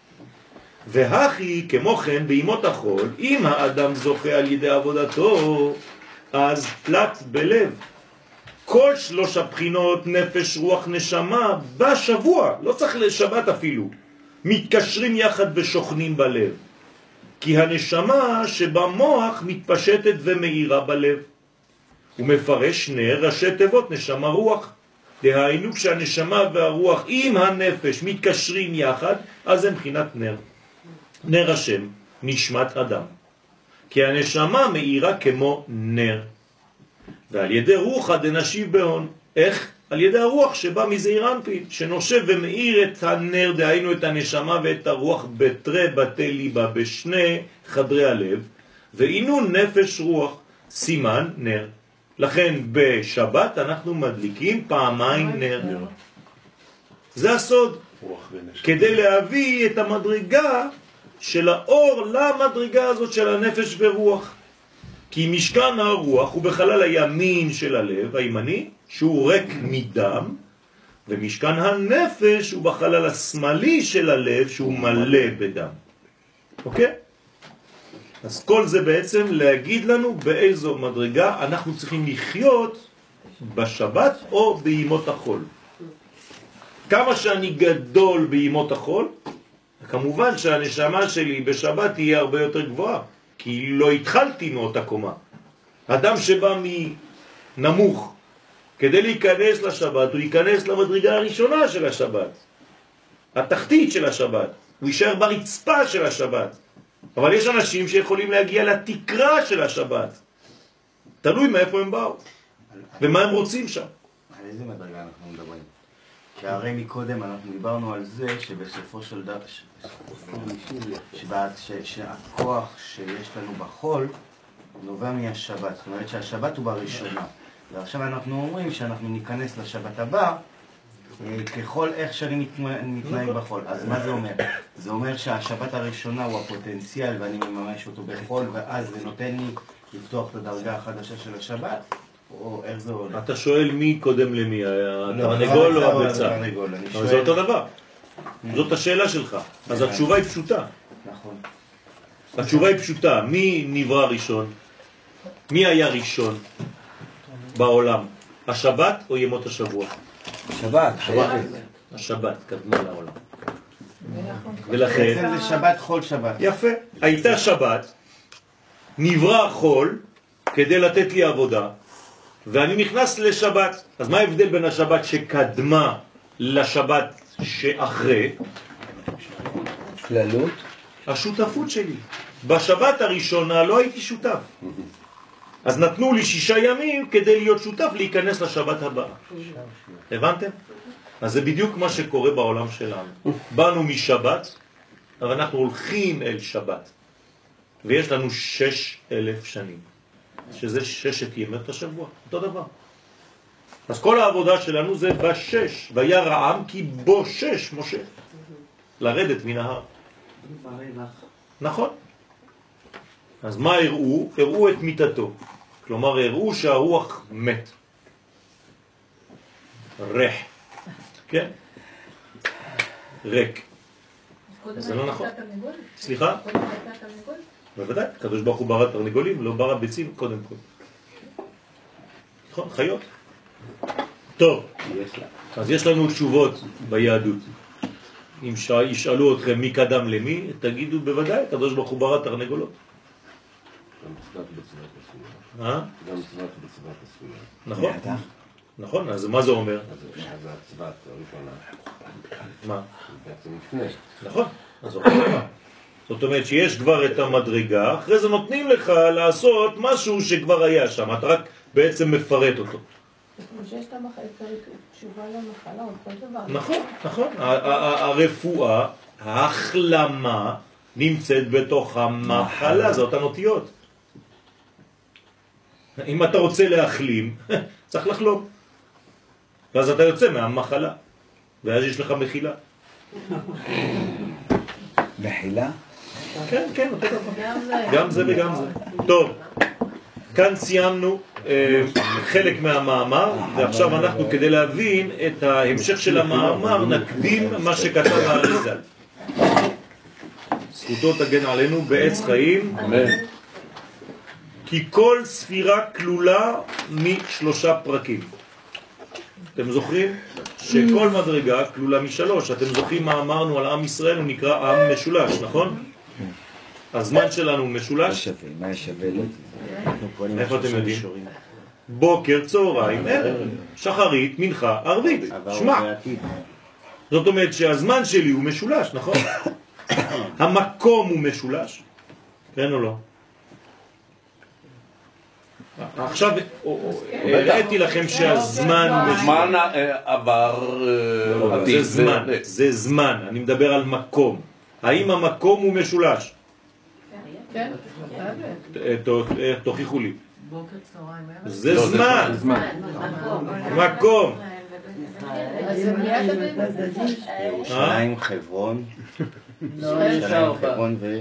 והכי כמו כן בימות החול, אם האדם זוכה על ידי עבודתו, אז תלת בלב. כל שלוש הבחינות, נפש, רוח, נשמה, בשבוע, לא צריך לשבת אפילו, מתקשרים יחד ושוכנים בלב. כי הנשמה שבמוח מתפשטת ומאירה בלב. הוא מפרש נר ראשי תיבות נשמה רוח. דהיינו כשהנשמה והרוח עם הנפש מתקשרים יחד, אז הם בחינת נר. נר השם, נשמת אדם. כי הנשמה מאירה כמו נר. ועל ידי רוח דנשיב בהון. איך? על ידי הרוח שבא מזעיר אנפין, שנושב ומאיר את הנר, דהיינו את הנשמה ואת הרוח בתרי בתי ליבה, בשני חדרי הלב, ואינון נפש רוח, סימן נר. לכן בשבת אנחנו מדליקים פעמיים נר. זה הסוד. כדי להביא את המדרגה של האור למדרגה הזאת של הנפש ורוח. כי משכן הרוח הוא בחלל הימין של הלב, הימני, שהוא ריק מדם, ומשכן הנפש הוא בחלל השמאלי של הלב, שהוא מלא בדם. אוקיי? אז כל זה בעצם להגיד לנו באיזו מדרגה אנחנו צריכים לחיות בשבת או בימות החול. כמה שאני גדול בימות החול, כמובן שהנשמה שלי בשבת תהיה הרבה יותר גבוהה, כי לא התחלתי מאותה קומה. אדם שבא מנמוך, כדי להיכנס לשבת, הוא ייכנס למדרגה הראשונה של השבת, התחתית של השבת, הוא יישאר ברצפה של השבת. אבל יש אנשים שיכולים להגיע לתקרה של השבת. תלוי מאיפה הם באו ומה הם רוצים שם. על איזה מדרגה אנחנו מדברים? כי הרי מקודם אנחנו דיברנו על זה שבסופו של דבר שהכוח שיש לנו בחול נובע מהשבת. זאת אומרת שהשבת הוא בראשונה. ועכשיו אנחנו אומרים שאנחנו ניכנס לשבת הבא ככל איך שאני מתנהג בחול. אז מה זה אומר? זה אומר שהשבת הראשונה הוא הפוטנציאל ואני מממש אותו בחול, ואז זה נותן לי לפתוח את הדרגה החדשה של השבת? או איך זה עולה? אתה שואל מי קודם למי, התרנגול או הביצה? אבל זה אותו דבר. זאת השאלה שלך. אז התשובה היא פשוטה. נכון. התשובה היא פשוטה. מי נברא ראשון? מי היה ראשון בעולם? השבת או ימות השבוע? שבת, השבת. השבת קדמה לעולם. ולכן... זה שבת חול שבת. יפה. הייתה שבת, נברא חול כדי לתת לי עבודה, ואני נכנס לשבת. אז מה ההבדל בין השבת שקדמה לשבת שאחרי? כללות? השותפות שלי. בשבת הראשונה לא הייתי שותף. אז נתנו לי שישה ימים כדי להיות שותף להיכנס לשבת הבאה. הבנתם? אז זה בדיוק מה שקורה בעולם שלנו. באנו משבת, אבל אנחנו הולכים אל שבת. ויש לנו שש אלף שנים. שזה ששת ימות השבוע. אותו דבר. אז כל העבודה שלנו זה בשש. וירא העם כי בו שש משה. לרדת מן ההר. נכון. אז מה הראו? הראו את מיתתו. כלומר, הראו שהרוח מת. ריח. כן? ריק. זה לא נכון. סליחה? בוודאי, קדוש ברוך הוא ברא תרנגולים, לא ברא ביצים קודם כל. נכון, חיות. טוב, אז יש לנו תשובות ביהדות. אם ישאלו אתכם מי קדם למי, תגידו בוודאי, קדוש ברוך הוא ברא תרנגולות. גם צוות בצוות הספירה. אה? גם צוות בצוות הספירה. נכון. נכון, אז מה זה אומר? אז זה הצוות הראשונה. מה? בעצם לפני. נכון, אז זאת אומרת שיש כבר את המדרגה, אחרי זה נותנים לך לעשות משהו שכבר היה שם, אתה רק בעצם מפרט אותו. שיש את התשובה למחלה, אותו דבר. נכון, נכון. הרפואה, ההחלמה, נמצאת בתוך המחלה, זה אותן אותיות. אם אתה רוצה להחלים, צריך לחלום. ואז אתה יוצא מהמחלה, ואז יש לך מחילה. מחילה? כן, כן, אותו דבר. גם זה וגם זה. טוב, כאן סיימנו אה, חלק מהמאמר, ועכשיו אנחנו כדי להבין את ההמשך של המאמר נקדים מה שכתב האריז"ל. זכותו תגן עלינו בעץ חיים. אמן. כי כל ספירה כלולה משלושה פרקים. אתם זוכרים שכל מדרגה כלולה משלוש. אתם זוכרים מה אמרנו על עם ישראל? הוא נקרא עם משולש, נכון? הזמן שלנו משולש. מה שווה לו? איפה אתם יודעים? בוקר, צהריים, ערב, שחרית, מנחה, ערבית. שמע. זאת אומרת שהזמן שלי הוא משולש, נכון? המקום הוא משולש. כן או לא? עכשיו הראיתי לכם שהזמן זמן עבר זה זמן, זה זמן, אני מדבר על מקום. האם המקום הוא משולש? כן, תוכיחו לי. בוקר צהריים ערב. זה זמן, מקום. ירושלים, חברון, ירושלים, חברון ו...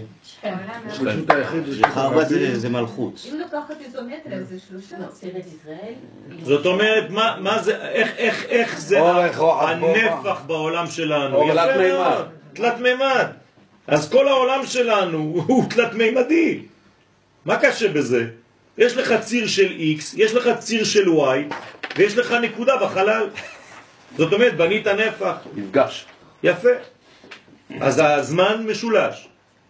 חרבה זה מלכות. אם לוקחת איזומטריה זה שלושה. זאת אומרת, מה זה, איך זה הנפח בעולם שלנו? תלת מימד. תלת מימד. אז כל העולם שלנו הוא תלת מימדי. מה קשה בזה? יש לך ציר של X, יש לך ציר של Y, ויש לך נקודה בחלל. זאת אומרת, בנית נפח. נפגש. יפה. אז הזמן משולש.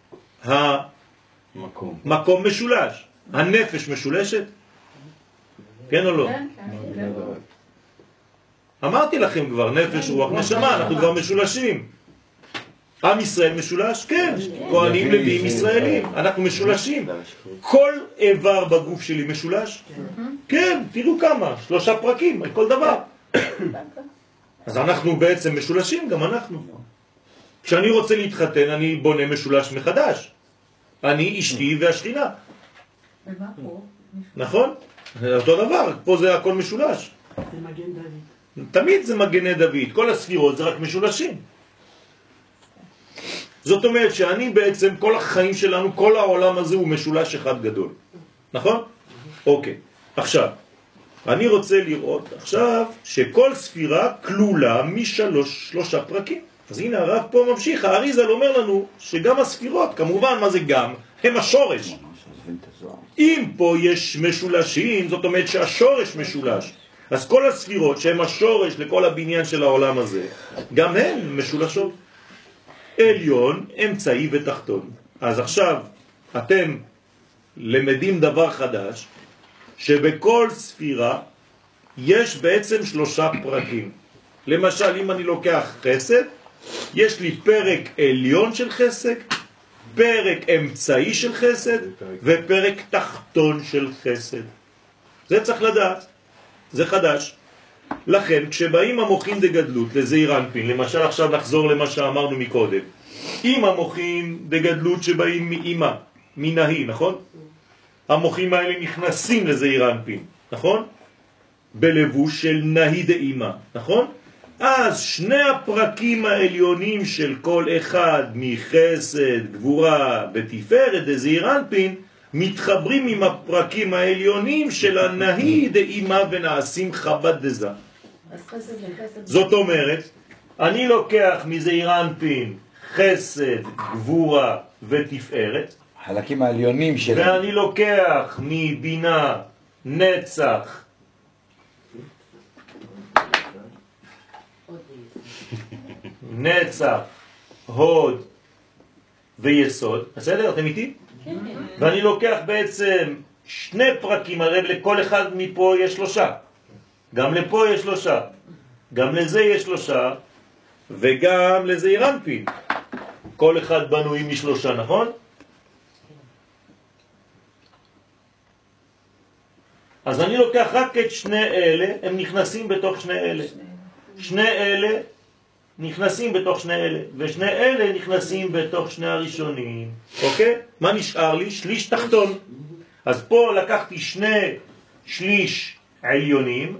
המקום משולש. הנפש משולשת? כן או לא? כן, כן. אמרתי לכם כבר, נפש, רוח, נשמה, אנחנו כבר משולשים. עם ישראל משולש? כן. כהנים לוויים ישראלים, אנחנו משולשים. כל איבר בגוף שלי משולש? כן, תראו כמה, שלושה פרקים, כל דבר. אז אנחנו בעצם משולשים, גם אנחנו. כשאני רוצה להתחתן, אני בונה משולש מחדש. אני, אשתי והשכינה. ומה פה? נכון? אותו דבר, פה זה הכל משולש. זה מגן דוד. תמיד זה מגני דוד, כל הספירות זה רק משולשים. זאת אומרת שאני בעצם, כל החיים שלנו, כל העולם הזה הוא משולש אחד גדול. נכון? אוקיי. עכשיו, אני רוצה לראות עכשיו שכל ספירה כלולה משלוש, שלושה פרקים. אז הנה הרב פה ממשיך, האריז"ל אומר לנו שגם הספירות, כמובן מה זה גם, הם השורש. אם פה יש משולשים, זאת אומרת שהשורש משולש. אז כל הספירות שהם השורש לכל הבניין של העולם הזה, גם הן משולשות. עליון, אמצעי ותחתון. אז עכשיו אתם למדים דבר חדש, שבכל ספירה יש בעצם שלושה פרקים. למשל, אם אני לוקח חסד, יש לי פרק עליון של חסד, פרק אמצעי של חסד, ופרק תחתון של חסד. זה צריך לדעת, זה חדש. לכן, כשבאים המוחים דגדלות לזעיר אנפין, למשל עכשיו נחזור למה שאמרנו מקודם, אם המוחים דגדלות שבאים מאמא, מנהי, נכון? המוחים האלה נכנסים לזעיר אנפין, נכון? בלבוש של נהי דאמא, נכון? אז שני הפרקים העליונים של כל אחד מחסד, גבורה ותפארת דזעיר אנפין מתחברים עם הפרקים העליונים של הנהי דאמא ונעשים חב"ד דזה. זאת אומרת, אני לוקח מזעיר אנפין חסד, גבורה ותפארת, חלקים העליונים של... ואני לוקח מבינה, נצח, נצח, הוד ויסוד, בסדר? אתם איתי? כן. ואני לוקח בעצם שני פרקים, הרי לכל אחד מפה יש שלושה. גם לפה יש שלושה. גם לזה יש שלושה, וגם לזעיר אנפין. כל אחד בנוי משלושה, נכון? אז אני לוקח רק את שני אלה, הם נכנסים בתוך שני אלה. שני אלה נכנסים בתוך שני אלה, ושני אלה נכנסים בתוך שני הראשונים. אוקיי? מה נשאר לי? שליש תחתון. אז פה לקחתי שני שליש עליונים,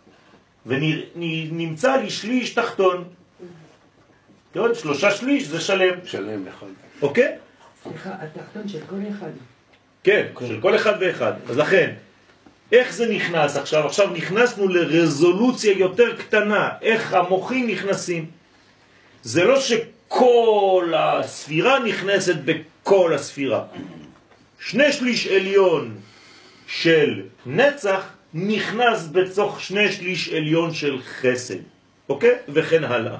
ונמצא לי שליש תחתון. תראו, שלושה שליש זה שלם. שלם, נכון. אוקיי? סליחה, התחתון של כל אחד. כן, של כל אחד ואחד. אז לכן, איך זה נכנס עכשיו? עכשיו נכנסנו לרזולוציה יותר קטנה. איך המוחים נכנסים? זה לא שכל הספירה נכנסת בכל הספירה. שני שליש עליון של נצח נכנס בתוך שני שליש עליון של חסד. אוקיי? וכן הלאה.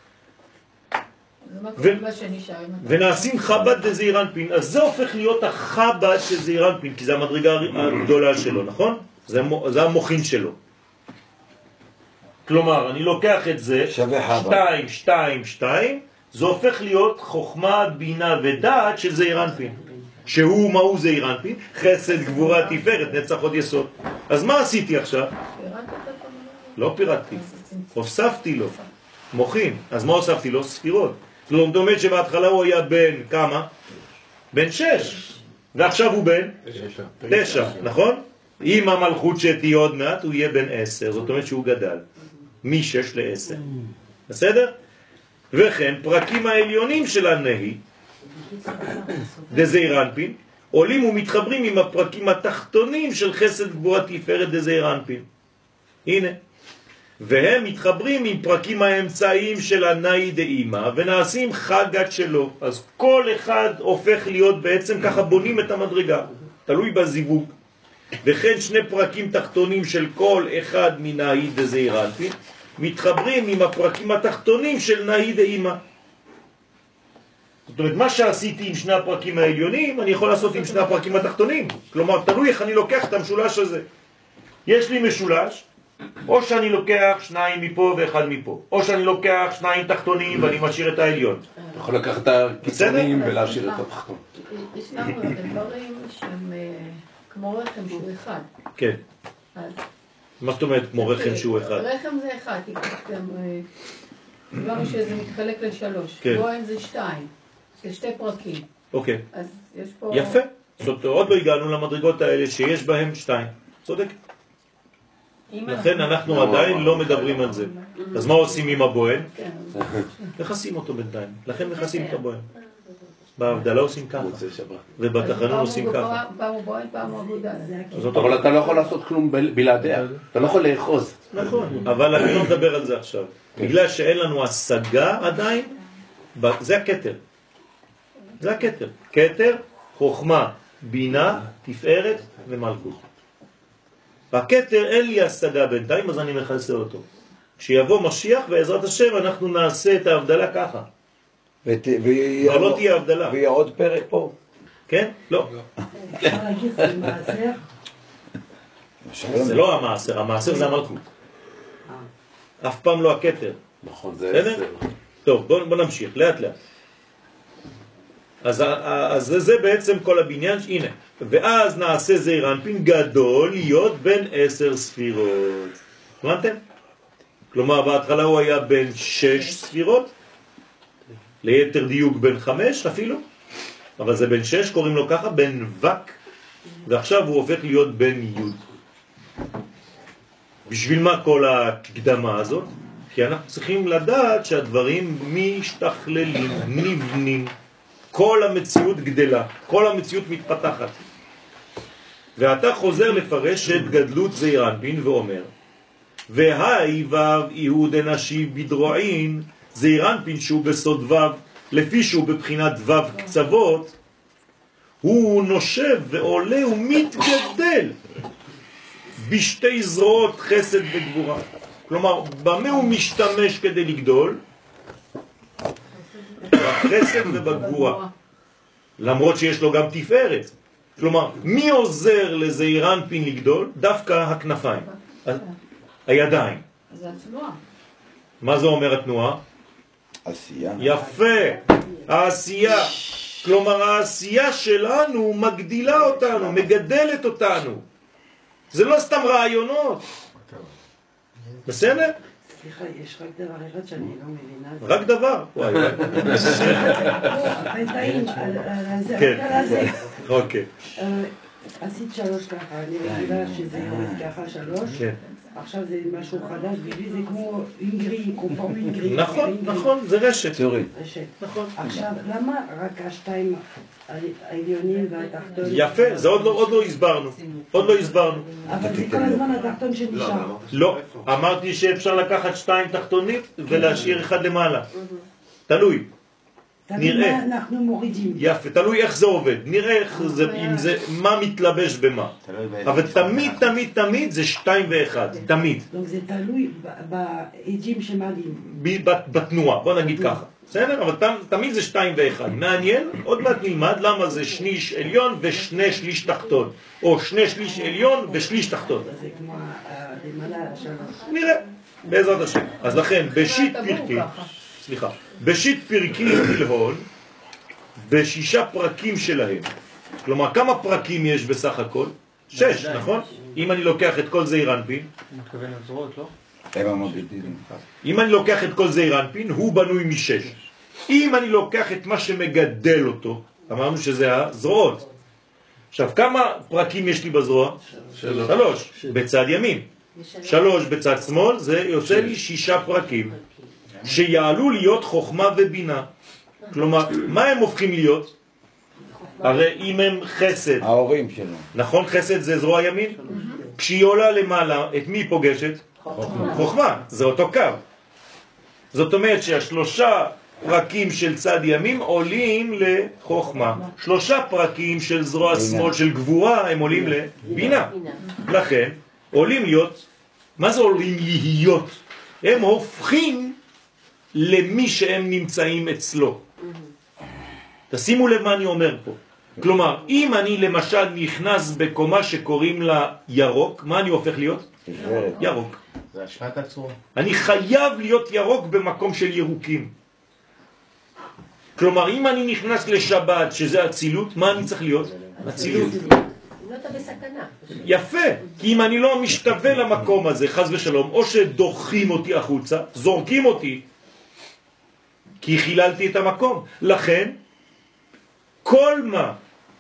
ונעשים חב"ד דזעיר אנפין. אז זה הופך להיות החב"ד של זעיר אנפין, כי זה המדרגה הגדולה שלו, נכון? זה, זה המוחין שלו. כלומר, אני לוקח את זה, שתיים, שתיים, שתיים, זה הופך להיות חוכמה, בינה ודעת של זעיר אנפין. שהוא, מהו זעיר אנפין? חסד, גבורה, תפארת, נצח, הוד, יסוד. אז מה עשיתי עכשיו? לא פירטתי. הוספתי לו. מוחין. אז מה הוספתי לו? ספירות. זאת אומרת שבהתחלה הוא היה בן כמה? בן שש. ועכשיו הוא בן? תשע. תשע, נכון? עם המלכות שתהיה עוד מעט הוא יהיה בן עשר. זאת אומרת שהוא גדל. משש לעשר. בסדר? וכן פרקים העליונים של הנהי דזעיר אנפין עולים ומתחברים עם הפרקים התחתונים של חסד גבורה תפארת דזעיר אנפין. הנה. והם מתחברים עם פרקים האמצעיים של הנהי דאמא ונעשים חגת שלו. אז כל אחד הופך להיות בעצם ככה בונים את המדרגה, תלוי בזיווג. וכן שני פרקים תחתונים של כל אחד מנהי דזעיר אנפין מתחברים עם הפרקים התחתונים של נהי דאמא. זאת אומרת, מה שעשיתי עם שני הפרקים העליונים אני יכול לעשות עם שני הפרקים התחתונים. כלומר, תלוי איך אני לוקח את המשולש הזה. יש לי משולש, או שאני לוקח שניים מפה ואחד מפה, או שאני לוקח שניים תחתונים ואני משאיר את העליון. אתה יכול לקחת את הקיצוניים ולהשאיר את התחתון. יש לנו דברים שהם כמו רחם שהוא אחד. כן. מה זאת אומרת כמו רחם שהוא אחד? רחם זה אחד, דבר שזה מתחלק לשלוש. בוהן זה שתיים, זה שתי פרקים. אוקיי. אז יש פה... יפה. זאת עוד לא הגענו למדרגות האלה שיש בהם שתיים. צודק. לכן אנחנו עדיין לא מדברים על זה. אז מה עושים עם הבוהן? מכסים אותו בינתיים. לכן מכסים את הבוהן. בהבדלה עושים ככה. ובתחנון עושים ככה. פעם הוא בוהן, פעם הוא אגודה. אבל אתה לא יכול לעשות כלום בלעדיה. אתה לא יכול לאחוז. נכון. אבל אני לא מדבר על זה עכשיו. בגלל שאין לנו השגה עדיין, זה הכתר. זה הכתר. כתר, חוכמה, בינה, תפארת ומלכות. בכתר אין לי השגה בינתיים, אז אני מכסה אותו. כשיבוא משיח, בעזרת השם, אנחנו נעשה את ההבדלה ככה. כבר לא תהיה הבדלה. ויהיה עוד פרק פה? כן? לא. אפשר להגיד, זה מעשר? זה לא המעשר, המעשר זה המלכות. אף פעם לא הכתר. נכון, זה עשר. טוב, בוא נמשיך, לאט לאט. אז, אז זה בעצם כל הבניין, הנה. ואז נעשה זעיר אנפין גדול להיות בין עשר ספירות. הבנתם? כלומר, בהתחלה הוא היה בין שש ספירות, ליתר דיוק בין חמש אפילו, אבל זה בין שש, קוראים לו ככה, בין וק, ועכשיו הוא הופך להיות בין יוד. בשביל מה כל הקדמה הזאת? כי אנחנו צריכים לדעת שהדברים משתכללים, נבנים, כל המציאות גדלה, כל המציאות מתפתחת. ואתה חוזר לפרש את גדלות זעיר אנפין ואומר, והי וו יהוד נשיב בדרועין, זעיר אנפין שהוא בסוד וו, לפי שהוא בבחינת וו קצוות, הוא נושב ועולה ומתגדל בשתי זרועות חסד וגבורה. כלומר, במה הוא משתמש כדי לגדול? בחסד ובגבורה. למרות שיש לו גם תפארת. כלומר, מי עוזר לזעיר אנפין לגדול? דווקא הכנפיים, הידיים. זה התנועה. מה זה אומר התנועה? עשייה. יפה, העשייה. כלומר, העשייה שלנו מגדילה אותנו, מגדלת אותנו. זה לא סתם רעיונות. בסדר? סליחה, יש רק דבר אחד שאני לא מבינה. רק דבר? וואי. בינתיים, על זה, כן. על זה. אוקיי. עשית שלוש ככה, אני רגילה שזה יורד ככה שלוש. כן. עכשיו זה משהו חדש, בשביל זה כמו אינגרי, קומפורט אינגרי. נכון, נכון, זה רשת. רשת. נכון. עכשיו, למה רק השתיים העליונים והתחתון? יפה, זה עוד לא, עוד לא הסברנו. עוד לא הסברנו. אבל זה כל הזמן התחתון שנשאר. לא, אמרתי שאפשר לקחת שתיים תחתונית ולהשאיר אחד למעלה. תלוי. נראה. אנחנו מורידים. יפה, תלוי איך זה עובד. נראה איך זה, אם זה, מה מתלבש במה. אבל תמיד, תמיד, תמיד זה שתיים ואחד. תמיד. donc זה תלוי בעדים שמעלים. בתנועה, בוא נגיד ככה. בסדר? אבל תמיד זה שתיים ואחד. מעניין, עוד מעט נלמד למה זה שליש עליון ושני שליש תחתון. או שני שליש עליון ושליש תחתון. זה כמו למעלה שלוש. נראה, בעזרת השם. אז לכן, בשיט פרקים, סליחה, בשיט פרקים מלהון, בשישה פרקים שלהם. כלומר, כמה פרקים יש בסך הכל? שש, נכון? אם אני לוקח את כל זעיר אנפין, מתכוון לזרועות, לא? אם אני לוקח את כל זעיר אנפין, הוא בנוי משש. אם אני לוקח את מה שמגדל אותו, אמרנו שזה הזרועות. עכשיו, כמה פרקים יש לי בזרוע? שלוש. שלוש, בצד ימין. שלוש בצד שמאל, זה יוצא לי שישה פרקים. שיעלו להיות חוכמה ובינה. כלומר, מה הם הופכים להיות? הרי אם הם חסד. ההורים שלנו. נכון, חסד זה זרוע ימין? כשהיא עולה למעלה, את מי פוגשת? חוכמה. חוכמה, זה אותו קו. זאת אומרת שהשלושה פרקים של צד ימין עולים לחוכמה. שלושה פרקים של זרוע שמאל של גבורה הם עולים לבינה. לכן, עולים להיות, מה זה עולים להיות? הם הופכים למי שהם נמצאים אצלו. תשימו לב מה אני אומר פה. כלומר, אם אני למשל נכנס בקומה שקוראים לה ירוק, מה אני הופך להיות? ירוק. זה השפעת הצורה. אני חייב להיות ירוק במקום של ירוקים. כלומר, אם אני נכנס לשבת, שזה הצילות, מה אני צריך להיות? הצילות. לא אתה בסכנה. יפה, כי אם אני לא משתווה למקום הזה, חס ושלום, או שדוחים אותי החוצה, זורקים אותי, כי חיללתי את המקום. לכן, כל מה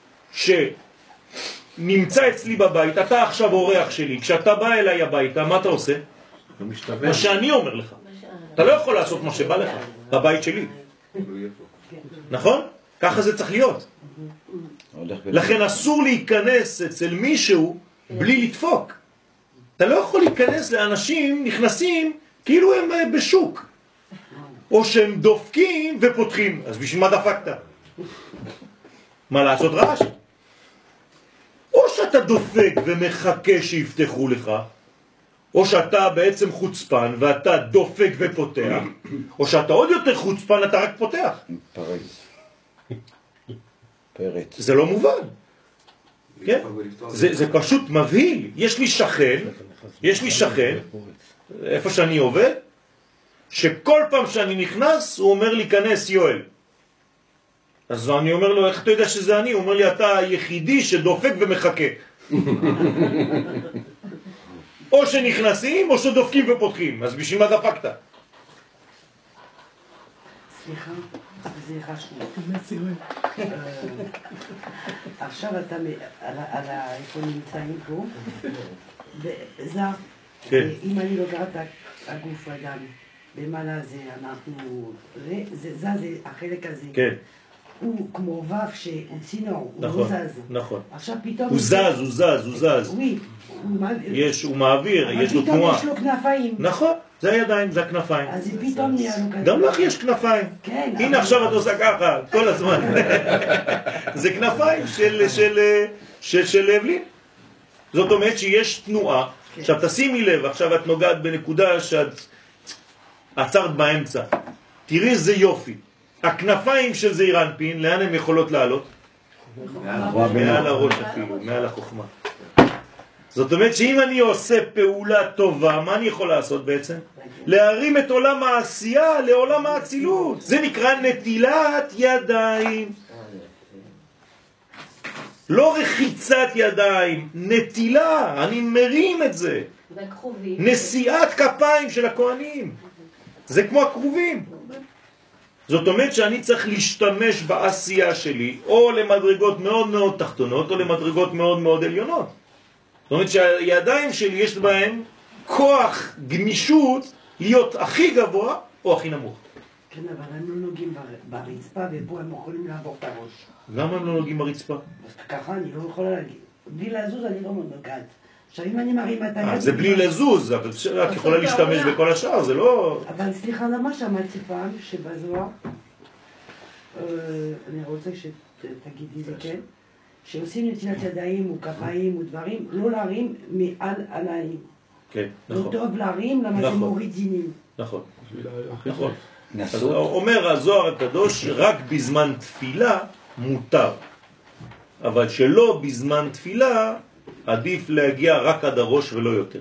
שנמצא אצלי בבית, אתה עכשיו אורח שלי, כשאתה בא אליי הביתה, מה אתה עושה? מה שאני אומר לך. אתה לא יכול לעשות מה שבא לך, בבית שלי. נכון? ככה זה צריך להיות. לכן אסור להיכנס אצל מישהו בלי לדפוק. אתה לא יכול להיכנס לאנשים נכנסים כאילו הם בשוק. או שהם דופקים ופותחים. אז בשביל מה דפקת? מה, לעשות רעש? או שאתה דופק ומחכה שיפתחו לך, או שאתה בעצם חוצפן ואתה דופק ופותח, או שאתה עוד יותר חוצפן, אתה רק פותח. פרץ. פרץ. זה לא מובן. כן? זה, זה פשוט מבהיל. יש לי שכן, יש לי שכן, איפה שאני עובד, שכל פעם שאני נכנס, הוא אומר לי, כנס יואל. אז אני אומר לו, איך אתה יודע שזה אני? הוא אומר לי, אתה היחידי שדופק ומחכה. או שנכנסים, או שדופקים ופותחים. אז בשביל מה דפקת? סליחה, זה חשוב. עכשיו אתה על איפה נמצאים פה, וזה, אם אני לוקחת הגוף אדם, במעלה זה אנחנו, זה החלק הזה. כן. הוא כמו וו שהוא צינור, הוא לא זז. נכון. עכשיו פתאום... הוא זז, הוא זז, הוא זז. oui, יש, הוא מעביר, יש לו תנועה. אבל פתאום יש לו כנפיים. נכון, זה הידיים, זה הכנפיים. אז פתאום נהיה לו כנפיים. גם לך יש כנפיים. כן. הנה עכשיו את עושה ככה, כל הזמן. זה כנפיים של לבלין. זאת אומרת שיש תנועה. עכשיו תשימי לב, עכשיו את נוגעת בנקודה שאת עצרת באמצע. תראי איזה יופי. הכנפיים של זעיר אנפין, לאן הן יכולות לעלות? מעל הראש אפילו, מעל החוכמה. זאת אומרת שאם אני עושה פעולה טובה, מה אני יכול לעשות בעצם? להרים את עולם העשייה לעולם האצילות. זה נקרא נטילת ידיים. לא רחיצת ידיים, נטילה, אני מרים את זה. נשיאת כפיים של הכהנים. זה כמו הקרובים. זאת אומרת שאני צריך להשתמש בעשייה שלי או למדרגות מאוד מאוד תחתונות או למדרגות מאוד מאוד עליונות. זאת אומרת שהידיים שלי יש בהם כוח גמישות להיות הכי גבוה או הכי נמוך. כן, אבל הם לא נוגעים ברצפה ופה הם יכולים לעבור את הראש. למה הם לא נוגעים ברצפה? ככה אני לא יכולה להגיד. בלי לזוז אני לא נוגעת. עכשיו אם אני מרים את היד... זה בלי לזוז, אבל את יכולה להשתמש בכל השאר, זה לא... אבל סליחה, למה שמעתי פעם שבזוהר, אני רוצה שתגידי זה כן, שעושים נטילת ידיים או כפיים או דברים, לא להרים מעל עליים. כן, נכון. לא טוב להרים, למה זה מוריד דינים. נכון, נכון. אז אומר הזוהר הקדוש, רק בזמן תפילה מותר, אבל שלא בזמן תפילה עדיף להגיע רק עד הראש ולא יותר.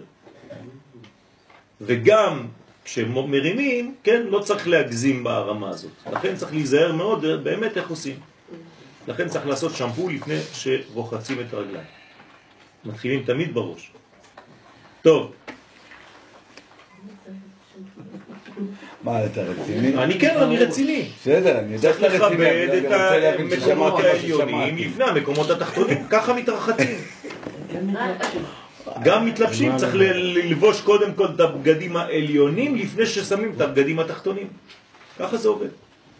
וגם כשמרימים, כן, לא צריך להגזים בהרמה הזאת. לכן צריך להיזהר מאוד באמת איך עושים. לכן צריך לעשות שמפו לפני שרוחצים את הרגליים. מתחילים תמיד בראש. טוב. מה, אתה רציני? אני כן, אני רציני. בסדר, אני יודע שאתה רציני. צריך לכבד את המקומות העליונים לפני המקומות התחתונים. ככה מתרחצים. גם מתלבשים, צריך ללבוש קודם כל את הבגדים העליונים לפני ששמים את הבגדים התחתונים. ככה זה עובד.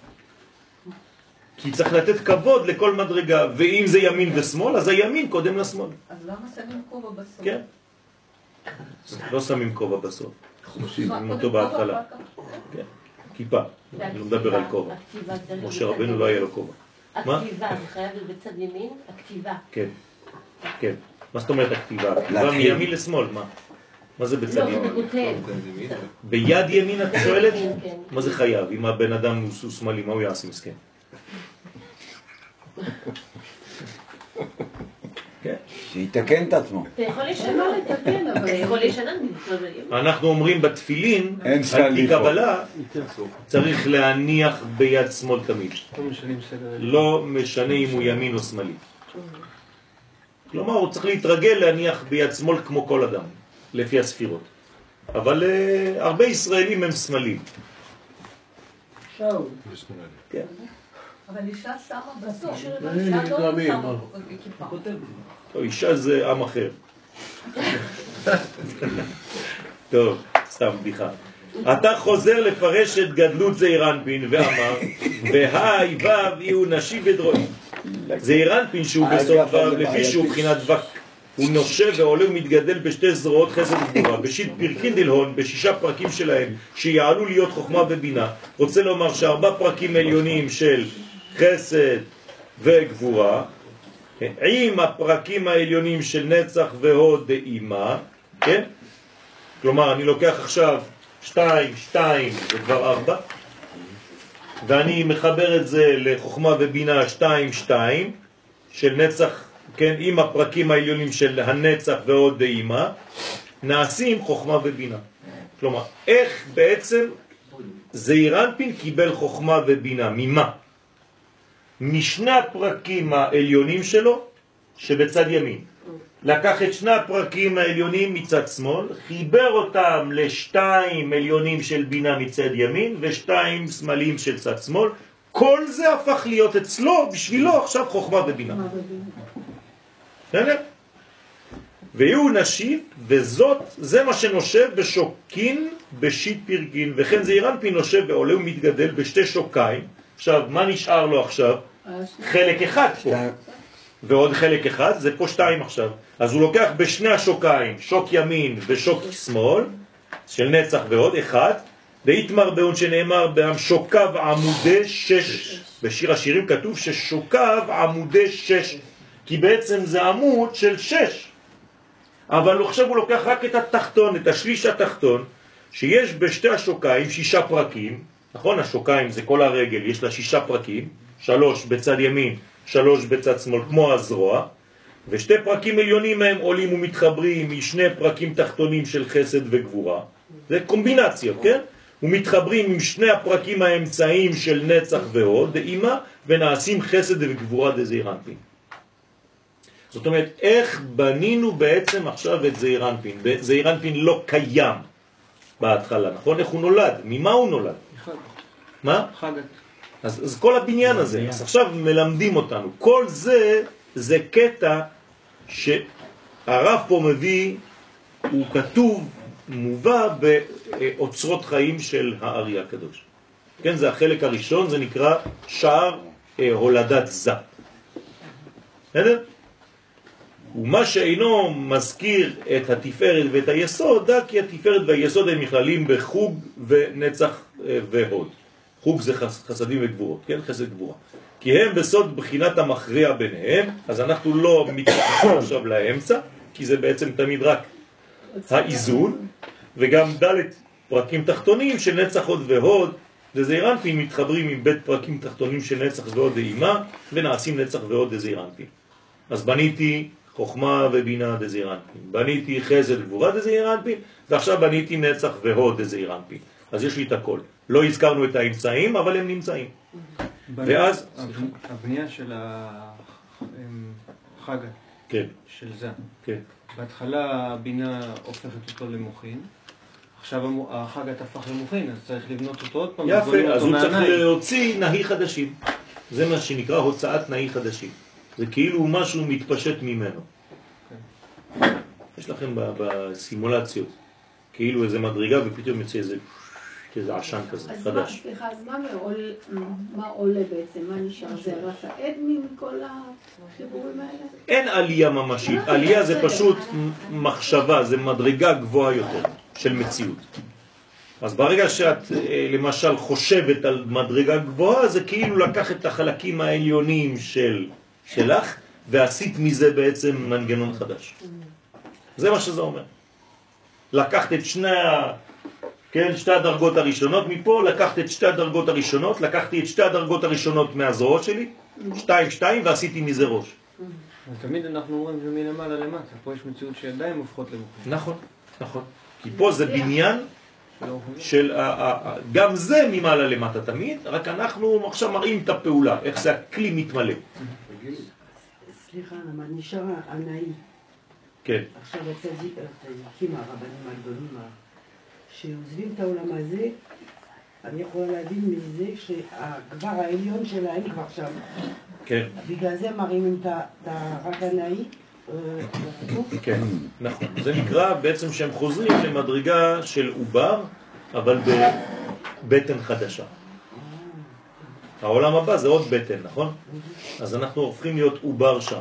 כי צריך לתת כבוד לכל מדרגה, ואם זה ימין ושמאל, אז הימין קודם לשמאל. אז למה שמים כובע בסוף? כן. לא שמים כובע בסוף. שמים אותו בהתחלה. כן. כיפה. אני לא מדבר על כובע. משה רבנו לא היה לו כובע. הכתיבה, זה חייב להיות בצד ימין? הכתיבה. כן. כן. מה זאת אומרת הכתיבה? הכתיבה מימין לשמאל, מה? מה זה בצד ימין? לא, בכותב. ביד ימין את שואלת? מה זה חייב? אם הבן אדם הוא שמאלי, מה הוא יעשה מסכן? שיתקן את עצמו. אתה יכול לשנות לתקן, אבל אתה יכול לשנות. אנחנו אומרים בתפילין, על פי קבלה, צריך להניח ביד שמאל תמיד. לא משנה אם הוא ימין או שמאלי. כלומר, הוא צריך להתרגל להניח ביד שמאל כמו כל אדם, לפי הספירות. אבל הרבה ישראלים הם שמאלים. שאול. כן. אבל אישה שמה בסוף, אישה לא שמה כיפה. אישה זה עם אחר. טוב, סתם בדיחה. אתה חוזר לפרש את גדלות זעיר אנפין ואמר, והי וו יהיו נשי בדרועי. זעיר אנפין שהוא בסוף וו, לפי שהוא בחינת דבק, הוא נושה ועולה ומתגדל בשתי זרועות חסד וגבורה, בשיט פרקין דלהון, בשישה פרקים שלהם, שיעלו להיות חוכמה ובינה. רוצה לומר שארבע פרקים עליונים של חסד וגבורה, עם הפרקים העליונים של נצח והוד דאימה, כן? כלומר, אני לוקח עכשיו שתיים, שתיים, זה כבר ארבע, ואני מחבר את זה לחוכמה ובינה שתיים, שתיים, של נצח, כן, עם הפרקים העליונים של הנצח ועוד דאימה, נעשים חוכמה ובינה. כלומר, איך בעצם זעיר אנפין קיבל חוכמה ובינה? ממה? משני הפרקים העליונים שלו שבצד ימין. לקח את שני הפרקים העליונים מצד שמאל, חיבר אותם לשתיים עליונים של בינה מצד ימין ושתיים שמאליים של צד שמאל. כל זה הפך להיות אצלו, בשבילו עכשיו חוכמה ובינה. בסדר? והוא נשיב, וזאת, זה מה שנושב בשוקין בשיט פרגין, וכן זעיר אנפין נושב ועולה ומתגדל בשתי שוקיים. עכשיו, מה נשאר לו עכשיו? חלק אחד פה. ועוד חלק אחד, זה פה שתיים עכשיו. אז הוא לוקח בשני השוקיים, שוק ימין ושוק שמאל, של נצח ועוד אחד, והתמר בהון שנאמר בהם שוקיו עמודי שש. בשיר השירים כתוב ששוקיו עמודי שש, כי בעצם זה עמוד של שש. אבל עכשיו הוא לוקח רק את התחתון, את השליש התחתון, שיש בשתי השוקיים שישה פרקים, נכון? השוקיים זה כל הרגל, יש לה שישה פרקים, שלוש בצד ימין, שלוש בצד שמאל, כמו הזרוע, ושתי פרקים עליונים מהם עולים ומתחברים משני פרקים תחתונים של חסד וגבורה. זה קומבינציות, כן? ומתחברים עם שני הפרקים האמצעיים של נצח והוד, דאימה, ונעשים חסד וגבורה דזעיר אנפין. זאת אומרת, איך בנינו בעצם עכשיו את זעיר אנפין? זעיר אנפין לא קיים בהתחלה, נכון? איך הוא נולד? ממה הוא נולד? חגת. מה? חגת. אז, אז כל הבניין הזה, אז עכשיו מלמדים אותנו. כל זה, זה קטע שהרב פה מביא, הוא כתוב, מובא באוצרות חיים של הארי הקדוש. כן, זה החלק הראשון, זה נקרא שער אה, הולדת זה. בסדר? ומה שאינו מזכיר את התפארת ואת היסוד, דה כי התפארת והיסוד הם נכללים בחוג ונצח אה, והוד. חוג זה חס, חסדים וגבורות, כן? חסד גבורה. כי הם בסוד בחינת המכריע ביניהם, אז אנחנו לא מתייחסים עכשיו לאמצע, כי זה בעצם תמיד רק האיזון, וגם ד' פרקים תחתונים של נצח הוד והוד, דזעיר אנפין מתחברים עם בית פרקים תחתונים של נצח והוד דאימה, ונעשים נצח והוד דזעיר אנפין. אז בניתי חוכמה ובינה דזעיר אנפין, בניתי חסד גבורה דזעיר אנפין, ועכשיו בניתי נצח והוד דזעיר אנפין. אז יש לי את הכל. לא הזכרנו את האמצעים, אבל הם נמצאים. ואז... הבנייה של החגת, כן. של זה. כן. בהתחלה הבינה הופכת אותו למוחין, עכשיו החגת הפך למוחין, אז צריך לבנות אותו עוד פעם. יפה, אז הוא צריך להוציא נהי חדשים. זה מה שנקרא הוצאת נהי חדשים. זה כאילו משהו מתפשט ממנו. יש לכם בסימולציות, כאילו איזה מדרגה ופתאום יוצא איזה... כזה עשן כזה, אז חדש. מה, סליחה, אז מה, מעול, מה עולה בעצם? מה נשאר? זה רק העד מכל החיבורים האלה? אין עלייה ממשית. עלייה זה פשוט מחשבה, זה מדרגה גבוהה יותר של מציאות. אז ברגע שאת למשל חושבת על מדרגה גבוהה, זה כאילו לקח את החלקים העליונים של, שלך, ועשית מזה בעצם מנגנון חדש. זה מה שזה אומר. לקחת את שני ה... כן, שתי הדרגות הראשונות מפה, לקחת את שתי הדרגות הראשונות, לקחתי את שתי הדרגות הראשונות מהזרועות שלי, שתיים, שתיים, ועשיתי מזה ראש. תמיד אנחנו אומרים שמלמעלה למטה, פה יש מציאות שידיים הופכות למוחין. נכון, נכון. כי פה זה בניין של, גם זה ממעלה למטה תמיד, רק אנחנו עכשיו מראים את הפעולה, איך זה הכלי מתמלא. סליחה, למה נשאר הנאי. כן. עכשיו הצדיקים, הרבנים הגדולים, שעוזבים את העולם הזה, אני יכולה להבין מזה שהגבר העליון שלהם כבר שם. כן. בגלל זה מרימים את רק הנאי. כן, נכון. זה נקרא בעצם שהם חוזרים למדרגה של עובר, אבל בבטן חדשה. העולם הבא זה עוד בטן, נכון? אז אנחנו הופכים להיות עובר שם.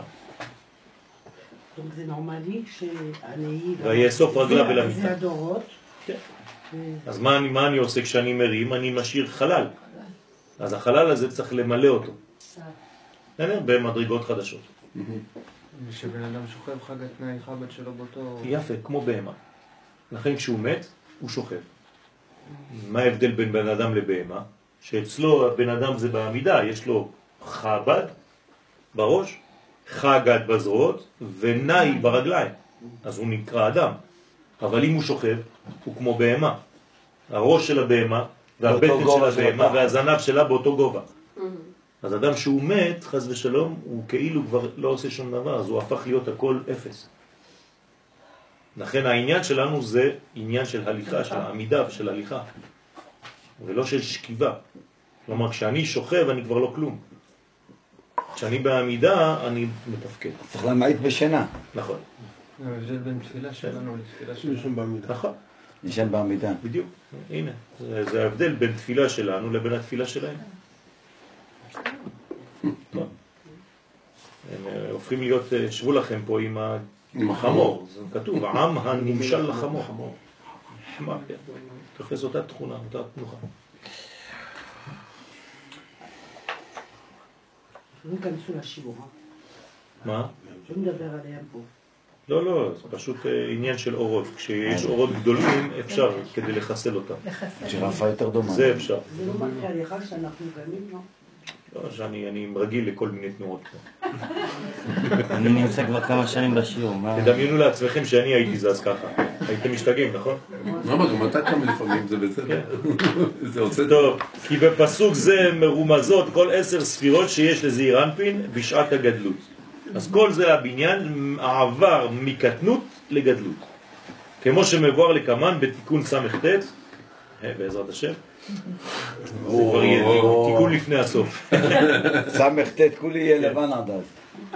זה נורמלי שהנאי... ויאסוף רגליו אל המיטה. זה הדורות. כן. אז מה, מה אני עושה כשאני מרים? אני משאיר חלל. אז החלל הזה צריך למלא אותו. במדרגות חדשות. ושבן אדם שוכב חגת נאי חב"ד שלו באותו... יפה, כמו בהמה. לכן כשהוא מת, הוא שוכב. מה ההבדל בין בן אדם לבהמה? שאצלו הבן אדם זה בעמידה, יש לו חבד בראש, חגד בזרועות ונאי ברגליים. אז הוא נקרא אדם. אבל אם הוא שוכב, הוא כמו בהמה. הראש של הבהמה והבטן של הבהמה והזנב שלה באותו גובה. אז אדם שהוא מת, חס ושלום, הוא כאילו כבר לא עושה שום דבר, אז הוא הפך להיות הכל אפס. לכן העניין שלנו זה עניין של הליכה, של העמידה ושל הליכה, ולא של שכיבה. כלומר, כשאני שוכב אני כבר לא כלום. כשאני בעמידה אני מתפקד. צריך להמעיט בשינה. נכון. ההבדל בין תפילה שלנו לתפילה שלנו בעמידה. נכון. נשן בעמידה. בדיוק. הנה, זה, זה ההבדל בין תפילה שלנו לבין התפילה שלהם. טוב. הם הופכים להיות, שבו לכם פה עם החמור. זה כתוב, עם הנמשל לחמור. חמר, כן. תופס אותה תכונה, אותה תנוחה. לא יכנסו לשיעור. מה? לא מדבר עליהם פה. לא, לא, זה פשוט עניין של אורות. כשיש אורות גדולים אפשר כדי לחסל אותם. ג'ירפה יותר דומה. זה אפשר. זה לא מפריע לך שאנחנו קמים, לא? לא, שאני רגיל לכל מיני תנועות. אני נמצא כבר כמה שנים בשיעור. תדמיינו לעצמכם שאני הייתי זז ככה. הייתם משתגעים, נכון? למה? גם אתה קם לפעמים, זה בסדר. זה עושה טוב, כי בפסוק זה מרומזות כל עשר ספירות שיש לזעיר אנפין בשעת הגדלות. אז כל זה הבניין העבר מקטנות לגדלות. כמו שמבואר לקמן בתיקון סמ"ט, בעזרת השם. זה כבר יהיה תיקון לפני הסוף. סמ"ט כולי יהיה לבן עד אז.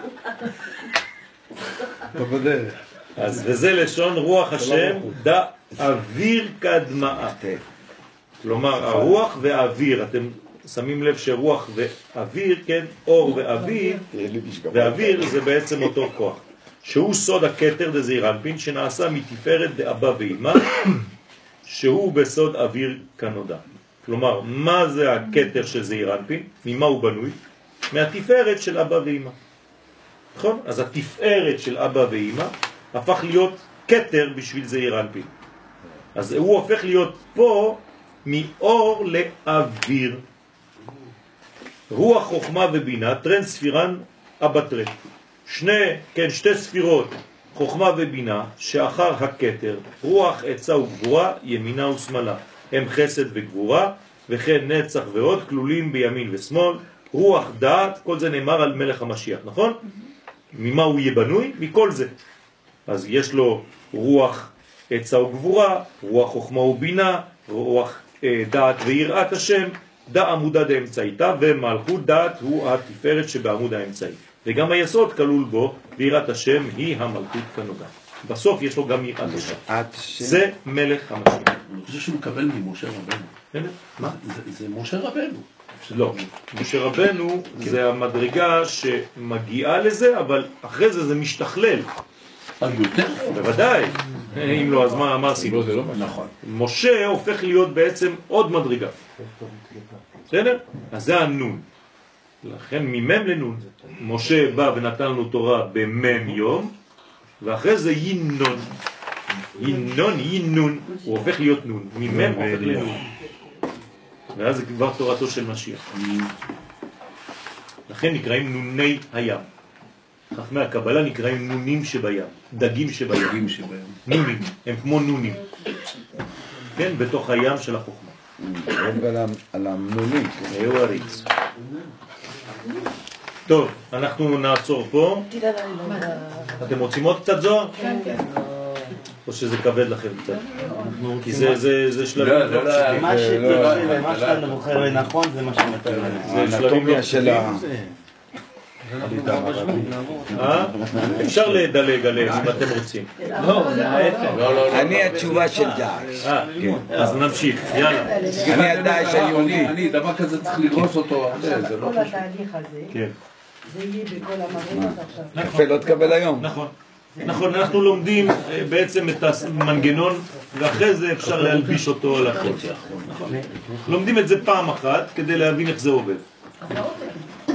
בדרך. אז וזה לשון רוח השם דא אוויר כדמעה. כלומר הרוח והאוויר, אתם שמים לב שרוח ואוויר, כן, אור ואוויר, ואוויר זה בעצם אותו כוח, שהוא סוד הכתר דזעיר אנפין שנעשה מתפארת דאבא ואמא, שהוא בסוד אוויר כנודע. כלומר, מה זה הכתר של זעיר אנפין? ממה הוא בנוי? מהתפארת של אבא ואמא. נכון? אז התפארת של אבא ואמא הפך להיות כתר בשביל זעיר אנפין. אז הוא הופך להיות פה מאור לאוויר. רוח חוכמה ובינה, טרן ספירן אבטרה. שני, כן, שתי ספירות, חוכמה ובינה, שאחר הכתר, רוח עצה וגבורה, ימינה ושמאלה. הם חסד וגבורה, וכן נצח ועוד, כלולים בימין ושמאל. רוח דעת, כל זה נאמר על מלך המשיח, נכון? ממה הוא יהיה בנוי? מכל זה. אז יש לו רוח עצה וגבורה, רוח חוכמה ובינה, רוח אה, דעת ויראת השם, דע עמודה דאמצעיתה, ומלכות דעת הוא התפארת שבעמוד האמצעי. וגם היסוד כלול בו, ויראת השם היא המלכות כנודע. בסוף יש לו גם יראת השם. זה מלך המשיח. אני חושב שהוא מקבל ממשה רבנו. מה? זה משה רבנו. לא, משה רבנו זה המדרגה שמגיעה לזה, אבל אחרי זה זה משתכלל. יותר? בוודאי. אם לא, אז מה עשינו? זה לא נכון. משה הופך להיות בעצם עוד מדרגה. בסדר? אז זה הנון. לכן ממם לנון. משה בא ונתן לנו תורה במם יום, ואחרי זה ינון. ינון, ינון. הוא הופך להיות נון. ממם הופך לנון. ואז זה כבר תורתו של משיח. לכן נקראים נוני הים. חכמי הקבלה נקראים נונים שבים, דגים שבים. דגים שבים. נונים, הם כמו נונים. כן, בתוך הים של החוכמה. על המנונים. זהו הריץ. טוב, אנחנו נעצור פה. אתם רוצים עוד קצת זוהר? כן, כן. או שזה כבד לכם קצת? כי זה שלבים לא פשוטים. מה שאתה בוחר לנכון זה מה שמתאים. זה שלבים לא פשוטים. אפשר לדלג עליהם אם אתם רוצים. לא, זה ההפך. אני התשובה של דאעש. אז נמשיך, יאללה. אני הדאעש היהודי. אני, דבר כזה צריך לראות אותו. כל התהליך הזה, זה יהיה בכל המדרגות עכשיו. יפה, לא תקבל היום. נכון. נכון, אנחנו לומדים בעצם את המנגנון, ואחרי זה אפשר להלביש אותו על הכל. לומדים את זה פעם אחת כדי להבין איך זה עובד.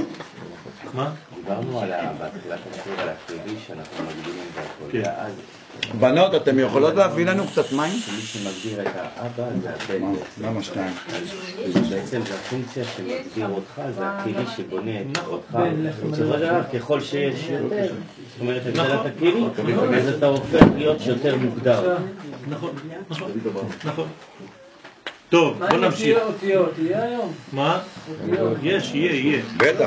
מה? דיברנו על בתחילת השיעור על הכללי שאנחנו מגדילים והכל, ואז בנות, אתם יכולות להביא לנו קצת מים? מי שמגדיר את האבא זה הבן. למה שתיים? בעצם זה הפונקציה שמגדיר אותך, זה הכלי שבונה אותך. ככל שיש יותר, זאת אומרת, את זה אתה כלי, אז אתה הופך להיות שיותר מוגדר. נכון, נכון, נכון. טוב, בוא נמשיך. מה אותיות? יהיה היום? מה? יש, יהיה, יהיה. בטח.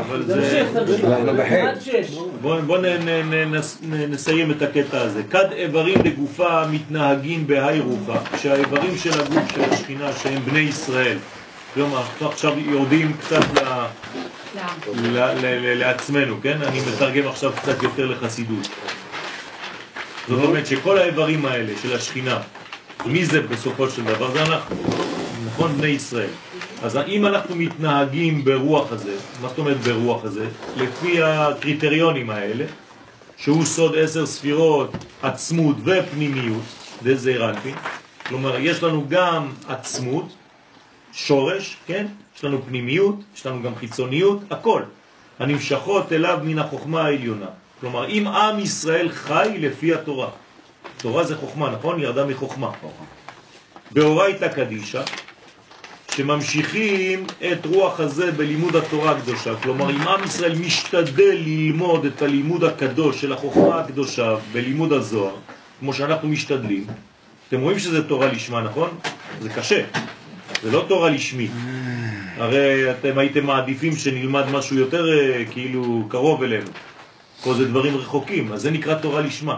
בוא נסיים את הקטע הזה. כד איברים לגופה מתנהגים בהי רוחה, שהאיברים של הגוף של השכינה שהם בני ישראל, כלומר, אנחנו עכשיו יורדים קצת לעצמנו, כן? אני מתרגם עכשיו קצת יותר לחסידות. זאת אומרת שכל האיברים האלה של השכינה, מי זה בסופו של דבר? זה אנחנו, נכון? בני ישראל. אז אם אנחנו מתנהגים ברוח הזה, מה זאת אומרת ברוח הזה? לפי הקריטריונים האלה, שהוא סוד עשר ספירות, עצמות ופנימיות, זה זעיר אנפין. כלומר, יש לנו גם עצמות, שורש, כן? יש לנו פנימיות, יש לנו גם חיצוניות, הכל. הנמשכות אליו מן החוכמה העליונה. כלומר, אם עם ישראל חי לפי התורה, תורה זה חוכמה, נכון? ירדה מחוכמה. באורייתא קדישא, שממשיכים את רוח הזה בלימוד התורה הקדושה. כלומר, אם עם ישראל משתדל ללמוד את הלימוד הקדוש של החוכמה הקדושה בלימוד הזוהר, כמו שאנחנו משתדלים, אתם רואים שזה תורה לשמה, נכון? זה קשה. זה לא תורה לשמית. הרי אתם הייתם מעדיפים שנלמד משהו יותר כאילו קרוב אלינו. כל זה דברים רחוקים, אז זה נקרא תורה לשמה.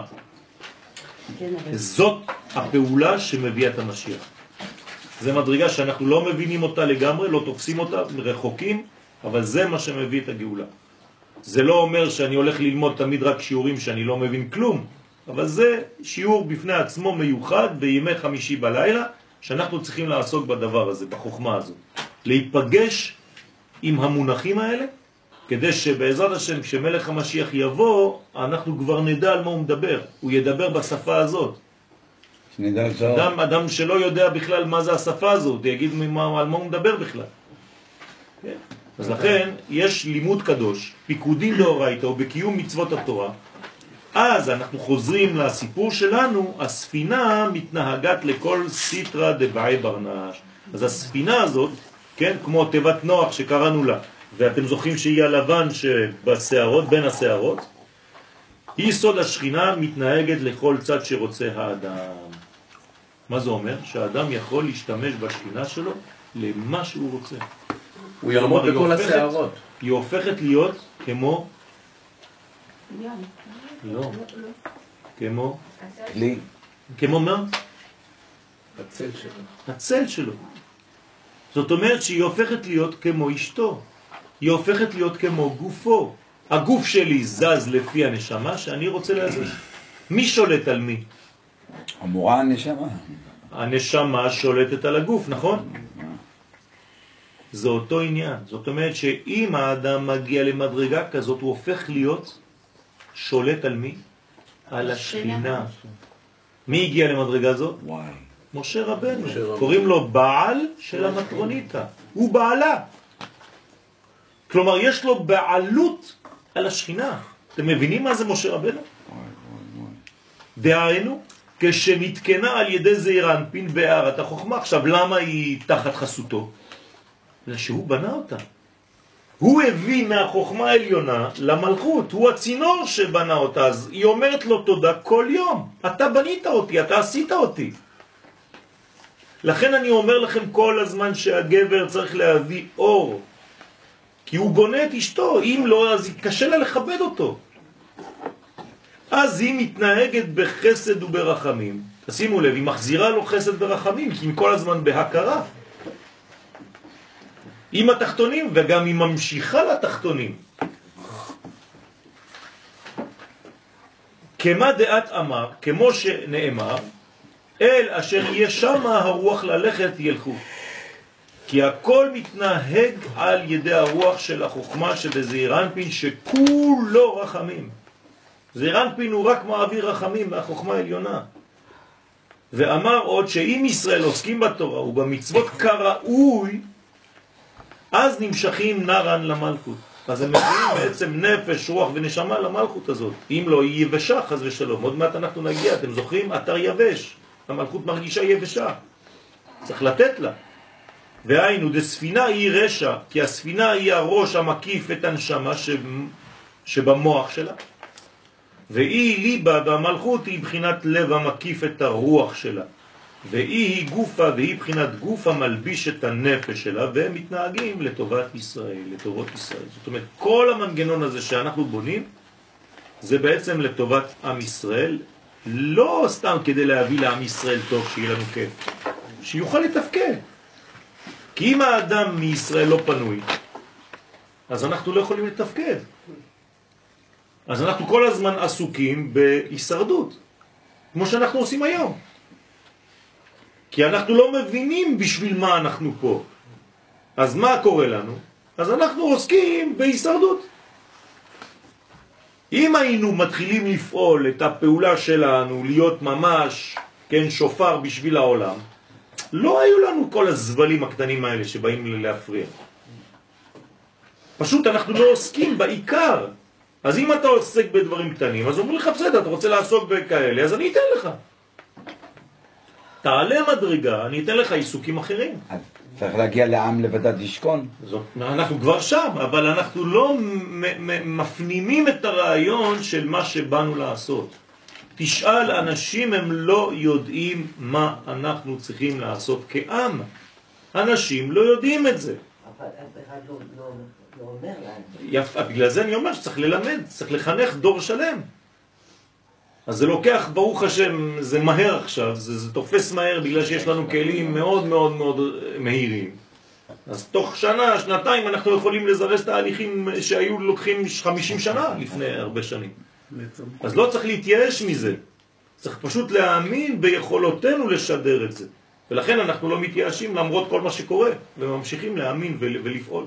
זאת הפעולה שמביאה את המשיח. זה מדרגה שאנחנו לא מבינים אותה לגמרי, לא תופסים אותה, רחוקים, אבל זה מה שמביא את הגאולה. זה לא אומר שאני הולך ללמוד תמיד רק שיעורים שאני לא מבין כלום, אבל זה שיעור בפני עצמו מיוחד בימי חמישי בלילה, שאנחנו צריכים לעסוק בדבר הזה, בחוכמה הזו. להיפגש עם המונחים האלה, כדי שבעזרת השם, כשמלך המשיח יבוא, אנחנו כבר נדע על מה הוא מדבר. הוא ידבר בשפה הזאת. אדם, אדם שלא יודע בכלל מה זה השפה הזאת, יגיד מה, על מה הוא מדבר בכלל. כן? אז לכן, יש לימוד קדוש, פיקודים דאורייתא, ובקיום מצוות התורה. אז אנחנו חוזרים לסיפור שלנו, הספינה מתנהגת לכל סיטרא דבעי ברנש. אז הספינה הזאת, כן, כמו תיבת נוח שקראנו לה, ואתם זוכרים שהיא הלבן שבשערות, בין השערות, היא סוד השכינה מתנהגת לכל צד שרוצה האדם. מה זה אומר? שהאדם יכול להשתמש בשכינה שלו למה שהוא רוצה. הוא יעמוד בכל השערות. היא הופכת להיות כמו... לא. כמו? לי. כמו מה? הצל שלו. הצל שלו. זאת אומרת שהיא הופכת להיות כמו אשתו. היא הופכת להיות כמו גופו. הגוף שלי זז לפי הנשמה שאני רוצה להזיז. מי שולט על מי? אמורה הנשמה. הנשמה שולטת על הגוף, נכון? זה אותו עניין. זאת אומרת שאם האדם מגיע למדרגה כזאת, הוא הופך להיות שולט על מי? על השכינה. מי הגיע למדרגה הזאת? וואי. משה רבנו. קוראים לו בעל של המטרוניתא. הוא בעלה. כלומר, יש לו בעלות על השכינה. אתם מבינים מה זה משה רבנו? דהיינו, כשנתקנה על ידי זעיר אנפין בהארת החוכמה. עכשיו, למה היא תחת חסותו? בגלל שהוא בנה אותה. הוא הביא מהחוכמה העליונה למלכות. הוא הצינור שבנה אותה. אז היא אומרת לו תודה כל יום. אתה בנית אותי, אתה עשית אותי. לכן אני אומר לכם כל הזמן שהגבר צריך להביא אור. כי הוא בונה את אשתו. אם לא, אז קשה לה לכבד אותו. אז היא מתנהגת בחסד וברחמים. תשימו לב, היא מחזירה לו חסד ורחמים, כי היא כל הזמן בהכרה. עם התחתונים, וגם היא ממשיכה לתחתונים. כמה דעת אמר, כמו שנאמר, אל אשר יהיה שם הרוח ללכת ילכו. כי הכל מתנהג על ידי הרוח של החוכמה שבזעיר אנפין, שכולו רחמים. זעיר אנפין הוא רק מעביר רחמים מהחוכמה העליונה. ואמר עוד שאם ישראל עוסקים בתורה ובמצוות כראוי, אז נמשכים נרן למלכות. אז הם מביאים בעצם נפש, רוח ונשמה למלכות הזאת. אם לא, היא יבשה, חס ושלום. עוד מעט אנחנו נגיע, אתם זוכרים? אתר יבש. המלכות מרגישה יבשה. צריך לתת לה. והיינו, דספינה היא רשע, כי הספינה היא הראש המקיף את הנשמה ש... שבמוח שלה. והיא ליבה, והמלכות היא בחינת לב המקיף את הרוח שלה. והיא היא גופה, והיא בחינת גוף המלביש את הנפש שלה, והם מתנהגים לטובת ישראל, לטובות ישראל. זאת אומרת, כל המנגנון הזה שאנחנו בונים, זה בעצם לטובת עם ישראל, לא סתם כדי להביא לעם ישראל טוב, שיהיה לנו כיף, שיוכל לתפקד. כי אם האדם מישראל לא פנוי, אז אנחנו לא יכולים לתפקד. אז אנחנו כל הזמן עסוקים בהישרדות, כמו שאנחנו עושים היום. כי אנחנו לא מבינים בשביל מה אנחנו פה. אז מה קורה לנו? אז אנחנו עוסקים בהישרדות. אם היינו מתחילים לפעול את הפעולה שלנו, להיות ממש, כן, שופר בשביל העולם, לא היו לנו כל הזבלים הקטנים האלה שבאים להפריע. פשוט אנחנו לא עוסקים בעיקר. אז אם אתה עוסק בדברים קטנים, אז אומרים לך, בסדר, אתה רוצה לעסוק בכאלה, אז אני אתן לך. תעלה מדרגה, אני אתן לך עיסוקים אחרים. צריך להגיע לעם לבדד ישכון. אנחנו כבר שם, אבל אנחנו לא מפנימים את הרעיון של מה שבאנו לעשות. תשאל, אנשים הם לא יודעים מה אנחנו צריכים לעשות כעם. אנשים לא יודעים את זה. אבל אף אחד לא, לא, לא אומר להם. יפה, בגלל זה אני אומר שצריך ללמד, צריך לחנך דור שלם. אז זה לוקח, ברוך השם, זה מהר עכשיו, זה, זה תופס מהר בגלל שיש לנו כלים מאוד מאוד מאוד מהירים. אז תוך שנה, שנתיים אנחנו יכולים לזרז תהליכים שהיו לוקחים חמישים שנה לפני הרבה שנים. אז לא צריך להתייאש מזה. צריך פשוט להאמין ביכולותינו לשדר את זה. ולכן אנחנו לא מתייאשים למרות כל מה שקורה, וממשיכים להאמין ולפעול.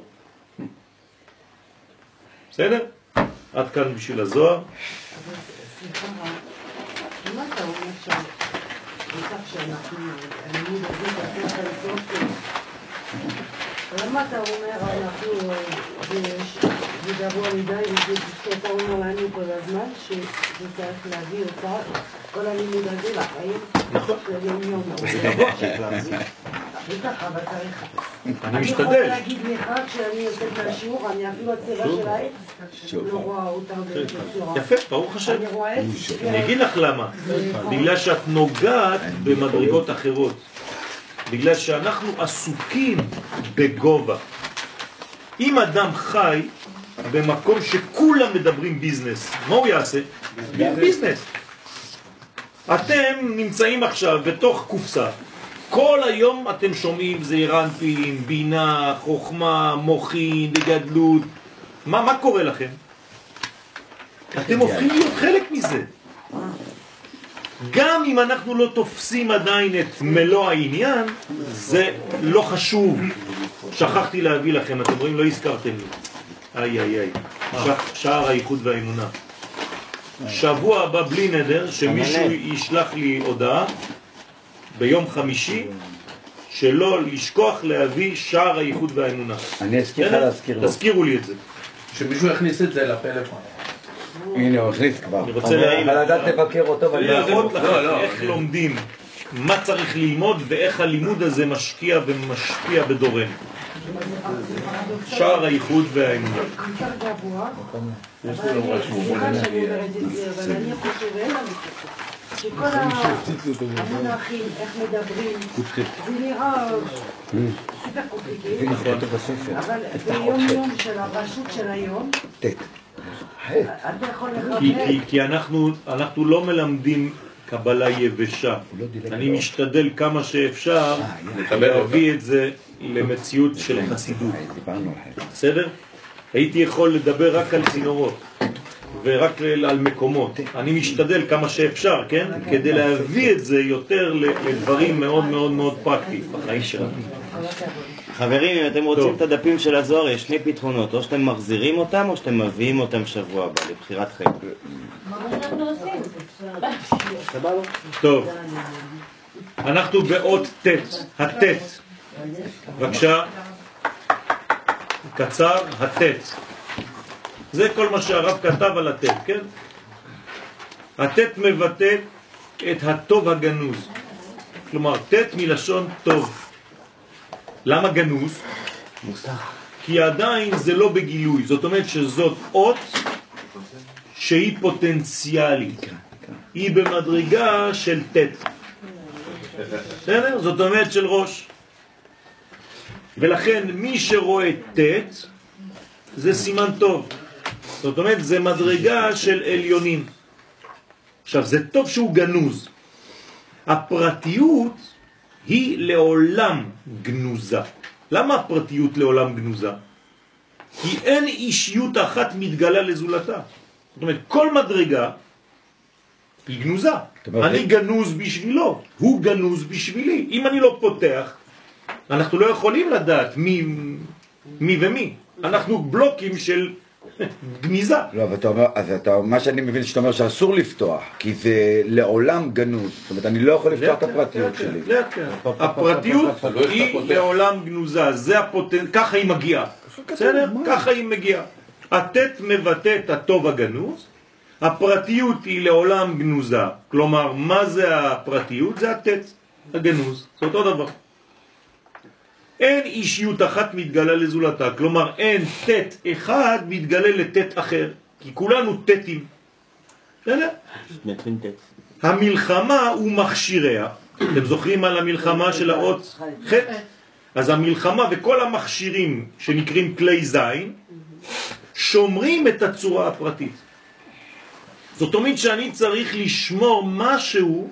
בסדר? עד כאן בשביל הזוהר. סליחה, מה אתה אומר שם? בכך שאנחנו, אני מדבר את זה על למה אתה אומר, אנחנו, זה גבוה מדי, ואתה אומר לנו כל הזמן, שזה צריך להביא אותה, כל הלימוד הזה לחיים, ליום יום. זה גבוה, צריך להחזיק. בטח, אבל צריך. אני משתדל. אני יכול להגיד לך, כשאני יוצאת מהשיעור, אני אפילו הצבע של העץ, לא רואה אותה בצורה. יפה, ברוך השם. אני אגיד לך למה. בגלל שאת נוגעת במדרגות אחרות. בגלל שאנחנו עסוקים בגובה. אם אדם חי במקום שכולם מדברים ביזנס, מה הוא יעשה? ביזנס. אתם נמצאים עכשיו בתוך קופסה. כל היום אתם שומעים זעיר אנפין, בינה, חוכמה, מוחין, גדלות. מה, מה קורה לכם? אתם הופכים להיות חלק מזה. גם אם אנחנו לא תופסים עדיין את מלוא העניין, זה לא חשוב. שכחתי להביא לכם, אתם רואים, לא הזכרתם לי. איי איי איי. שער הייחוד והאמונה. שבוע הבא בלי נדר, שמישהו ישלח לי הודעה ביום חמישי, שלא לשכוח להביא שער הייחוד והאמונה. אני אזכיר לך להזכיר לו. תזכירו לי את זה. שמישהו יכניס את זה לפלאפון. הנה, הוא הכניס כבר. אני רוצה להראות, אבל עדיין תבקר אותו. להראות לכם איך לומדים, מה צריך ללמוד ואיך הלימוד הזה משקיע ומשפיע בדורנו. שער הייחוד והאמונה. יותר גבוה, אבל סליחה שאני אומרת את זה, אבל אני חושבת שכל המונחים, איך מדברים, זה נראה סופר קומפליקטי, אבל ביום יום של הרשות של היום, אתה יכול לחבר... כי אנחנו לא מלמדים קבלה יבשה. אני משתדל כמה שאפשר להביא את זה למציאות של חסידות. בסדר? הייתי יכול לדבר רק על צינורות ורק על מקומות. אני משתדל כמה שאפשר, כן? כדי להביא את זה יותר לדברים מאוד מאוד מאוד פרקטיים בחיים שלנו. חברים, אם אתם רוצים את הדפים של הזוהר, יש שני פתרונות. או שאתם מחזירים אותם, או שאתם מביאים אותם שבוע הבא, לבחירת חיים. מה אנחנו עושים? טוב. אנחנו באות תת, התת. בבקשה. קצר, התת. זה כל מה שהרב כתב על התת, כן? התת מבטא את הטוב הגנוז. כלומר, תת מלשון טוב. למה גנוז? כי עדיין זה לא בגילוי. זאת אומרת שזאת אות שהיא פוטנציאלית. היא במדרגה של תת. בסדר? זאת אומרת של ראש. ולכן מי שרואה תת זה סימן טוב. זאת אומרת זה מדרגה של עליונים. עכשיו זה טוב שהוא גנוז. הפרטיות היא לעולם גנוזה. למה הפרטיות לעולם גנוזה? כי אין אישיות אחת מתגלה לזולתה. זאת אומרת כל מדרגה היא גנוזה. אני גנוז בשבילו, הוא גנוז בשבילי. אם אני לא פותח, אנחנו לא יכולים לדעת מי, מי ומי. אנחנו בלוקים של גניזה. לא, אבל אתה אומר, אז אתה, מה שאני מבין שאתה אומר שאסור לפתוח, כי זה לעולם גנוז. זאת אומרת, אני לא יכול לפתוח את הפרטיות שלי. לאט, לאט. הפרטיות היא לעולם גנוזה. זה הפוטנ... ככה היא מגיעה. בסדר? ככה היא מגיעה. התת מבטא את הטוב הגנוז. הפרטיות היא לעולם גנוזה. כלומר, מה זה הפרטיות? זה התת הגנוז. זה אותו דבר. אין אישיות אחת מתגלה לזולתה, כלומר אין תת אחד מתגלה לתת אחר, כי כולנו תתים. בסדר? המלחמה הוא מכשיריה. אתם זוכרים על המלחמה של האות חטא? אז המלחמה וכל המכשירים שנקראים כלי זין שומרים את הצורה הפרטית. זאת אומרת שאני צריך לשמור משהו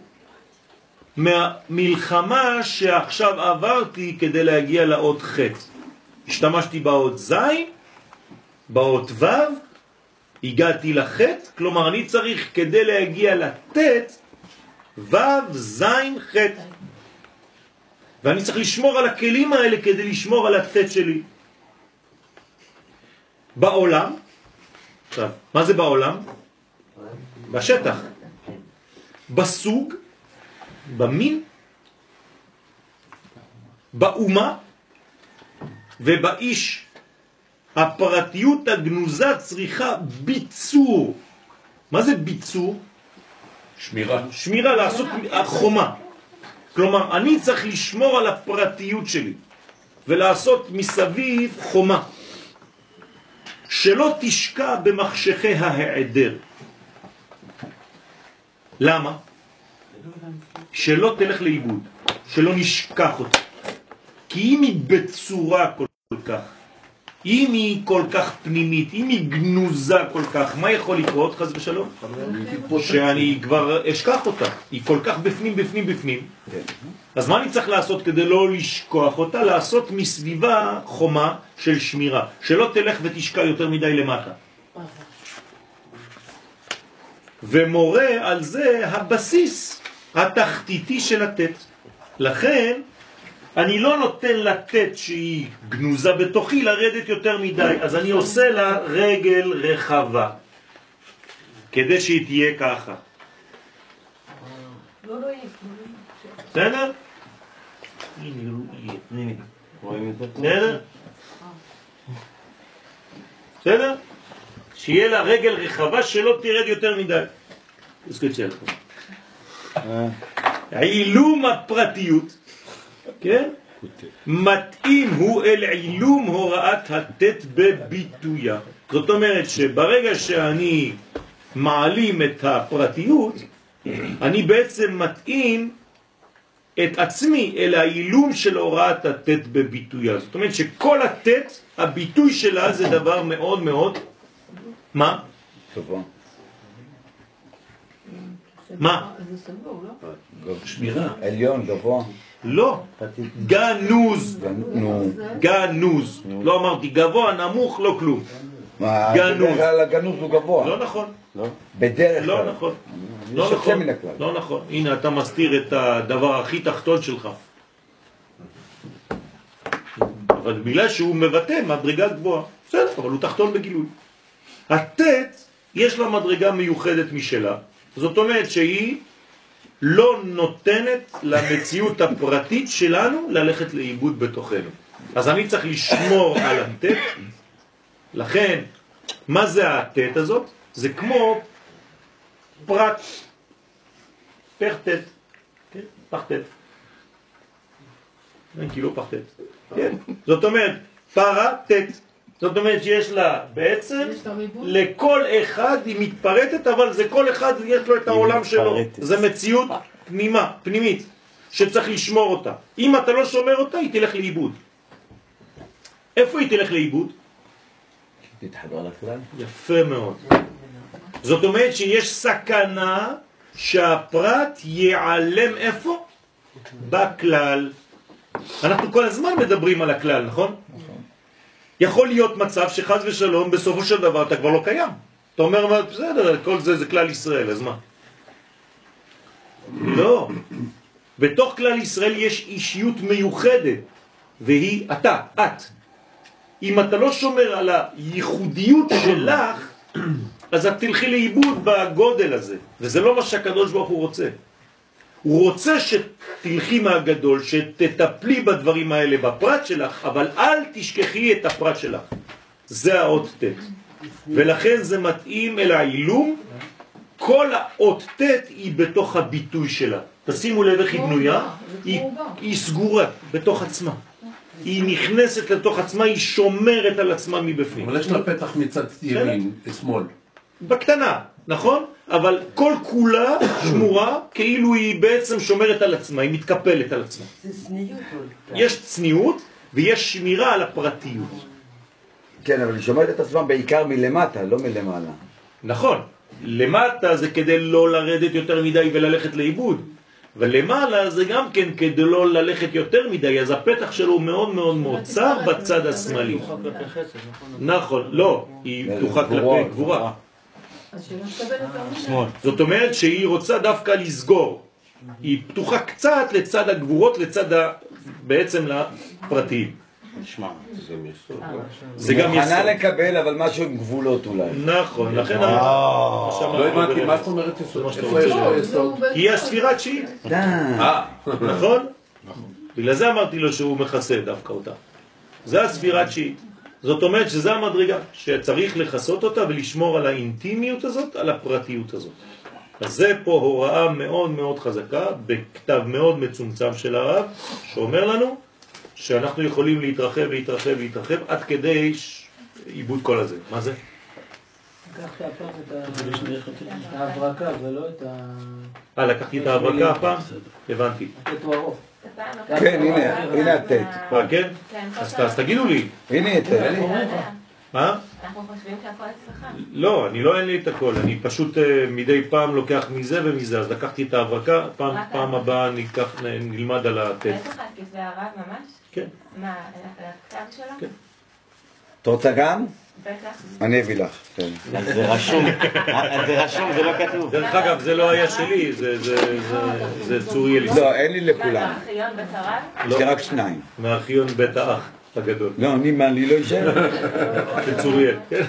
מהמלחמה שעכשיו עברתי כדי להגיע לאות חטא. השתמשתי באות זין, באות ו', הגעתי לחטא, כלומר אני צריך כדי להגיע לתת ו' זין חטא. ואני צריך לשמור על הכלים האלה כדי לשמור על התת שלי. בעולם, עכשיו, מה זה בעולם? בשטח. בסוג, במין, באומה ובאיש. הפרטיות הגנוזה צריכה ביצור. מה זה ביצור? שמירה. שמירה, לעשות חומה. כלומר, אני צריך לשמור על הפרטיות שלי ולעשות מסביב חומה שלא תשקע במחשכי ההיעדר. למה? שלא תלך לאיבוד, שלא נשכח אותה. כי אם היא בצורה כל כך, אם היא כל כך פנימית, אם היא גנוזה כל כך, מה יכול לקרות, חס ושלום? שאני כבר אשכח אותה. היא כל כך בפנים, בפנים, בפנים. אז מה אני צריך לעשות כדי לא לשכוח אותה? לעשות מסביבה חומה של שמירה, שלא תלך ותשקע יותר מדי למטה. ומורה על זה הבסיס התחתיתי של התת. לכן אני לא נותן לתת שהיא גנוזה בתוכי לרדת יותר מדי, אז אני עושה לה רגל רחבה כדי שהיא תהיה ככה. לא רואים. בסדר? בסדר? בסדר? שיהיה לה רגל רחבה שלא תרד יותר מדי. תסקצ'ל. עילום הפרטיות, כן? מתאים הוא אל עילום הוראת התת בביטויה. זאת אומרת שברגע שאני מעלים את הפרטיות, אני בעצם מתאים את עצמי אל העילום של הוראת התת בביטויה. זאת אומרת שכל התת, הביטוי שלה זה דבר מאוד מאוד מה? גבוה. מה? שמירה. עליון, גבוה. לא. גנוז. גנוז. לא אמרתי גבוה, נמוך, לא כלום. גנוז. בדרך כלל הגנוז הוא גבוה. לא נכון. בדרך כלל. לא נכון. לא נכון. לא נכון. הנה אתה מסתיר את הדבר הכי תחתון שלך. אבל בגלל שהוא מבטא מדרגה גבוהה. בסדר, אבל הוא תחתון בגילוי. התת יש לה מדרגה מיוחדת משלה. זאת אומרת שהיא לא נותנת למציאות הפרטית שלנו ללכת לאיבוד בתוכנו. אז אני צריך לשמור על התת. לכן מה זה התת הזאת? זה כמו פרט, פרטט, כן? פרטט. אין כאילו פרטט. כן? זאת אומרת, פרטט. זאת אומרת שיש לה בעצם, לכל אחד היא מתפרטת, אבל זה כל אחד יש לו את העולם שלו. זה מציאות פנימה, פנימית, שצריך לשמור אותה. אם אתה לא שומר אותה, היא תלך לאיבוד. איפה היא תלך לאיבוד? תתחבר לכלל. יפה מאוד. זאת אומרת שיש סכנה שהפרט ייעלם איפה? בכלל. אנחנו כל הזמן מדברים על הכלל, נכון? יכול להיות מצב שחז ושלום בסופו של דבר אתה כבר לא קיים. אתה אומר, בסדר, כל זה זה כלל ישראל, אז מה? לא. בתוך כלל ישראל יש אישיות מיוחדת, והיא אתה, את. אם אתה לא שומר על הייחודיות שלך, אז את תלכי לאיבוד בגודל הזה. וזה לא מה שהקדוש ברוך הוא רוצה. הוא רוצה שתלכי מהגדול, שתטפלי בדברים האלה בפרט שלך, אבל אל תשכחי את הפרט שלך. זה האות ת'. ולכן זה מתאים אל העילום. כל האות ת' היא בתוך הביטוי שלה. תשימו לב איך היא בנויה. היא, היא סגורה בתוך עצמה. היא נכנסת לתוך עצמה, היא שומרת על עצמה מבפנים. אבל יש לה פתח מצד ימין, שמאל. בקטנה, נכון? אבל כל כולה שמורה כאילו היא בעצם שומרת על עצמה, היא מתקפלת על עצמה. זה צניעות. יש צניעות ויש שמירה על הפרטיות. כן, אבל היא שומרת את עצמה בעיקר מלמטה, לא מלמעלה. נכון. למטה זה כדי לא לרדת יותר מדי וללכת לאיבוד. ולמעלה זה גם כן כדי לא ללכת יותר מדי, אז הפתח שלו מאוד מאוד מאוד צר בצד השמאלי. נכון, לא, היא פתוחה כלפי גבורה. זאת אומרת שהיא רוצה דווקא לסגור. היא פתוחה קצת לצד הגבורות, לצד ה... בעצם לפרטיים. זה גם מוכנה לקבל, אבל משהו עם גבולות אולי. נכון, לכן... לא הבנתי, מה זאת אומרת יסוד? כי היא הספירה התשיעית. נכון? בגלל זה אמרתי לו שהוא מכסה דווקא אותה. זה הספירה התשיעית. זאת אומרת שזה המדרגה, שצריך לחסות אותה ולשמור על האינטימיות הזאת, על הפרטיות הזאת. אז זה פה הוראה מאוד מאוד חזקה, בכתב מאוד מצומצם של הרב, שאומר לנו שאנחנו יכולים להתרחב, להתרחב, להתרחב, עד כדי עיבוד כל הזה. מה זה? לקחתי הפעם את ההברקה ולא את ה... אה, לקחתי את ההברקה הפעם? הבנתי. את הוא ארוך. כן, הנה, הנה התת. אה, כן? אז תגידו לי. הנה התת. מה? אנחנו חושבים שהכל אצלך. לא, אני לא אין לי את הכל, אני פשוט מדי פעם לוקח מזה ומזה, אז לקחתי את ההברקה, פעם הבאה נלמד על התת. יש לך את כתבי הרב ממש? כן. מה, על הכתב שלו? כן. אתה רוצה גם? בטח. אני אביא לך. זה רשום, זה רשום, זה לא כתוב. דרך אגב, זה לא היה שלי, זה צוריאל. לא, אין לי לכולם. מהארכיון בית הרב? יש לי רק שניים. מהארכיון בית האח הגדול. לא, אני מה, אני לא ישאר. של צוריאל, כן?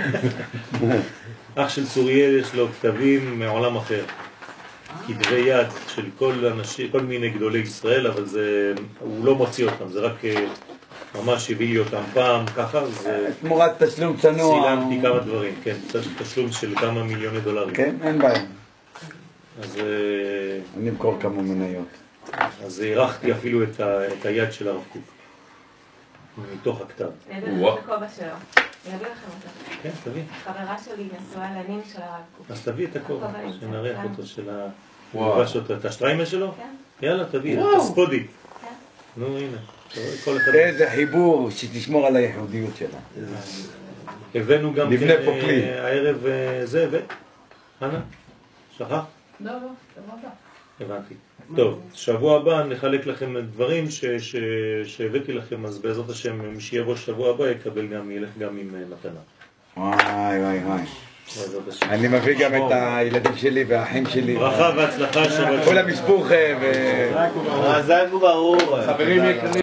אח של צוריאל יש לו כתבים מעולם אחר. כתבי יד של כל אנשים, כל מיני גדולי ישראל, אבל זה, הוא לא מוציא אותם, זה רק ממש הביא לי אותם פעם, ככה, זה... תמורת תשלום צנוע. צילמתי כמה דברים, כן, תשלום של כמה מיליוני דולרים. כן, אין בעיה. אז... אני אמכור כמה מניות. אז הערכתי אפילו את, ה, את היד של הרב קוק, מתוך הכתב. אני אביא לכם את הכובע שלו, אני אביא לכם אותו. כן, תביא. חברה שלי נשואה לנין של הרב קוק. אז תביא את הכובע, שנראה אותו של ה... וואו. את השטריימר שלו? כן. יאללה, תביא, את הספודי. כן. נו, הנה. איזה חיבור שתשמור על הייחודיות שלה. הבאנו גם נבנה פה כלי. הערב זה, הבאת? חנה? שכח? לא, לא, שבוע הבא. הבנתי. טוב, שבוע הבא נחלק לכם דברים שהבאתי לכם, אז בעזרת השם, מי שיבוא שבוע הבא יקבל גם, ילך גם עם מתנה. וואי וואי וואי. אני מביא גם את הילדים שלי והאחים שלי. ברכה והצלחה. כל המשפחה ו... חזק וברור. חברים יקרים.